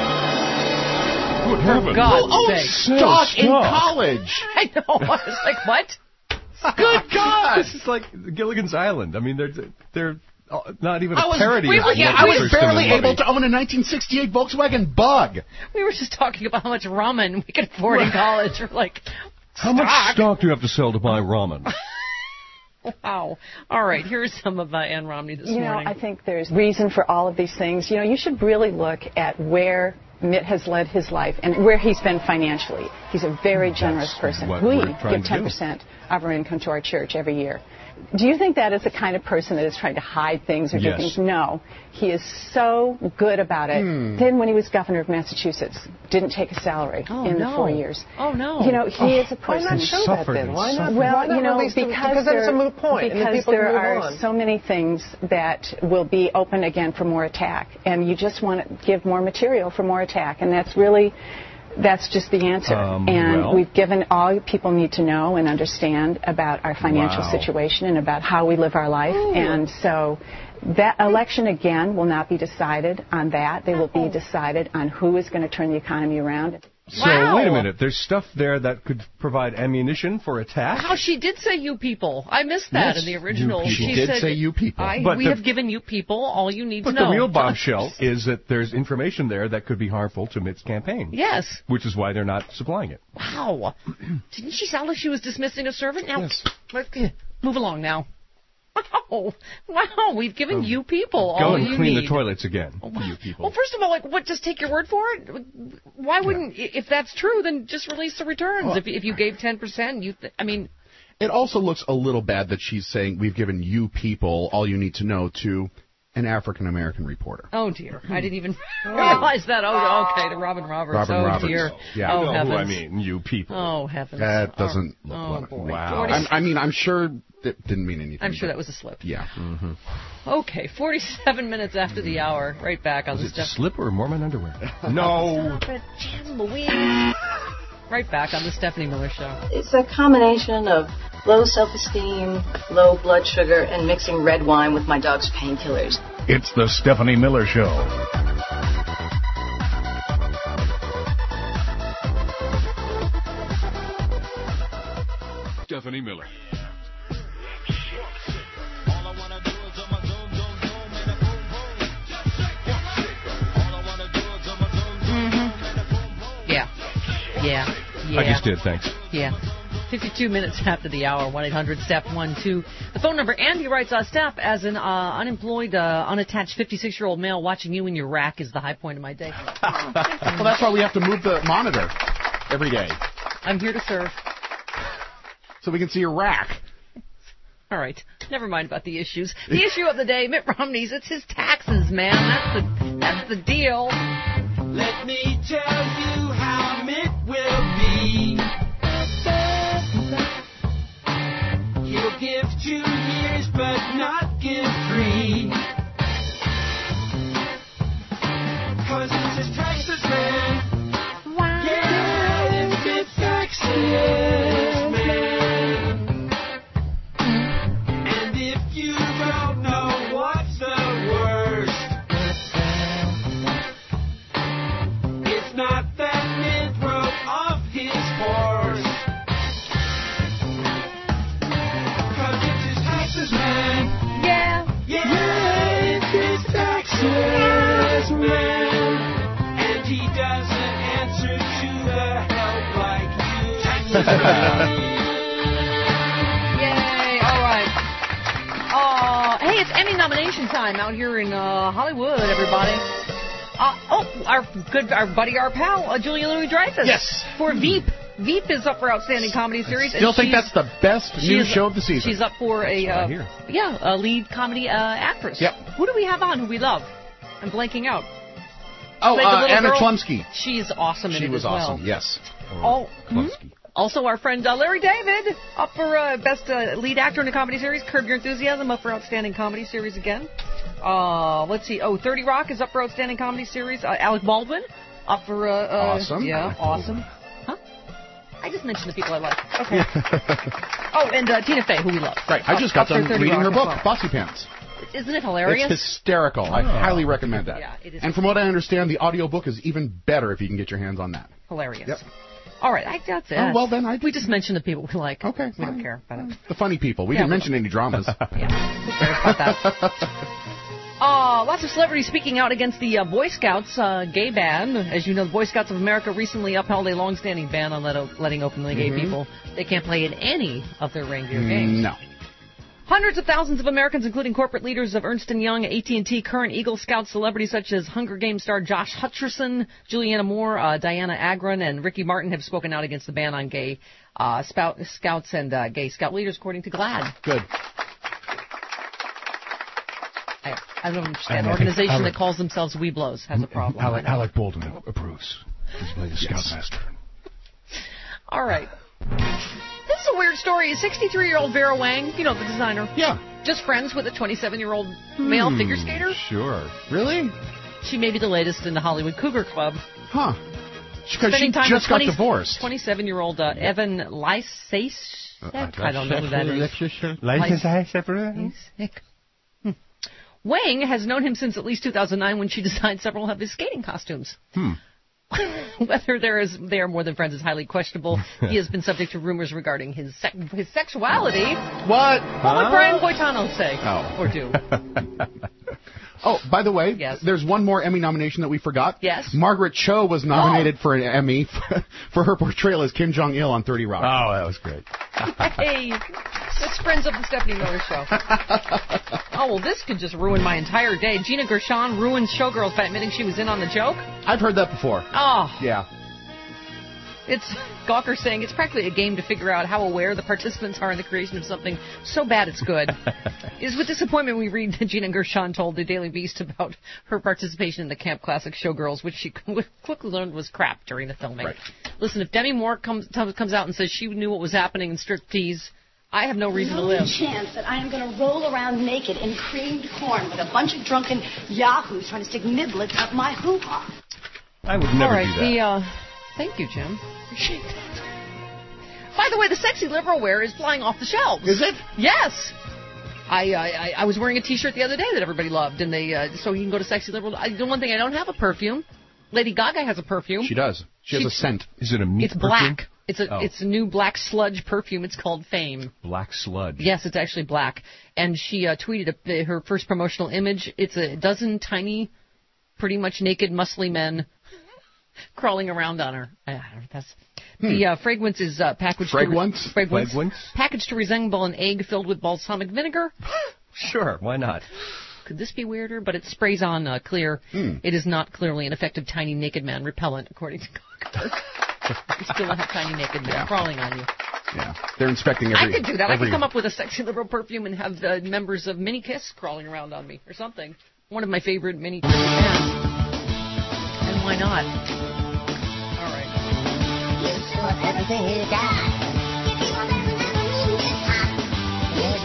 What for happened? God's Oh, sake. stock in Stock. college. I know. I was like, what? Good God! This is like Gilligan's Island. I mean, they're they're uh, not even a I was, parody. we of were, yeah, what I was Thurston barely and able Murray. to own a nineteen sixty-eight Volkswagen Bug. We were just talking about how much ramen we could afford in college. We're like, How much stock do you have to sell to buy ramen? wow. All right, here's some of uh, Ann Romney this You know, morning. I think there's reason for all of these things. You know, you should really look at where Mitt has led his life and where he's been financially. He's a very generous person. what We we're trying give to ten do. percent of our income to our church every year. Do you think that is the kind of person that is trying to hide things or Yes. do things? No. He is so good about it. Hmm. Then when he was governor of Massachusetts, didn't take a salary Oh, in no. the four years. Oh, no. You know, he Oh, is a Why person. not show that suffered then? and Why not? suffered. Well, why not you know, release the- because, because then it's a there- moot point, and then because people there can move are on. so many things that will be open again for more attack, and you just want to give more material for more attack, and that's really, that's just the answer. Um, and well- we've given all people need to know and understand about our financial Wow. situation and about how we live our life, and so that election again will not be decided on that. They will be decided on who is going to turn the economy around. So Wow. wait a minute. There's stuff there that could provide ammunition for attack. How she did say you people. I missed that Yes, in the original. you people. She She did said, say you people. I, But we the- have given you people all you need But to know. the real bombshell is that there's information there that could be harmful to Mitt's campaign. Yes. Which is why they're not supplying it. Wow. Didn't she sound like she was dismissing a servant? Now, Yes. let's move along now. Wow. Wow. We've given you people Go all and you clean need. the toilets again, Oh, you people. Well, first of all, like, what? Just take your word for it. Why wouldn't, i if that's true, then just release the returns. Well- if if you gave ten percent, you, th- I mean, It also looks a little bad that she's saying we've given you people all you need to know to an African American reporter. oh dear, I didn't even realize that. Oh, okay, to Robin Roberts. Robin oh Roberts. dear. Yeah. Oh You know heavens. who I mean, you people. Oh heavens. That doesn't oh, look oh, like boy. Wow. Forty- I'm, I mean, I'm sure it didn't mean anything. I'm sure but- that was a slip. Yeah. Mm-hmm. Okay, forty-seven minutes after the hour. Right back on Was the it stuff. slip or Mormon underwear? No. Stop it, Jen Louise. Right back on the Stephanie Miller Show. It's a combination of low self-esteem, low blood sugar, and mixing red wine with my dog's painkillers. It's the Stephanie Miller Show. Stephanie Miller. Yeah. Yeah. Yeah. I just did, thanks. Yeah. fifty-two minutes after the hour, one eight hundred step one two. The phone number, Andy writes, uh, Steph, as an uh, unemployed, uh, unattached fifty-six-year-old male, watching you in your rack is the high point of my day. Well, that's why we have to move the monitor every day, I'm here to serve. so we can see your rack. All right. Never mind about the issues. The issue of the day, Mitt Romney's, it's his taxes, man. That's the, that's the deal. Let me tell you how Mitt will be. give two years, but not give three. Cause it's his Texas man. Wow. Yeah, it's his Texas man. And if you don't know what's the worst, it's not that Mitt broke off his horse. Cause it's his Texas man. Yeah. Yeah, it's his Texas man. And he doesn't answer to the help like you. Yay! All right. Uh, hey, it's Emmy nomination time out here in uh, Hollywood, everybody. Uh, oh, our good, our buddy, our pal, uh, Julia Louis-Dreyfus. Yes. For Veep. Veep is up for Outstanding Comedy Series. Still and think she's- that's the best she new is- show of the season. She's up for a, That's what I uh, hear. yeah, a lead comedy uh, actress. Yep. Who do we have on who we love? I'm blanking out. Oh, Played the uh, little Anna girl. Chlumsky. She's awesome in She it was as well. awesome, yes. Oh, hmm? Also, our friend uh, Larry David, up for uh, Best uh, Lead Actor in a Comedy Series. Curb Your Enthusiasm, up for Outstanding Comedy Series again. Uh, let's see. Oh, thirty Rock is up for Outstanding Comedy Series. Uh, Alec Baldwin, up for... Uh, uh, Awesome. Yeah, Alec awesome. Huh? I just mentioned the people I like. Okay. Oh, and uh, Tina Fey, who we love. Right, I Up- just got up for done thirty reading her Rock book, as well. Bossy Pants. Isn't it hilarious? It's hysterical. I Oh. highly recommend that. Yeah, it is. And from what I understand, the audiobook is even better if you can get your hands on that. Hilarious. Yep. All right, I, that's it. Oh, well, then I... We just mentioned the people we like. Okay, We don't care about it. The funny people. We Yeah, didn't we mention any dramas. Who cares about that? Uh, lots of celebrities speaking out against the uh, Boy Scouts uh, gay ban. As you know, the Boy Scouts of America recently upheld a long-standing ban on let o- letting openly gay Mhm. people. They can't play in any of their reindeer games. No. Hundreds of thousands of Americans, including corporate leaders of Ernst and Young, A T and T, current Eagle Scout celebrities such as Hunger Games star Josh Hutcherson, Juliana Moore, uh, Diana Agron, and Ricky Martin have spoken out against the ban on gay uh, spout, scouts and uh, gay scout leaders, according to GLAAD. Good. I, I don't understand. An I think organization Alec- that calls themselves Weeblos has a problem. Alec, I know. Alec Baldwin approves. He's playing the Scoutmaster. All right. This is a weird story. A sixty-three-year-old Vera Wang, you know, the designer. Yeah. Just friends with a twenty-seven-year-old male Hmm, figure skater. Sure. Really? She may be the latest in the Hollywood Cougar Club. Huh. Because she Spending time just with got twenty divorced. twenty-seven-year-old uh, Evan Lysace. I don't know who that is. Lysace. Hmm. Wang has known him since at least two thousand nine when she designed several of his skating costumes. Hmm. Whether there is they are more than friends is highly questionable. He has been subject to rumors regarding his sec- his sexuality. What? What would Brian Boitano say? Oh. Or do? Oh, by the way, Yes. there's one more Emmy nomination that we forgot. Yes. Margaret Cho was nominated for an Emmy for, for her portrayal as Kim Jong-il on thirty Rock. Oh, that was great. Hey, it's friends of the Stephanie Miller Show. Oh, well, this could just ruin my entire day. Gina Gershon ruined Showgirls by admitting she was in on the joke. I've heard that before. Oh. Yeah. It's Gawker saying it's practically a game to figure out how aware the participants are in the creation of something so bad it's good. It is with disappointment we read that Gina Gershon told the Daily Beast about her participation in the Camp Classic Showgirls, which she quickly learned was crap during the filming. Right. Listen, if Demi Moore comes comes out and says she knew what was happening in striptease, I have no reason to No live. chance that I am going to roll around naked in creamed corn with a bunch of drunken yahoos trying to stick niblets up my hoo-ha. I would never All right, do that. the, uh, thank you, Jim. Appreciate that. By the way, the sexy liberal wear is flying off the shelves. Is it? Yes. I, uh, I I was wearing a T-shirt the other day that everybody loved, and they uh, so you can go to Sexy Liberal. I, the one thing I don't have a perfume. Lady Gaga has a perfume. She does. She has She- a scent. Is it a meat It's perfume? black. It's a Oh. it's a new black sludge perfume. It's called Fame. Black sludge. Yes, it's actually black. And she uh, tweeted a, her first promotional image. It's a dozen tiny, pretty much naked, muscly men crawling around on her. I don't know, that's the uh, fragrance is uh, packaged. Fragrance? To re- fragrance. Fragrance? Packaged to resemble an egg filled with balsamic vinegar. Sure, why not? Could this be weirder? But it sprays on uh, clear. Hmm. It is not clearly an effective tiny naked man repellent, according to Gawker. You still have tiny naked men Yeah. crawling on you. Yeah. They're inspecting every... I could do that. I every- could come up with a sexy liberal perfume and have uh, members of Mini Kiss crawling around on me or something. One of my favorite Mini Kiss bands. And why not? All right. Everything you got.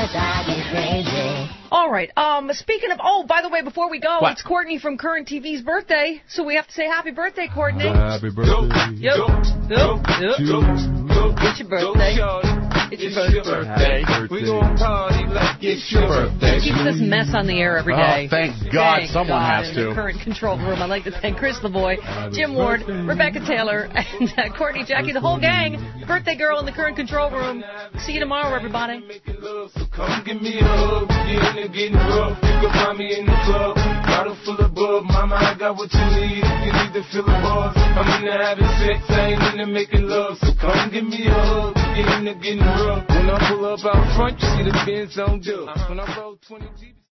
drive me crazy. All right. Um, speaking of, oh, by the way, before we go, What? it's Courtney from Current T V's birthday, so we have to say happy birthday, Courtney. Happy birthday. Yep. Yep. Yep. It's your birthday. It's your birthday. We gon' party like it's your birthday. Keep this mess on the air every day. Oh, thank God Thank someone God has in to. the Current Control Room. I'd like to thank Chris LeBoy, Jim Ward, Rebecca Taylor, and uh, Courtney, Jackie, the whole gang. Birthday girl in the Current Control Room. See you tomorrow, everybody. Come give me a hug, get in there getting rough. You can find me in the club, bottle full of bub. Mama, I got what you need if you need to fill the bars. I'm in there having sex, I ain't in there making love. So come give me a hug, get in there getting rough. When I pull up out front, you see the Benz on dub. When I roll twenty G